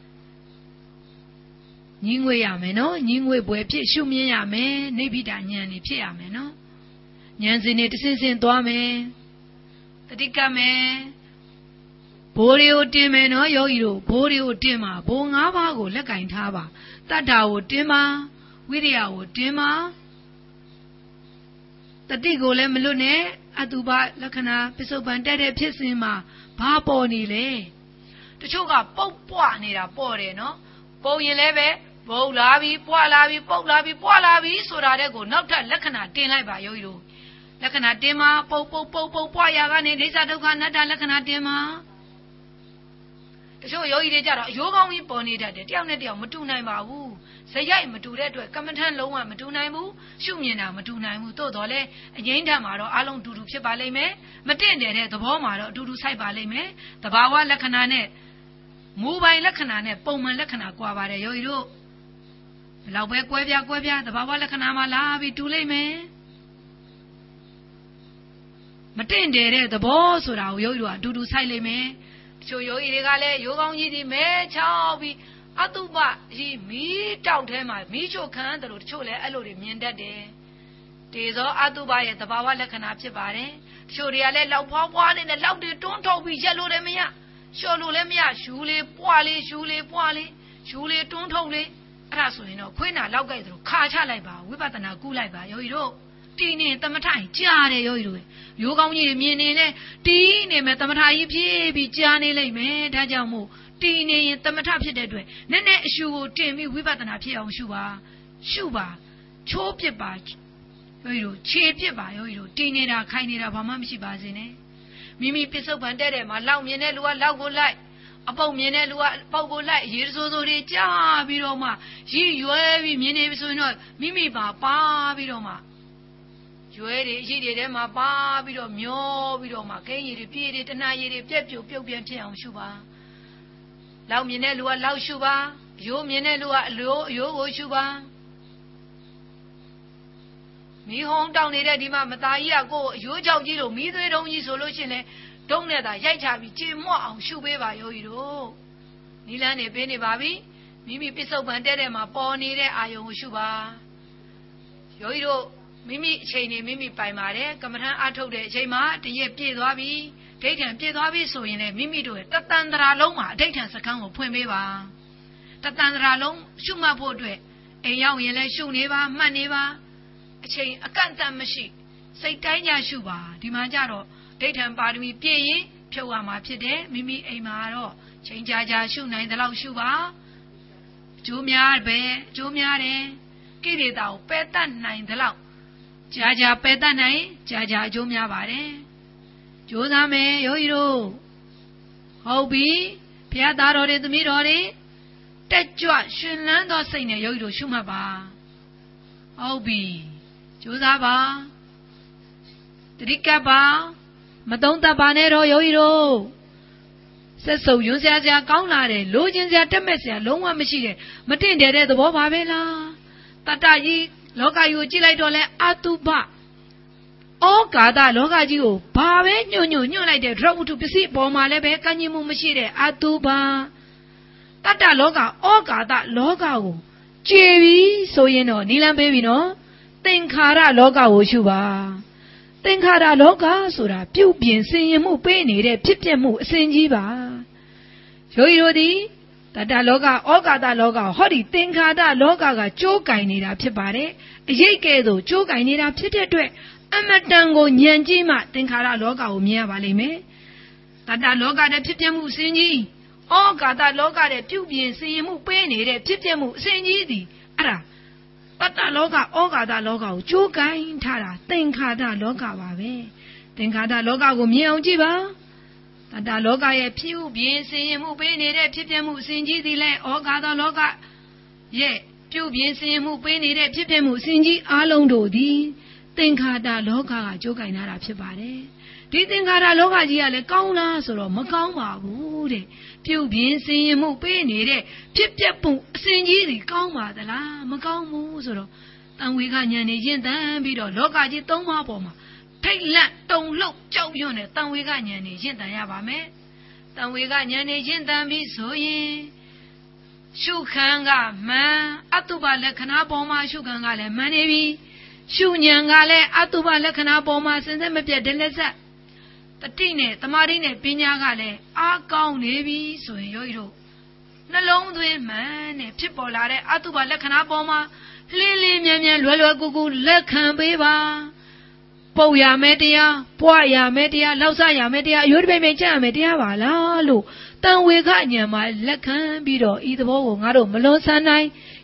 ညီငွေရမယ်နော်ညီငွေပွဲဖြစ်ရှုမြင်ရမယ်နိဗ္ဗိဒဉာဏ်နေဖြစ်ရမယ်နော်ဉာဏ်စဉ်တွေတစ်ဆင့်ဆင့်သွားမယ်တတိကမယ်ဘိုးတွေကိုတင်မယ်နော်ယောဂီတို့ဘိုးတွေကိုတင်ပါဘိုး၅ပါးကိုလက်ကင်ထားပါတတ္တာကိုတင်ပါဝိရိယကိုတင်ပါတတိကိုလည်းမလွတ်နဲ့အတုပလက္ခဏာပစ္စုပန်တဲ့ဖြစ်စဉ်မှာဘာပေါ်နေလဲတချို့ကပုတ်ပွားနေတာပေါ်တယ်နော်ပုံရင်လည်းပဲဘပုတ်လာပြီပွားလာပြီပုတ်လာပြီပွားလာပြီဆိုတာတဲ့ကိုနောက်ထပ်လက္ခဏာတင်လိုက်ပါယောဂီတို့လက္ခဏာတင်မှာပုတ်ပွားရကနေဒိဋ္ဌဒုက္ခအနတ္တလက္ခဏာတင်မှာတချို့ယောဂီတွေကြတော့အယိုးကောင်းကြီးပေါ်နေတတ်တယ်တယောက်နဲ့တယောက်မတူနိုင်ပါဘူးဇယိုက်မတူတဲ့အတွက်ကမ္မထမ်းလုံးဝမတူနိုင်ဘူးရှုမြင်တာမတူနိုင်ဘူးသို့တော်လဲအငိမ့်ထမှာတော့အလုံးတူတူဖြစ်ပါလိမ့်မယ်မတင့်တယ်တဲ့သဘောမှာတော့အတူတူဆိုင်ပါလိမ့်မယ်သဘာဝလက္ခဏာနဲ့မူပိုင်လက္ခဏာနဲ့ပုံမှန်လက္ခဏာကွာပါတယ်ယောဂီတို့ဘယ်လောက်ပဲကွဲပြားသဘာဝလက္ခဏာမှာလာပြီးတူလိမ့်မယ်မတင့်တယ်တဲ့သဘောဆိုတာကိုယောဂီတို့ကအတူတူဆိုင်လိမ့်မယ်တချို့ယောဂီတွေကလည်းယောကောင်းကြီးဒီမဲချောက်ပြီးအတုပကြီးမီးတောက်ထဲမှာမီးချို့ခံတယ်လို့တချို့လည်းအဲ့လိုတွေမြင်တတ်တယ်တေသောအတုပရဲ့သဘာဝလက္ခဏာဖြစ်ပါတယ်တချို့တွေကလည်းလောက်ဖွားနေတဲ့လောက်တွေတွန်းထုတ်ပြီးရက်လို့လည်းမရလျှော်လို့လည်းမရရှူလေးပွားလေးရှူလေးတွန်းထုတ်လေးအဲ့ဒါဆိုရင်တော့ခွေးနာလောက်ကြိုက်သလိုခါချလိုက်ပါဝိပဿနာကူးလိုက်ပါယောဂီတို့တီးနေသမထရင်ကြားတယ်ယောဂီတို့ရိုးကောင်းကြီးမြင်နေလဲတီးနေမယ်သမထကြီးဖြည့်ပြီးကြားနေလိမ့်မယ်ဒါကြောင့်မို့တီးနေရင်သမထဖြစ်တဲ့အတွက်နည်းနည်းအရှူကိုတင်ပြီးဝိပဿနာဖြစ်အောင်ရှုပါချိုးပစ်ပါယောဂီတို့ခြေပစ်ပါယောဂီတို့တီးနေတာခိုင်နေတာဘာမှမရှိပါစေနဲ့မိမိပစ္စုပန်တဲ့မှာလောက်မြင်တဲ့လူကလောက်ကိုလိုက်အပုတ်မြင်တဲ့လူကပုတ်ကိုလိုက်ရေစိုးတွေကြားပြီးတော့မှရည်ရွယ်ပြီးမြင်နေပြီဆိုရင်တော့မိမိပါပြီးတော့မှရွယ်တွေရည်တွေထဲမှာပါပြီးတော့မျောပြီးတော့မှကိန်းရည်တွေပြေးတွေတဏှာရည်တွေပြက်ပြုတ်ပြန်ဖြစ်အောင်ရှုပါလောက်မြင်တဲ့လူကလောက်ရှုပါရိုးမြင်တဲ့လူကအရိုးကိုရှုပါမီးဟုံးတောင်းနေတဲ့ဒီမှာမသားကြီးကကိုယ်အရိုးကြောက်ကြီးလို့မီးသွေးတုံးကြီးဆိုလို့ရှိရင်လေဒုံးနဲ့သာရိုက်ချပြီးကြေမွတ်အောင်ရှုပေးပါယောဂီတို့နီလန်းနေပေးနေပါပြီမိမိပစ္စုပန်တဲ့မှာပေါ်နေတဲ့အာယုံကိုရှုပါယောဂီတို့မိမိအချိန်နေမိမိပိုင်ပါတယ်ကမ္မထအထုတ်တဲ့အချိန်မှာတရက်ပြည့်သွားပြီဒိဋ္ဌံပြည့်သွားပြီဆိုရင်လည်းမိမိတို့ရဲ့တတန်တရာလုံးမှာအဋ္ဌံစခန်းကိုဖွင့်ပေးပါတတန်တရာလုံးရှုမှတ်ဖို့အတွက်အိမ်ရောက်ရင်လည်းရှုနေပါမှတ်နေပါအချိန်အကန့်အသတ်မရှိစိတ်တိုင်းကြရှုပါဒီမှာကြတော့ဒိဋ္ဌံပါရမီပြည့်ရင်ဖြုတ်ရမှာဖြစ်တယ်မိမိအိမ်မှာတော့ချိန်ကြာရှုနိုင်တဲ့လောက်ရှုပါအကျိုးများတယ်ကိလေသာကိုပယ်တတ်နိုင်တဲ့လောက်ကြာပယ်တတ်နိုင်ကြာအကျိုးများပါတယ်ကြိုးစားမယ်ယောဂီတို့ဟုတ်ပြီဘုရားသားတော်တွေသမီးတော်တွေတက်ကြွရှင်လန်းသောစိတ်နဲ့ယောဂီတို့ရှုမှတ်ပါဟုတ်ပြီကြိုးစားပါတတိကပ်ပါမသုံးသပ်ပါနဲ့တော့ယောဂီတို့ဆက်စုပ်ရွံ့စရာကောင်းလာတယ်လိုချင်စရာတက်မဲ့စရာလုံးဝမရှိတဲ့မတင့်တယ်တဲ့သဘောပါပဲလားတတကြီးလောကကြီးကိုကြည့်လိုက်တော့လဲအတုပဩကာသလောကကြီးကိုဘာပဲညွန့်လိုက်တဲ့ဒရဝတ္ထုပစ္စည်းအပေါ်မှာလည်းပဲကန့်ညင်မှုမရှိတဲ့အတုပတတလောကဩကာသလောကကိုကြည်ပြီးဆိုရင်တော့နီလန်းပေးပြီနော်သင်္ခါရလောကကိုရှုပါသင်္ခါရလောကဆိုတာပြုတ်ပြင်ဆင်ရင်မှုပေးနေတဲ့ဖြစ်ပျက်မှုအစဉ်ကြီးပါယောဂီတို့သည်တတလောကဩကာသလောကဟောဒီသင်္ခါရလောကကကြိုးကင်နေတာဖြစ်ပါတယ်အရေးကဲသို့ကြိုးကင်နေတာဖြစ်တဲ့အတွက်အမတန်ကိုဉာဏ်ကြီးမှသင်္ခါရလောကကိုမြင်ရပါလိမ့်မယ်တတလောကတဲ့ဖြစ်ပျက်မှုအစဉ်ကြီးဩကာသလောကတဲ့ပြုတ်ပြင်ဆင်ရင်မှုပေးနေတဲ့ဖြစ်ပျက်မှုအစဉ်ကြီးသည်အဲ့ဒါတတလောကဩကာသလောကကိုကြိုးကင်ထားတာသင်္ခါရလောကပါပဲသင်္ခါရလောကကိုမြင်အောင်ကြည့်ပါတတလောကရဲ့ပြုတ်ပြင်ဆင်ရင်မှုပေးနေတဲ့ဖြစ်ပျက်မှုအစဉ်ကြီးသည်လဲဩကာသလောကရဲ့ပြုတ်ပြင်ဆင်ရင်မှုပေးနေတဲ့ဖြစ်ပျက်မှုအစဉ်ကြီးအလုံးတို့သည်သင်္ခါရလောကကကြိုးကင်ထားတာဖြစ်ပါတယ်ဒီသင်္ခါရလောကကြီးကလည်းကောင်းလားဆိုတော့မကောင်းပါဘူးတဲ့ပြုတ်ပြင်ဆင်ရင်မှုပေးနေတဲ့ဖြစ်ပျက်မှုအစဉ်ကြီးသည်ကောင်းပါသလားမကောင်းဘူးဆိုတော့တန်ဝေကဉာဏ်နဲ့ရင့်တန်ပြီးတော့လောကကြီးသုံးပါးပေါ်မှာထိတ်လန့်တုန်လှုပ်ကြောက်ရွံ့တဲ့တန်ဝေကဉာဏ်နဲ့ရင့်တန်ရပါမယ်တန်ဝေကဉာဏ်နဲ့ရင့်တန်ပြီးဆိုရင်ရှုခံကမှန်အတုပလက္ခဏာပေါ်မှာရှုခံကလည်းမှန်နေပြီရှုဉဏ်ကလည်းအတုပလက္ခဏာပေါ်မှာစဉ်ဆက်မပြတ်ဒလဆက်တတိနဲ့တမာတိနဲ့ပညာကလည်းအားကောင်းနေပြီဆိုရင်ယောဂီတို့နှလုံးသွင်းမှန်နဲ့ဖြစ်ပေါ်လာတဲ့အတုပလက္ခဏာပေါ်မှာလေးမြန်လွယ်ကူကူလက်ခံပေးပါပုတ်ရမယ်တရားပွားရမယ်တရားလောက်ဆရမယ်တရားအယုဒ္ဓပိမိတ်ကြရမယ်တရားပါလားလို့တန်ဝေခဉာဏ်မှာလက်ခံပြီးတော့ဤသဘောကိုငါတို့မလွန်ဆန်းနိုင်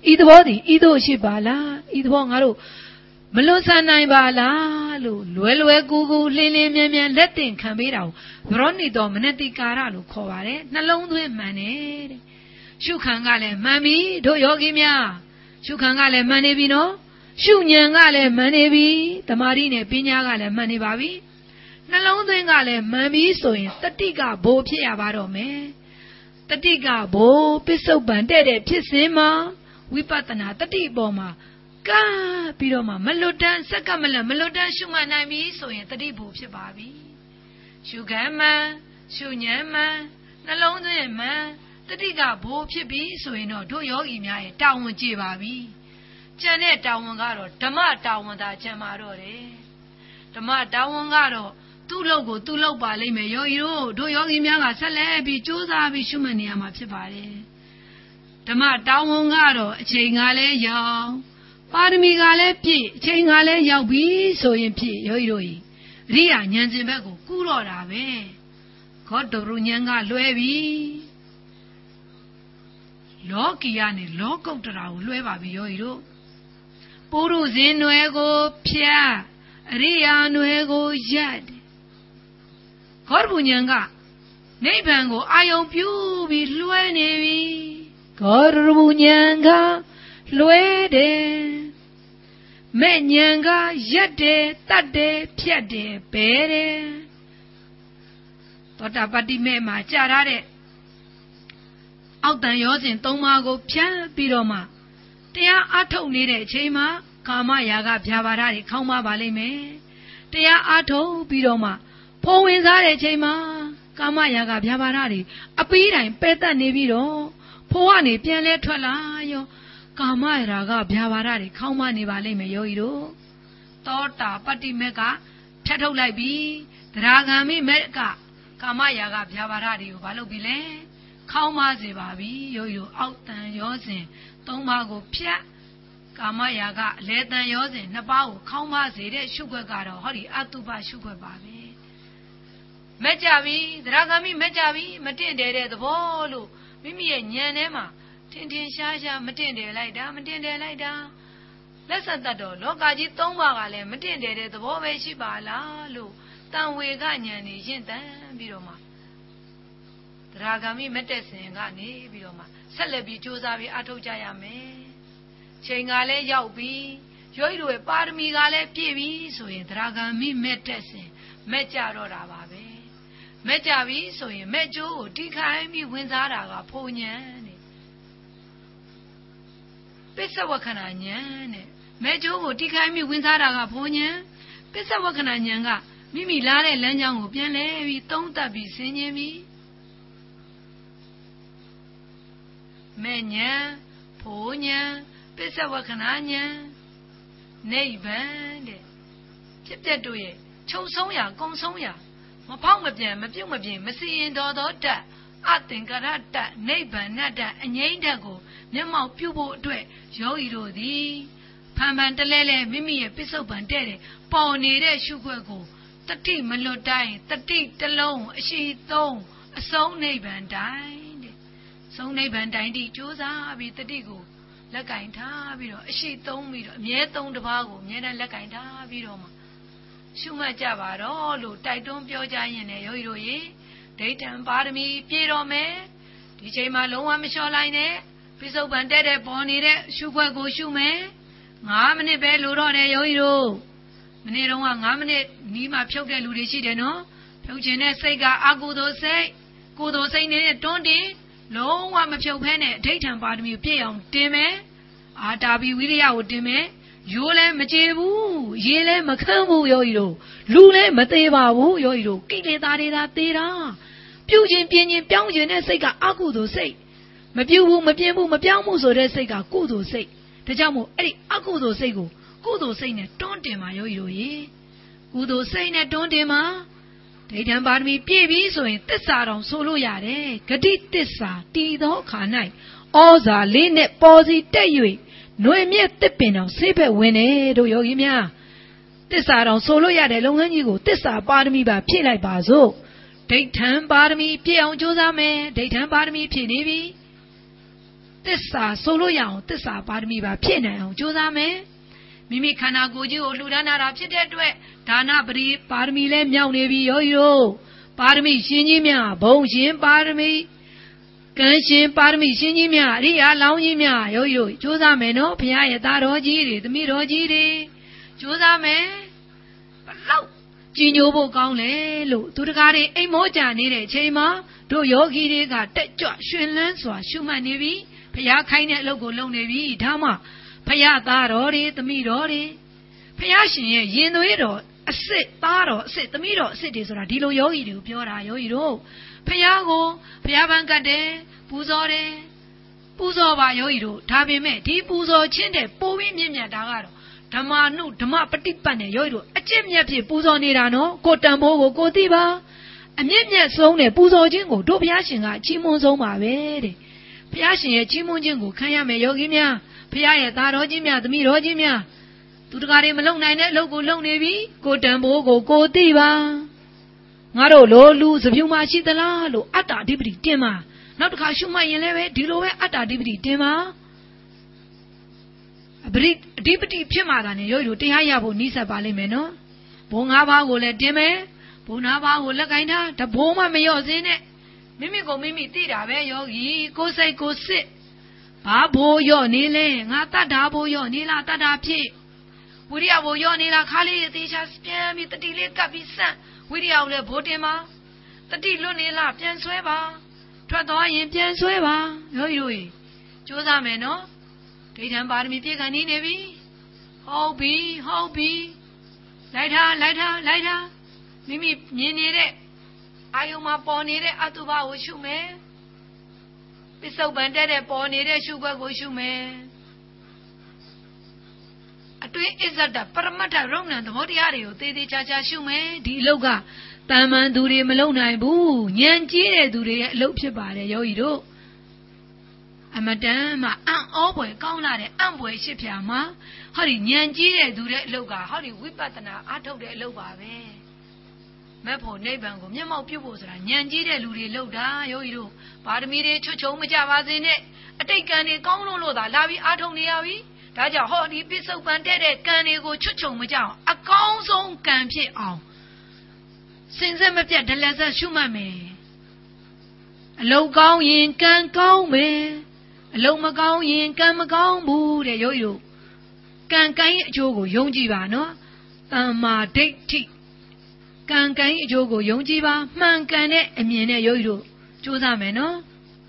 ဤသဘောသည်ဤသို့ရှိပါလားဤသဘောငါတို့မလွန်ဆန်နိုင်ပါလားလို့လွယ်ကူကူလင်းမြန်လက်တင်ခံပေးတာကိုဗရောနိတော်မနတိကာရလို့ခေါ်ပါတယ်နှလုံးသွင်းမှန်တယ်တဲ့ရှုခံကလည်းမှန်ပြီတို့ယောဂီများရှုခံကလည်းမှန်နေပြီနော်ရှုဉဏ်ကလည်းမှန်နေပြီတမာတိနဲ့ပညာကလည်းမှန်နေပါပြီနှလုံးသွင်းကလည်းမှန်ပြီဆိုရင်တတိကဘိုးဖြစ်ရပါတော့မယ်တတိကဘိုးပစ္စုပန်တဲ့ဖြစ်စဉ်မှာဝိပဿနာတတိပေါ်မှာကပြီးတော့မှမလွတ်တမ်းစက္ကမလမလွတ်တမ်းရှုမှတ်နိုင်ပြီဆိုရင်တတိဘိုးဖြစ်ပါပြီရှုခံမှန်ရှုဉဏ်မှန်နှလုံးသွင်းမှန်တတိကဘိုးဖြစ်ပြီဆိုရင်တော့တို့ယောဂီများရဲ့တာဝန်ကျေပါပြီကျန်တဲ့တာဝန်ကတော့ဓမ္မတာဝန်သာကျန်ပါတော့တယ်ဓမ္မတာဝန်ကတော့သူ့လုပ်ကိုသူ့လုပ်ပါလိမ့်မယ်ယောဂီတို့ယောဂီများကဆက်လက်ပြီးကြိုးစားပြီးရှုမှတ်နေရမှာဖြစ်ပါတယ်ဓမ္မတာဝန်ကတော့အချိန်ကလည်းရောက်ပါရမီကလည်းပြည့်အချိန်ကလည်းရောက်ပြီဆိုရင်ဖြည့်ယောဂီတို့ကြီးအရိယာဉာဏ်စဉ်ဘက်ကိုကူးတော့တာပဲခောတရုဉာဏ်ကလွဲပြီလောကီကနေလောကုတ္တရာကိုလွှဲပါပြီယောဂီတို့ပုရုဇဉ်နွယ်ကိုဖြတ်အရိယာနွယ်ကိုရပ်ခောတရုဉာဏ်ကနိဗ္ဗာန်ကိုအာယုံပြုပြီးလွှဲနေပြီခောတရုဉာဏ်ကလွှဲတယ်မဲ့ဉာဏ်ကရပ်တယ်တတ်တယ်ဖြတ်တယ်ဘဲတယ်သောတာပတ္တိမေမှာကြာရတဲ့အောက်တန်ရောစဉ်၃ပါးကိုဖြတ်ပြီးတော့မှတရားအားထုတ်နေတဲ့အချိန်မှာကာမရာဂဗျာပါဒတွေခေါင်းပါလိမ့်မယ်တရားအားထုတ်ပြီးတော့မှဖုံးဝင်စားတဲ့အချိန်မှာကာမရာဂဗျာပါဒတွေအပီးတိုင်းပဲ့တက်နေပြီးတော့ဖိုးကနေပြန်လဲထွက်လာရောကာမရာဂဗျာပါဒတွေခေါင်းမနေပါလိမ့်မယ်ယောဂီတို့သောတာပတ္တိမေကဖြတ်ထုတ်လိုက်ပြီတရားဂံမိမေကကာမရာဂဗျာပါဒတွေကိုဘာလုပ်ပြီလဲခေါင်းမစေပါပြီယောဂီတို့အောက်တန်ရောစဉ်၃ပါးကိုဖြတ်ကာမရာဂအလဲတန်ရောစဉ်၂ပါးကိုခေါင်းမစေတဲ့ရှုခွက်ကတော့ဟောဒီအတုပရှုခွက်ပါပဲမက်ကြပြီတရားဂံမိမက်ကြပြီမတင့်တယ်တဲ့သဘောလို့မိမိရဲ့ဉာဏ်ထဲမှာထင်ထင်ရှားရှားမတင့်တယ်လိုက်တာလက်ဆက်တတ်တော့လောကကြီး၃ပါးကလည်းမတင့်တယ်တဲ့သဘောပဲရှိပါလားလို့တန်ဝေကဉာဏ်นี่ရင့်တန်ပြီးတော့မှတရားဂံမိမက်တဲ့စဉ်ကနေပြီးတော့မှဆက်လက်ပြီးကြိုးစားပြီးအထောက်ကြရမယ်ချိန်ကလည်းရောက်ပြီယောဂီတို့ရဲ့ပါရမီကလည်းပြည့်ပြီဆိုရင်တရားဂံမိမက်တဲ့စဉ်မက်ကြတော့တာပါပဲမက်ကြပြီဆိုရင်မက်ကျိုးကိုတိခိုင်းပြီးဝင်စားတာကဖုန်ဉဏ်တဲ့ပစ္စဝခဏဉဏ်တဲ့မက်ကျိုးကိုတိခိုင်းပြီးဝင်စားတာကဖုန်ဉဏ်ပစ္စဝခဏဉဏ်ကမိမိလာတဲ့လမ်းကြောင်းကိုပြန်လဲပြီးသုံးသပ်ပြီးဆင်ခြင်ပြီးမဲ့ဉဏ်ဖိုဉဏ်ပစ္စဝခဏဉဏ်နိဗ္ဗာန်တဲ့ဖြစ်ပျက်တို့ရဲ့ချုပ်ဆုံးရာကုံဆုံးရာမဖောက်မပြန်မပြုတ်မပြင်းမစီရင်တော်သောတတ်အသင်္ကရတတ်နိဗ္ဗာန်တတ်အငြိမ့်တတ်ကိုမျက်မှောက်ပြုဖို့အတွက်ယောဂီတို့သည်ဖန်ဖန်တလဲလဲမိမိရဲ့ပစ္စုပန်တဲ့ပေါ်နေတဲ့ရှုခွက်ကိုတတိမလွတ်တိုင်းတတိတလုံးအရှိသုံးအဆုံးနိဗ္ဗာန်တိုင်းတဲ့ဆုံးနိဗ္ဗာန်တိုင်းဒီကြိုးစားပြီးတတိကိုလက်ကင်ထားပြီးတော့အရှိသုံးပြီးတော့အမြဲသုံးတစ်ပါးကိုအမြဲတမ်းလက်ကင်ထားပြီးတော့မှရှုမှတ်ကြပါတော့လို့တိုက်တွန်းပြောကြရင်လည်းယောဂီတို့ရေဒိဋ္ဌံပါရမီပြည့်တော်မယ်ဒီချိန်မှာလုံးဝမလျှော့လိုက်နဲ့ပိစုပန်တဲ့ပေါ်နေတဲ့ရှုခွက်ကိုရှုမယ်9မိနစ်ပဲလိုတော့တယ်ယောဂီတို့မနေ့တုန်းက9မိနစ်နီးမှဖြုတ်တဲ့လူတွေရှိတယ်နော်ဖြုတ်ခြင်းနဲ့စိတ်ကအကုသိုလ်စိတ်ကုသိုလ်စိတ်နဲ့တွန်းတင်လုံးဝမဖြုတ်ဖဲနဲ့ဒိဋ္ဌံပါရမီပြည့်အောင်တင်မယ်အာတာဘီဝိရိယကိုတင်မယ်ရိုးလည်းမကြေဘူးရေလည်းမခမ်းဘူးယောဂီတို့လူလည်းမသေးပါဘူးယောဂီတို့ကိလေသာတွေသာသေးတာပြုခြင်းပြင်းခြင်းပြောင်းခြင်းတဲ့စိတ်ကအကုသိုလ်စိတ်မပြုဘူးမပြင်းဘူးမပြောင်းဘူးဆိုတဲ့စိတ်ကကုသိုလ်စိတ်ဒါကြောင့်မို့အဲ့ဒီအကုသိုလ်စိတ်ကိုကုသိုလ်စိတ်နဲ့တွန်းတင်ပါယောဂီတို့ရေကုသိုလ်စိတ်နဲ့တွန်းတင်ပါဒိဋ္ဌံပါရမီပြည့်ပြီဆိုရင်သစ္စာတော်ဆိုလို့ရတယ်ဂတိသစ္စာတည်သောခါ၌ဩဇာလေးနဲ့ပေါ်စီတက်၍ຫນွေမြက်တစ်ပင်တော်ဆေးဘက်ဝင်တယ်တို့ယောဂီများသစ္စာတော်ဆိုလို့ရတဲ့လုပ်ငန်းကြီးကိုသစ္စာပါရမီပါဖြည့်လိုက်ပါစို့ဒိဋ္ဌံပါရမီပြည့်အောင်ကြိုးစားမယ်ဒိဋ္ဌံပါရမီဖြည့်နေပြီသစ္စာဆိုလို့ရအောင်သစ္စာပါရမီပါဖြည့်နိုင်အောင်ကြိုးစားမယ်မိမိခန္ဓာကိုယ်ကြီးကိုလှူဒါန်းတာဖြစ်တဲ့အတွက်ဒါနပရိပါရမီလည်းမြောက်နေပြီယောဂီတို့ပါရမီရှင်ကြီးများဘုံရှင်ပါရမီကံရှင်ပါရမီရှင်ကြီးများအရိယာလောင်းကြီးများယောဂီတို့ကြိုးစားမယ်နော်ဘုရားရဲ့သားတော်ကြီးတွေသမီးတော်ကြီးတွေကြိုးစားမယ်ဘလောက်ကြည်ညိုဖို့ကောင်းလေလို့သူတကားတွေအိမ်မောကြနေတဲ့အချိန်မှာတို့ယောဂီတွေကတက်ကြွရှင်လန်းစွာရှုမှတ်နေပြီဘုရားခိုင်းတဲ့အလုပ်ကိုလုပ်နေပြီဒါမှဘုရားသားတော်တွေသမီးတော်တွေဘုရားရှင်ရဲ့ရင်သွေးတော်အစ်စ်သားတော်အစ်စ်သမီးတော်အစ်စ်တွေဆိုတာဒီလိုယောဂီတွေကိုပြောတာယောဂီတို့ဘုရားကိုဘုရားပန်းကတ်တယ်ပူဇော်တယ်ပူဇော်ပါယောဂီတို့ဒါပေမဲ့ဒီပူဇော်ခြင်းတဲ့ပိုပြီးမြင့်မြတ်တာကတော့ဓမ္မနုဓမ္မပฏิပတ်နဲ့ယောဂီတို့အကျင့်မြတ်ဖြစ်ပူဇော်နေတာနော်ကိုတန်ဖိုးကိုကိုသိပါအမြင့်မြတ်ဆုံးတဲ့ပူဇော်ခြင်းကိုတို့ဘုရားရှင်ကချီးမွမ်းဆုံးပါပဲတဲ့ဘုရားရှင်ရဲ့ချီးမွမ်းခြင်းကိုခံရမယ်ယောဂီများဘုရားရဲ့သားတော်ကြီးများသမီးတော်ကြီးများသူတကားတွေမလုံနိုင်တဲ့အလုပ်ကိုလုပ်နေပြီကိုတန်ဖိုးကိုကိုသိပါငါတို့လိုလူစပြူမှရှိသလားလို့အတ္တအဓိပတိတင်ပါနောက်တစ်ခါရှုမှတ်ရင်လည်းပဲဒီလိုပဲအတ္တအဓိပတိတင်ပါအဓိပတိဖြစ်မှသာနဲ့ယောဂီတို့တရားရဖို့နှိစက်ပါလိမ့်မယ်နော်ဘုံ၅ပါးကိုလည်းတင်မယ်ဘုံ၅ပါးကိုလက်ကင်ထားတဘိုးမှမလျော့စင်းနဲ့မိမိကိုမိမိသိတာပဲယောဂီကိုယ်စိတ်ကိုစစ်ဘာဘိုးလျော့နေလဲငါတတ္တာဘိုးလျော့နေလားတတ္တာဖြစ်ဝိရိယဘိုးလျော့နေလားခါလေးသေချာပြန်ပြီးတတိလေးကပ်ပြီးစမ်းဝိရိယကိုလည်းဘိုးတင်ပါတတိလွတ်နေလားပြန်ဆွဲပါထွက်သွားရင်ပြန်ဆွဲပါယောဂီတို့ကြိုးစားမယ်နော်ဒိဋ္ဌံပါရမီပြည့်ကန်နေပြီဟုတ်ပြီလိုက်ထားမိမိမြင်နေတဲ့အာယုံမှာပေါ်နေတဲ့အတုပကိုရှုမယ်ပစ္စုပန်တဲ့ပေါ်နေတဲ့ရှုခွက်ကိုရှုမယ်အတွင်းအစ္ဆဒပရမတ္ထရုံဏသဘောတရားတွေကိုသေသေးချာချာရှုမယ်ဒီအလုပ်ကတန်မှန်သူတွေမလုပ်နိုင်ဘူးဉာဏ်ကြီးတဲ့သူတွေရဲ့အလုပ်ဖြစ်ပါတယ်ယောဂီတို့အမတန်မှအံ့ဩဖွယ်ကောင်းလာတဲ့အံ့ဖွယ်ရှိဖြာမှာဟောဒီဉာဏ်ကြီးတဲ့သူရဲ့အလုပ်ကဟောဒီဝိပဿနာအားထုတ်တဲ့အလုပ်ပါပဲမက်ဖို့နိဗ္ဗာန်ကိုမျက်မှောက်ပြုဖို့ဆိုတာဉာဏ်ကြီးတဲ့လူတွေလုပ်တာယောဂီတို့ပါရမီတွေချွတ်ချုံမကြပါစေနဲ့အတိတ်ကံတွေကောင်းလို့သာလာပြီးအားထုတ်နေရပြီဒါကြောင့်ဟောဒီပိစုပန်တဲ့ကံတွေကိုချွတ်ချုံမကြအောင်အကောင်းဆုံးကံဖြစ်အောင်စင်စစ်မပြတ်ဒလဆက်ရှုမှတ်မယ်အလုံးကောင်းရင်ကံကောင်းမယ်အလုံးမကောင်းရင်ကံမကောင်းဘူးတဲ့ယောဂီတို့ကံကိုင်းအကျိုးကိုယုံကြည်ပါနော်သမ္မာဒိဋ္ဌိကံကိုင်းအကျိုးကိုယုံကြည်ပါမှန်ကန်တဲ့အမြင်နဲ့ယောဂီတို့ကြိုးစားမယ်နော်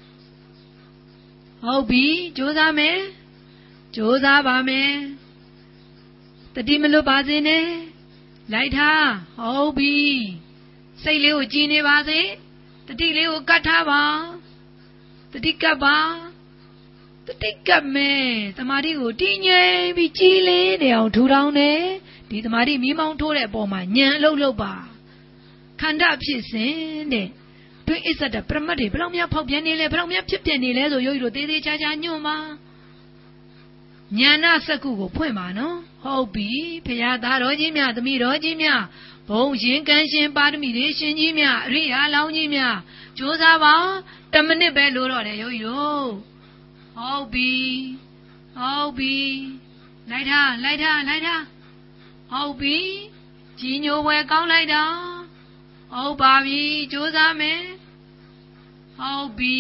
ဟုတ်ပြီကြိုးစားမယ်ကြိုးစားပါမယ်တတိမလွတ်ပါစေနဲ့လိုက်ထားဟုတ်ပြီစိတ်လေးကိုကြည်နေပါစေတတိလေးကိုကတ်ထားပါတတိကပ်ပါတတိကပ်မယ်သမာဓိကိုတည်ငြိမ်ပြီးကြည်လင်းနေအောင်ထူထောင်တယ်ဒီသမာဓိမိမောင်းထိုးတဲ့အပေါ်မှာဉာဏ်အလုပ်လုပ်ပါခန္ဓာဖြစ်စဉ်တဲ့တွင်းအစ္ဆဒပရမတ်တွေဘယ်လောက်များဖောက်ပြန်နေလဲဘယ်လောက်များဖြစ်ပြနေလဲဆိုယောဂီတို့သေးသေးချာချာညွှန်ပါဉာဏစက္ကုကိုဖွင့်ပါနော်ဟုတ်ပြီဘုရားသားတော်ကြီးများသမီးတော်ကြီးများဘုံရှင်ကံရှင်ပါရမီတွေရှင်ကြီးများအရိယာလောင်းကြီးများကြိုးစားပါ10မိနစ်ပဲလို့တော့တယ်ယောဂီတို့ဟုတ်ပြီလိုက်ထားဟုတ်ပြီကြီးညိုဝဲကောင်းလိုက်တာဟုတ်ပါပြီကြိုးစားမယ်ဟုတ်ပြီ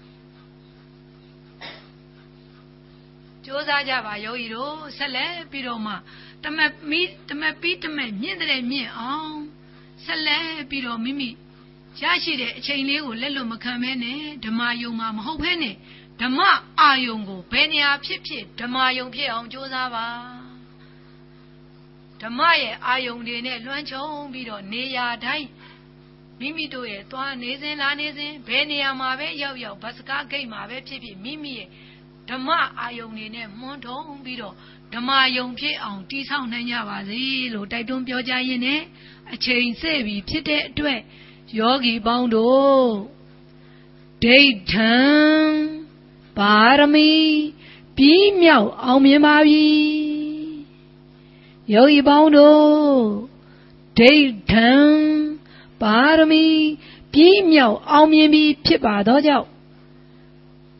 ကြိုးစားကြပါယောဂီတို့ဆက်လက်ပြီးတော့မှတမက်မြင့်တဲ့မြင့်အောင်ဆက်လက်ပြီးတော့မိမိရရှိတဲ့အချိန်လေးကိုလက်လွတ်မခံမဲနဲ့ဓမ္မယုံမှာမဟုတ်ဘဲနဲ့ဓမ္မအာယုံကိုဘယ်နေရာဖြစ်ဓမ္မယုံဖြစ်အောင်ကြိုးစားပါဓမ္မရဲ့အာယုံတွေနဲ့လွှမ်းခြုံပြီးတော့နေရာတိုင်းမိမိတို့ရဲ့သွားနေစဉ်လာနေစဉ်ဘယ်နေရာမှာပဲရောက်ဘတ်စကားဂိတ်မှာပဲဖြစ်မိမိရဲ့ဓမ္မအာယုံတွေနဲ့မွန်းထုံပြီးတော့ဓမ္မယုံဖြစ်အောင်တည်ဆောက်နိုင်ကြပါစေလို့တိုက်တွန်းပြောကြရင်းနဲ့အချိန်စေ့ပြီးဖြစ်တဲ့အတွက်ယောဂီပေါင်းတို့ဒိဋ္ဌံပါရမီပြီးမြောက်အောင်မြင်ပါပြီယောဂီပေါင်းတို့ဒိဋ္ဌံပါရမီပြီးမြောက်အောင်မြင်ပြီဖြစ်ပါသောကြောင့်ဒ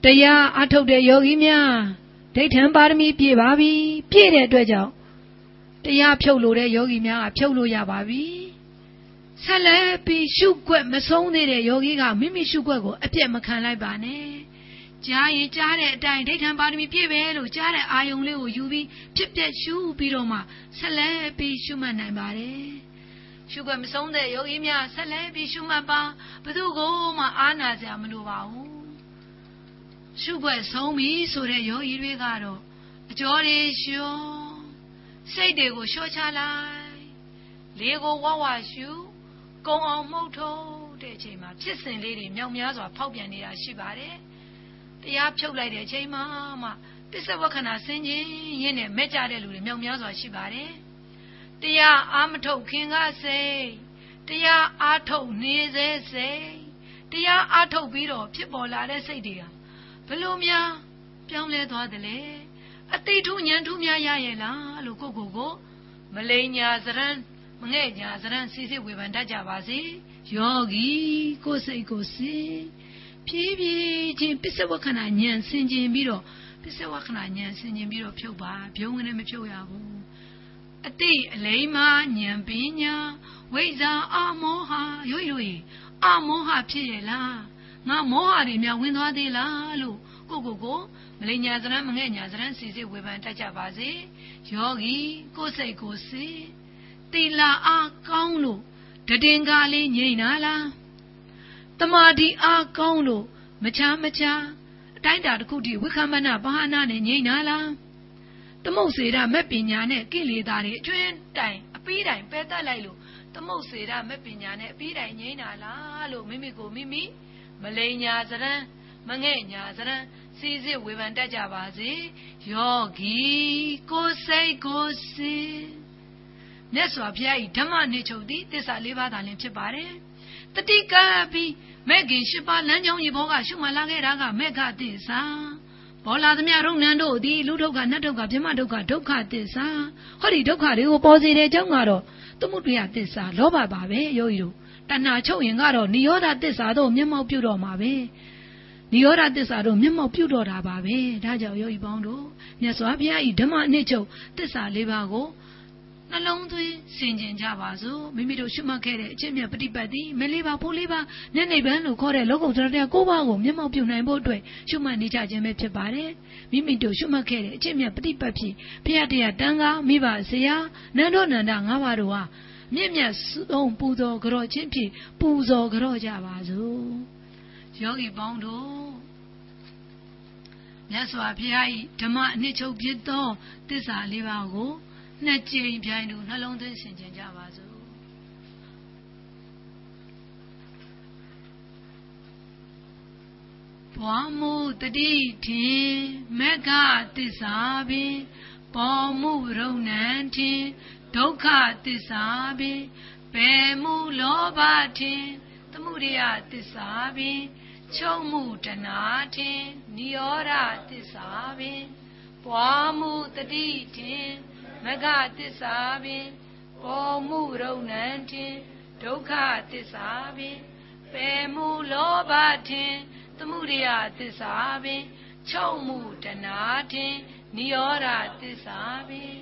တရားအထုတ်တဲ့ယောဂီများဒိဋ္ဌံပါရမီပြည့်ပါပြီပြည့်တဲ့အတွက်ကြောင့်တရားဖြုတ်လို့တဲ့ယောဂီများကဖြုတ်လို့ရပါပြီဆက်လက်ပြီးရှုွက်မဆုံးသေးတဲ့ယောဂီကမိမိရှုွက်ကိုအပြတ်မခံလိုက်ပါနဲ့ကြားရင်ကြားတဲ့အတိုင်းဒိဋ္ဌံပါရမီပြည့်ပဲလို့ကြားတဲ့အာယုံလေးကိုယူပြီးဖြစ်ပြက်ရှုပြီးတော့မှဆက်လက်ပြီးရှုမှတ်နိုင်ပါတယ်ရှုွက်မဆုံးတဲ့ယောဂီများဆက်လက်ပြီးရှုမှတ်ပါဘယ်သူကိုမှအားနာစရာမလိုပါဘူးရှုွက်ဆုံးပြီဆိုတဲ့ယောဂီတွေကတော့အကျော်တွေရှုစိတ်တွေကိုလျှော့ချလိုက်လေကိုဝဝရှုကုံအောင်မှုတ်ထုတ်တဲ့အချိန်မှာဖြစ်စဉ်လေးတွေမြောက်များစွာဖောက်ပြန်နေတာရှိပါတယ်တရားဖြုတ်လိုက်တဲ့အချိန်မှာမှပစ္စဝခဏဆင်းခြင်းရင်းနဲ့မဲ့ကြတဲ့လူတွေမြောက်များစွာရှိပါတယ်တရားအာမထုတ်ခင်ကစိတ်တရားအာထုတ်နေစေစိတ်တရားအာထုတ်ပြီးတော့ဖြစ်ပေါ်လာတဲ့စိတ်တွေဟာဘယ်လိုများပြောင်းလဲသွားသလဲအတိထုဉာဏ်ထုများရရဲ့လားလို့ကိုမလိန်ညာစရံမငဲ့ညာစရံစီစစ်ဝေဖန်တတ်ကြပါစေယောဂီကိုယ်စိတ်ကိုစစ်ဖြည်းဖြည်းချင်းပစ္စဝခဏဉာဏ်ဆင်ခြင်ပြီးတော့ပစ္စဝခဏဉာဏ်ဆင်ခြင်ပြီးတော့ဖြုတ်ပါဘုံနဲ့မဖြုတ်ရဘူးအတိအလိမ္မာဉာဏ်ပညာဝိဇ္ဇာအာမောဟရွေအာမောဟဖြစ်ရဲ့လားငါမောဟတွေများဝင်သွားသေးလားလို့ကိုမလိန်ညာစရံမငဲ့ညာစရံစီစစ်ဝေဖန်တတ်ကြပါစေယောဂီကိုယ်စိတ်ကိုစစ်သီလအားကောင်းလို့တည်ငါလေးငြိမ့်နာလားတမာတိအားကောင်းလို့မချာအတိုင်းတာတစ်ခုတည်းဝိက္ခမနဘာဟာနာနဲ့ငြိမ့်နာလားသမုတ်စေရမက်ပညာနဲ့ကိလေသာတွေအကျွင်းတိုင်အပီးတိုင်ပယ်တတ်လိုက်လို့သမုတ်စေရမက်ပညာနဲ့အပီးတိုင်ငြိမ့်နာလားလို့မိမိကိုမိမိမလိန်ညာစရံမငဲ့ညာစရံစီစစ်ဝေဖန်တတ်ကြပါစေယောဂီကိုယ်စိတ်ကိုစစ်မြတ်စွာဘုရား၏ဓမ္မနိချုပ်သည့်သစ္စာ၄ပါးသာလျှင်ဖြစ်ပါတယ်တတိကပြီးမဲ့ခင်၈ပါးလမ်းကြောင်းရေဘောကရှုမှတ်လာခဲ့တာကမေဃသစ္စာပေါ်လာသမျှရုံဏတို့သည်လူဒုက္ခနတ်ဒုက္ခပြမဒုက္ခဒုက္ခသစ္စာဟောဒီဒုက္ခတွေကိုပေါ်စေတဲ့အကြောင်းကတော့သမုဒယသစ္စာလောဘပါပဲယောဂီတို့တဏှာချုပ်ရင်ကတော့နိရောဓသစ္စာတို့မျက်မှောက်ပြုတော့မှာပဲနိရောဓသစ္စာတို့မျက်မှောက်ပြုတော့တာပါပဲဒါကြောင့်ယောဂီပေါင်းတို့မြတ်စွာဘုရား၏ဓမ္မအနှစ်ချုပ်သစ္စာ၄ပါးကိုနှလုံးသွင်းဆင်ခြင်ကြပါစို့မိမိတို့ရှုမှတ်ခဲ့တဲ့အကျင့်မြတ်ပฏิပတ်သည်မလေးပါဖို့လေးပါနိဗ္ဗာန်လို့ခေါ်တဲ့လောကုတ္တရာတရား၉ပါးကိုမျက်မှောက်ပြုနိုင်ဖို့အတွက်ရှုမှတ်နေကြခြင်းပဲဖြစ်ပါတယ်မိမိတို့ရှုမှတ်ခဲ့တဲ့အကျင့်မြတ်ပฏิပတ်ဖြင့်ဘုရားတရားတန်ခါမိဘဆရာနန္ဒောနန္ဒ၅ပါးတို့ဟာမြင့်မြတ်ဆုံးပူဇော်ကြော့ခြင်းဖြင့်ပူဇော်ကြော့ကြပါစို့ယောဂီပေါင်းတို့မြတ်စွာဘုရား၏ဓမ္မအနှစ်ချုပ်ဖြစ်သောသစ္စာ၄ပါးကိုနှစ်ကြိမ်ပြိုင်တူနှလုံးသွင်းဆင်ခြင်ကြပါစို့ဘွားမှုတတိထင်မက္ခသစ္စာပင်ပေါ်မှုရုံဏထင်ဒုက္ခသစ္စာပင်ပယ်မှုလောဘထင်သမုဒယသစ္စာပင်ချုပ်မှုတဏှာထင်နိရောဓသစ္စာပင်ပွားမှုတတိထင်မဂ္ဂသစ္စာပင်ပေါ်မှုရုံဏထင်ဒုက္ခသစ္စာပင်ပယ်မှုလောဘထင်သမုဒယသစ္စာပင်ချုပ်မှုတဏှာထင်နိရောဓသစ္စာပင်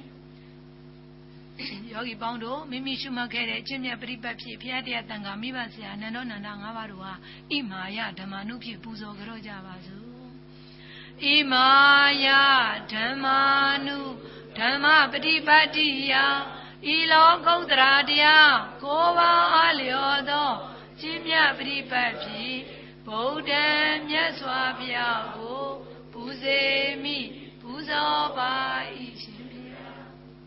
ယောဂီပေါင်းတို့မိမိရှုမှတ်ခဲ့တဲ့အကျင့်မြတ်ပရိပတ်ဖြင့်ဘုရားတရားတန်ခါမိဘဆရာနန္ဒောနန္ဒ၅ပါးတို့ဟာဣမာယဓမ္မနုဖြင့်ပူဇော်ကြော့ကြပါစို့ဣမာယဓမ္မနုဓမ္မပฏิပတ်တိယဤလောကုတ္တရာတရားကိုးပါးအားလျော်သောကျင့်မြတ်ပฏิပတ်ဖြင့်ဗုဒ္ဓံမြတ်စွာဘုရားကိုပူဇေမိပူဇော်ပါ၏ရှင်ဘုရား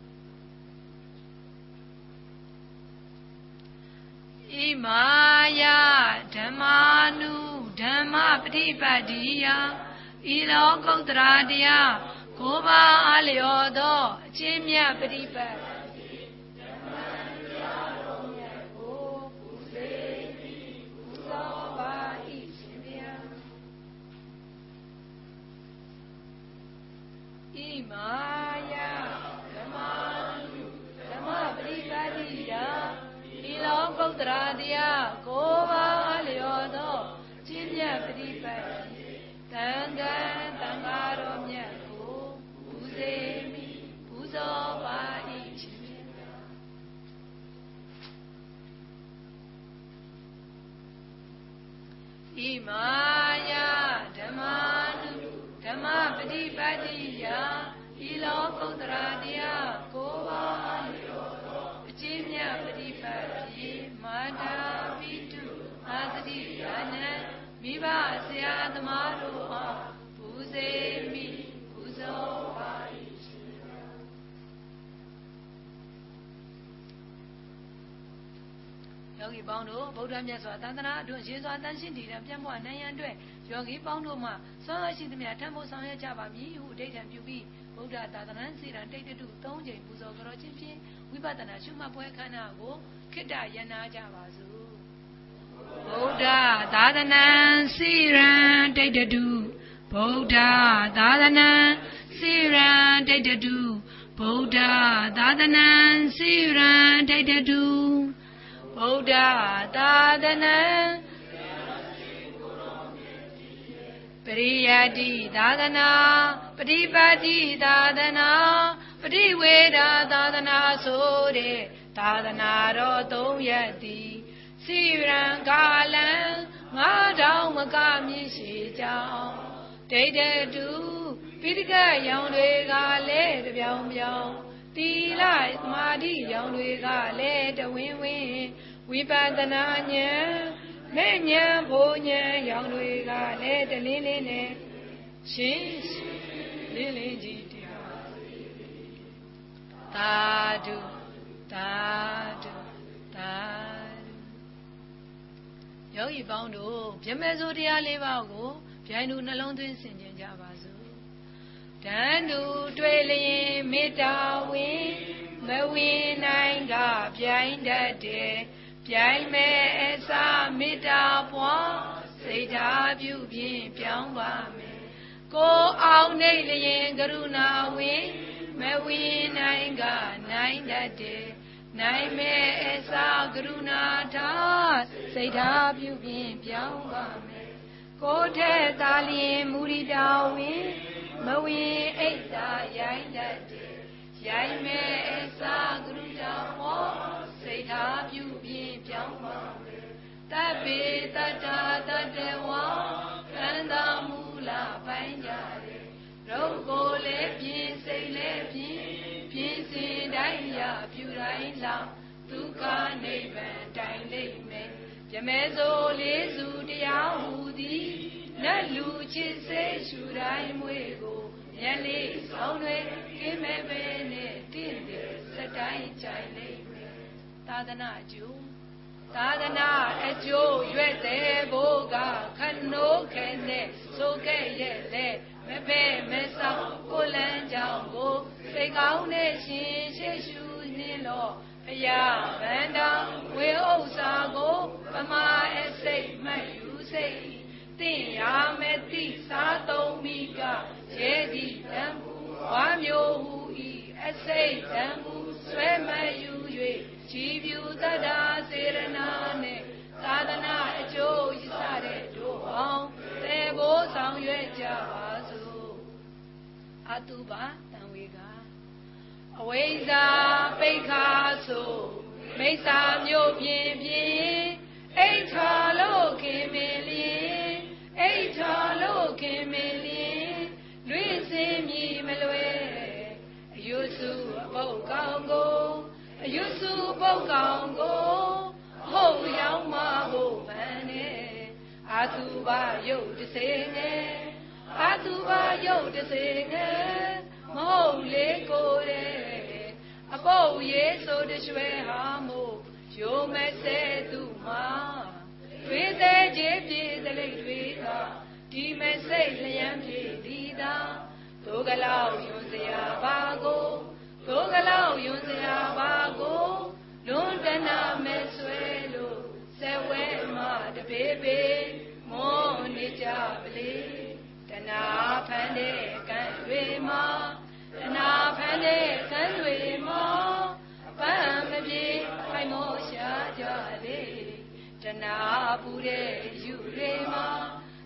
ဣမာယဓမ္မနုဓမ္မပฏิပတ်တိယဤလောကုတ္တရာတရားကိုးပါးအားလျော်သောအကျင့်မြတ်ပฏิပတ်ဓမ္မတရားတော်မြတ်ကိုပူဇေပြီးပူဇော်ပါ၏ရှင်ဘုရားဣမာယဓမ္မနုဓမ္မပฏิပတ်တိယဤလောကုတ္တရာတရားကိုးပါးအားလျော်သောအကျင့်မြတ်ပฏิပတ်ဓဃံသံဃာတော်မြတ်ကိုပူဇေမိပူဇော်ပါ၏ရှင်မြတ်ဣမာယဓမ္မာနုဓမ္မပฏิပတ်တိယဤလောကုတ္တရာတရားကိုးပါးအကျဉ်းမြတ်ပฏิပတ်တိမာတာပိတုအာသတိယာနံမိဘဆရာသမားတို့အားပူဇေမိပူဇော်ပါ၏ယောဂီပေါင်းတို့ဗုဒ္ဓမြတ်စွာသာသနာအတွင်းရေစွာတန်ရှင်းတည်တဲ့ပြန့်ပွားနိုင်ရန်အတွက်ယောဂီပေါင်းတို့မှဆွမ်းရှိသမျှထမ်းဖို့ဆောင်ရွက်ကြပါမည်ဟုအဓိဋ္ဌာန်ပြုပြီးဗုဒ္ဓသာသနာစီရန်တိတ်တု3ကြိမ်ပူဇော်ကြောခြင်းဖြင့်ဝိပဿနာရှုမှတ်ပွဲခန္ဓာကိုခိတ္တရဏကြပါစို့ဗုဒ္ဓသာသနာစီရန်တိတ်တုဗုဒ္ဓသာသနာစီရန်တိတ်တုဗုဒ္ဓသာသနာစီရန်တိတ်တုဗုဒ္ဓသာသနာပရိယတိသာသနာပฏิပတ်တိသာသနာပฏิဝေဒသာသနာဆိုတဲ့သာသနာတော်3ရက်သည်စီရန်ကာလံ9000မကမြင့်ရှိကြောင်းဒိဋ္ဌတုပိဋကရောင်တွေကလည်းတပြောင်ပြောင်သီလသမာဓိရောင်တွေကလည်းတဝင်းဝင်းဝိပဿနာဉာဏ်မဲ့ဉာဏ်ဘုံဉာဏ်ရောင်တွေကလည်းတလင်းလေးနဲ့ရှင်းလင်းလင်းကြည့်တရားသာဓုသာဓုသာဓုယောဂီပေါင်းတို့ဗြဟ္မစိုးတရား၄ပါးကိုဗျိုင်းသူနှလုံးသွင်းဆင်ခြင်ကြပါစို့တန်တူတွေ့လျင်မေတ္တာဝင်မဝင်နိုင်ကဗျိုင်းတတ်တယ်ပြိုင်မဲ့အစာမေတ္တာပွားစိတ်ဓာပြုဖြင့်ပြောင်းပါမယ်ကိုအောင်နေလျင်ကရုဏာဝင်မဝင်နိုင်ကနိုင်တတ်တယ်နိုင်မဲ့အစာကရုဏာထားစိတ်ဓာပြုဖြင့်ပြောင်းပါမယ်ကိုထဲသာလျင်မူရိတာဝင်မဝင်အိတ်သာရိုင်းတတ်တယ်ရိုင်းမဲ့အစာကရုဏာဟောစိတ်ဓာပြုဖြင့်ပြောင်းပါမယ်တပ္ပေတတ္တာတတ္တဝါကံသာမူလာပိုင်းကြတယ်ရုပ်ကိုယ်လည်းပြင်းစိတ်လည်းပြင်းပြင်းစင်တိုင်းရပြူတိုင်းလောက်ဒုက္ခနိဗ္ဗာန်တိုင်လိမ့်မယ်ပြမဲစိုးလေးစုတရားဟူသည်နတ်လူချစ်စေရှူတိုင်းမွေကိုမျက်လေးဆောင်တွေကိမဲပဲနဲ့တင့်တယ်စတိုင်းကြိုင်လိမ့်မယ်သာသနာအကျိုးသာသနာအကျိုးရွက်တဲ့ဘိုးကခနိုးခဲနဲ့ဆိုခဲ့ရဲ့လေမဖဲမဆောင်ကိုလန်းကြောင့်ကိုစိတ်ကောင်းနဲ့ရှင်ရှေ့ရှုနှင်းလို့ဖယားဗန္တာဝေဥစ္စာကိုပမာအစိတ်မှတ်ယူစိတ်သိရမယ်သိစားသုံးမိကရဲဒီတံဘူးဝါမျိုးဟူဤအစိတ်တံဘူးဆွဲမယူ၍ကြည်ပြူတတ္တာစေရနာနဲ့သာသနာအကျိုးရစတဲ့တို့အောင်သေဘိုးဆောင်ရွက်ကြပါစို့အတုပါတံဝေကအဝိဇ္ဇာပိဋ္ဌာဆိုမိစ္ဆာမျိုးပြင်းပြင်းအိဋ္ဌာလို့ခင်မင်းလင်းအိဋ္ဌာလို့ခင်မင်းလင်းလွင့်စင်းမြည်မလွယ်အယုစုအပုတ်ကောင်ကိုအယုစုပုတ်ကောင်ကိုဟုတ်ရောက်မှာဖို့ပန်းနေအာသူဘရုပ်တစေနဲ့အာသူဘရုပ်တစေနဲ့မဟုတ်လေကိုယ်တဲ့အပုတ်ရေးဆိုတရွှဲဟာမို့ရိုးမဲ့စေသူမှာတွေးသေးခြင်းပြေသလိတ်တွေကဒီမဲ့စိတ်လျံပြေသည်သာဒုကလောက်ယွန်စရာပါကိုဒုကလောက်ယွန်စရာပါကိုလွန်တနာမဲ့ဆွဲလို့ဇဝဲမတပေပေမောနေကြပလေတနာဖန်တဲ့ကံတွေမှာတနာဖန်တဲ့ကံတွေမှာပန်းမပြေခိုင်မောရှာကြလေတနာပူတဲ့ယူတွေမှာ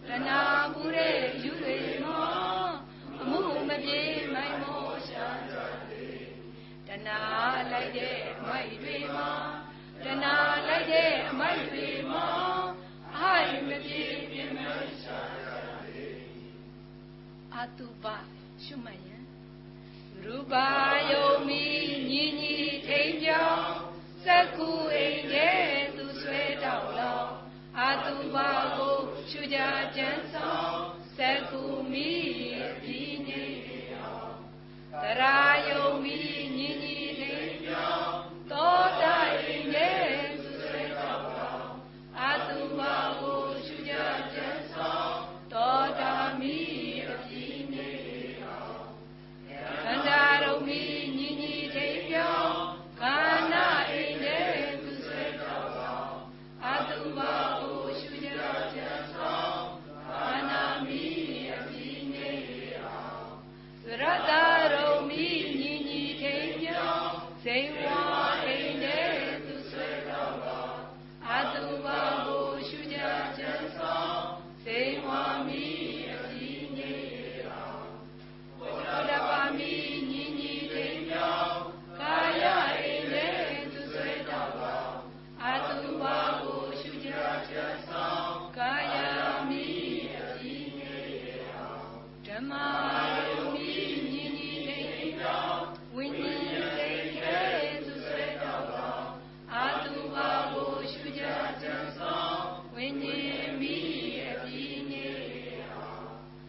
တဏှာပူတဲ့ယူတွေမောအမှုမပြေမိုင်မောရှာကြသည်တဏှာလိုက်တဲ့အမိုက်တွေမောတဏှာလိုက်တဲ့အမိုက်တွေမောအဟိုက်မပြေပြင်းမရှာကြသည်အတုပရှုမှတ်ရင်ရူပယုံမီညီညီထိန်ကြောင်းစက္ခုအိမ်ရဲ့သူဆွဲတောက်လောင်းအတုပါကိုရှုကြကြံဆောင်စက္ခုမီအပြီးနေအောင်တရာယုံမီညီညီထိန်ကြောင်းသောတာအိမ်ရဲ့သူဆွဲတောက်လောင်းအတုပါကိုရှုကြကြံဆောင်သောတာမီအပြီးနေအောင်ခန္ဓာရုံမီညီညီထိန်ကြောင်းခန္ဓာအိမ်ရဲ့သူဆွဲတောက်လောင်းအတုပါကိုရှုကြကြံဆောင်ခန္ဓာမီအပြီးနေအောင်သရတရုံမီညီညီထိန်ကြောင်းဇေဝအိမ်ရဲ့သူဆွဲတောက်လောင်းအတုပါကိုရှုကြကြံဆောင်ဇေဝမီအပြီးနေအောင်ဘုရားတပါမီညီညီထိန်ကြောင်းကာယအိမ်ရဲ့သူဆွဲတောက်လောင်းအတုပါကိုရှုကြကြံဆောင်ကာယမီအပြီးနေအောင်ဓမ္မယုံမီညီညီထိန်ကြောင်းဝိညာဉ်စိတ်ရဲ့သူဆွဲတောက်လောင်းအတုပါကိုရှုကြကြံဆောင်ဝိညာဉ်မီအပြီးနေအောင်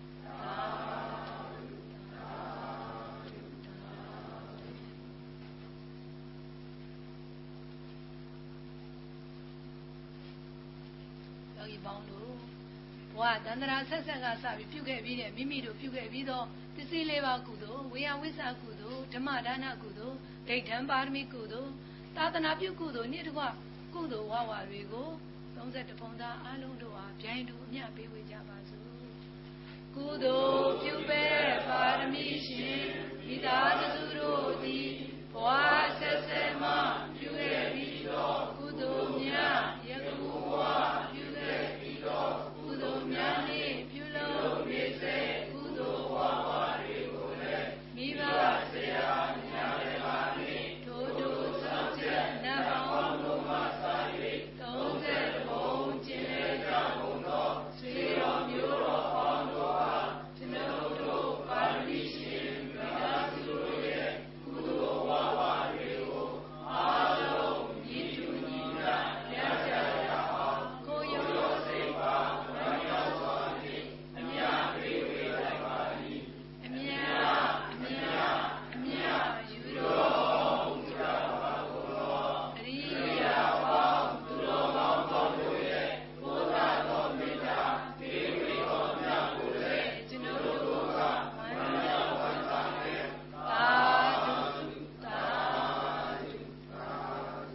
ယောဂီပေါင်းတို့ဘဝတန္တရာဆက်ဆက်ကစပြီးပြုခဲ့ပြီးတဲ့မိမိတို့ပြုခဲ့ပြီးတော့သစ္စေလေးပါးကုသိုလ်ဝေယဝိသကုသိုလ်ဓမ္မဒါနကုသိုလ်ဒိဋ္ဌံပါရမီကုသိုလ်သာသနာပြုကုသိုလ်နေ့တကွကုသိုလ်ဝဝတွေကို31ပုံသားအလုံးတို့အားဗျိုင်းတူအမြတ်ပေးဝေကြပါစို့ကုသိုလ်ပြုပဲပါရမီရှင်မိသားစုတို့သည်ဘဝဆက်ဆက်မှပြုခဲ့ပြီးတော့ကုသိုလ်များယခုဘဝပြုခဲ့ပြီးတော့ကုသိုလ်များနှင့်ပြုလုပ်နေစေကုသိုလ်ဝဝတွေကိုလည်းမိဘဆရာများလည်းပါနှင့်ထိုတို့စောင့်ချက်နတ်ပေါင်းတို့မှစ၍30ဘုံကျင့်လေကြကုန်သောဆွေတော်မျိုးတော်ပေါင်းတို့အားကျွန်ုပ်တို့ပါရမီရှင်မိသားစုတို့ရဲ့ကုသိုလ်ဝဝတွေကိုအားလုံးညီတူညီမျှရကြရအောင်ကိုယ်ရောစိတ်ပါဝမ်းမြောက်စွာဖြင့်အမြတ်ပေးဝေလိုက်ပါသည်အမြတ်အမြတ်အမြတ်ယူတော်မူကြပါကုန်သောအရိယာပေါင်းသူတော်ကောင်းပေါင်းတို့ရဲ့ဘုရားတော်မေတ္တာပေးဝေတော်မြတ်ကိုလည်းကျွန်ုပ်တို့ကဝမ်းမြောက်ဝမ်းသာဖြင့်သာဓုသာဓုသာဓု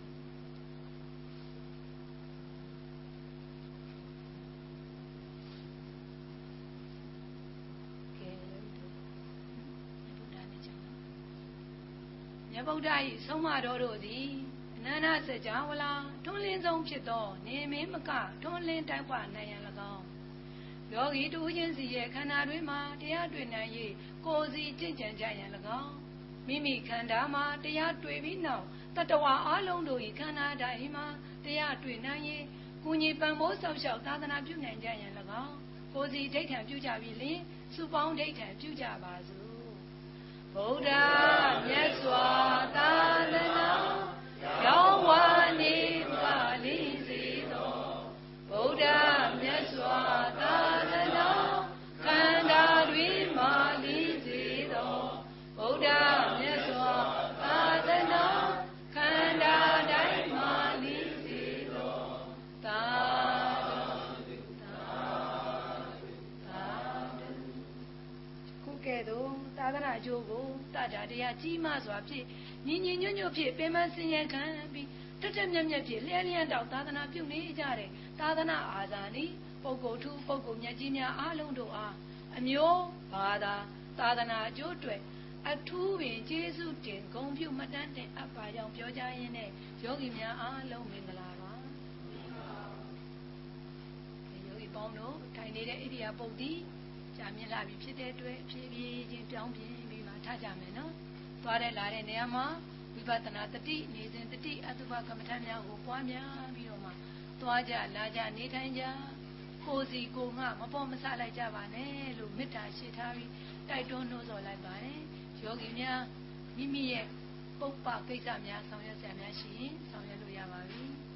မြတ်ဗုဒ္ဓ၏ဆုံးမတော်တို့သည်အနန္တစကြာဝဠာထွန်းလင်းဆုံးဖြစ်သောနေမင်းမကထွန်းလင်းတိုက်ပနိုင်ရန်၎င်းယောဂီတူချင်းစီရဲ့ခန္ဓာတွင်မှတရားတွေ့နိုင်၍ကိုယ်စီကြင်ကြံကြရန်၎င်းမိမိခန္ဓာမှာတရားတွေ့ပြီးနောက်တတဝါအလုံးတို့၏ခန္ဓာတိုင်းမှာတရားတွေ့နိုင်၍ကုညီပံမိုးဆောက်ရှောက်သာသနာပြုနိုင်ကြရန်၎င်းကိုယ်စီဒိဋ္ဌံပြုကြပြီးလျှင်စုပေါင်းဒိဋ္ဌံပြုကြပါစို့ဗုဒ္ဓမြတ်စွာသာသနာရောင်းဝါနေပါလိစေသောဗုဒ္ဓမြတ်စွာသာသနာခန္ဓာတွင်မာလိစေသောဗုဒ္ဓမြတ်စွာသာသနာခန္ဓာတိုင်းမာလိစေသောသာဓုသာဓုသာဓုခုကဲ့သို့သာသနာအကျိုးကိုတတ္တတရားကြီးမားစွာဖြင့်ညီညီညွတ်ညွတ်ဖြင့်ပင်မဆင်းရဲခံပြီးတက်တက်မြတ်မြတ်ဖြင့်လျှဲလျှံတောက်သာသနာပြုနေကြတဲ့သာသနာအာဇာနည်ပုဂ္ဂိုလ်ထူးပုဂ္ဂိုလ်မြတ်ကြီးများအားလုံးတို့အားအမျိုးဘာသာသာသနာအကျိုးအတွက်အထူးပင်ကျေးဇူးတင်ဂုဏ်ပြုမှတ်တမ်းတင်အပ်ပါကြောင်းပြောကြားရင်းနဲ့ယောဂီများအားလုံးမင်္ဂလာပါယောဂီပေါင်းတို့ထိုင်နေတဲ့ဣရိယာပုတ်ဒီကြာမြင့်လာပြီဖြစ်တဲ့အတွက်ဖြည်းဖြည်းချင်းပြောင်းပြင်းပြီးမှထားကြမယ်နော်သွားတဲ့လာတဲ့နေရာမှာဝိပဿနာတတိနေစဉ်တတိအတုပကမ္မထများကိုပွားများပြီးတော့မှသွားကြလာကြနေထိုင်ကြကိုယ်စီကိုငှမပေါ်မဆလိုက်ကြပါနဲ့လို့မေတ္တာရှိထားပြီးတိုက်တွန်းနှိုးဆော်လိုက်ပါတယ်ယောဂီများမိမိရဲ့ပုပ္ပကိစ္စများဆောင်ရွက်စရာများရှိရင်ဆောင်ရွက်လို့ရပါပြီ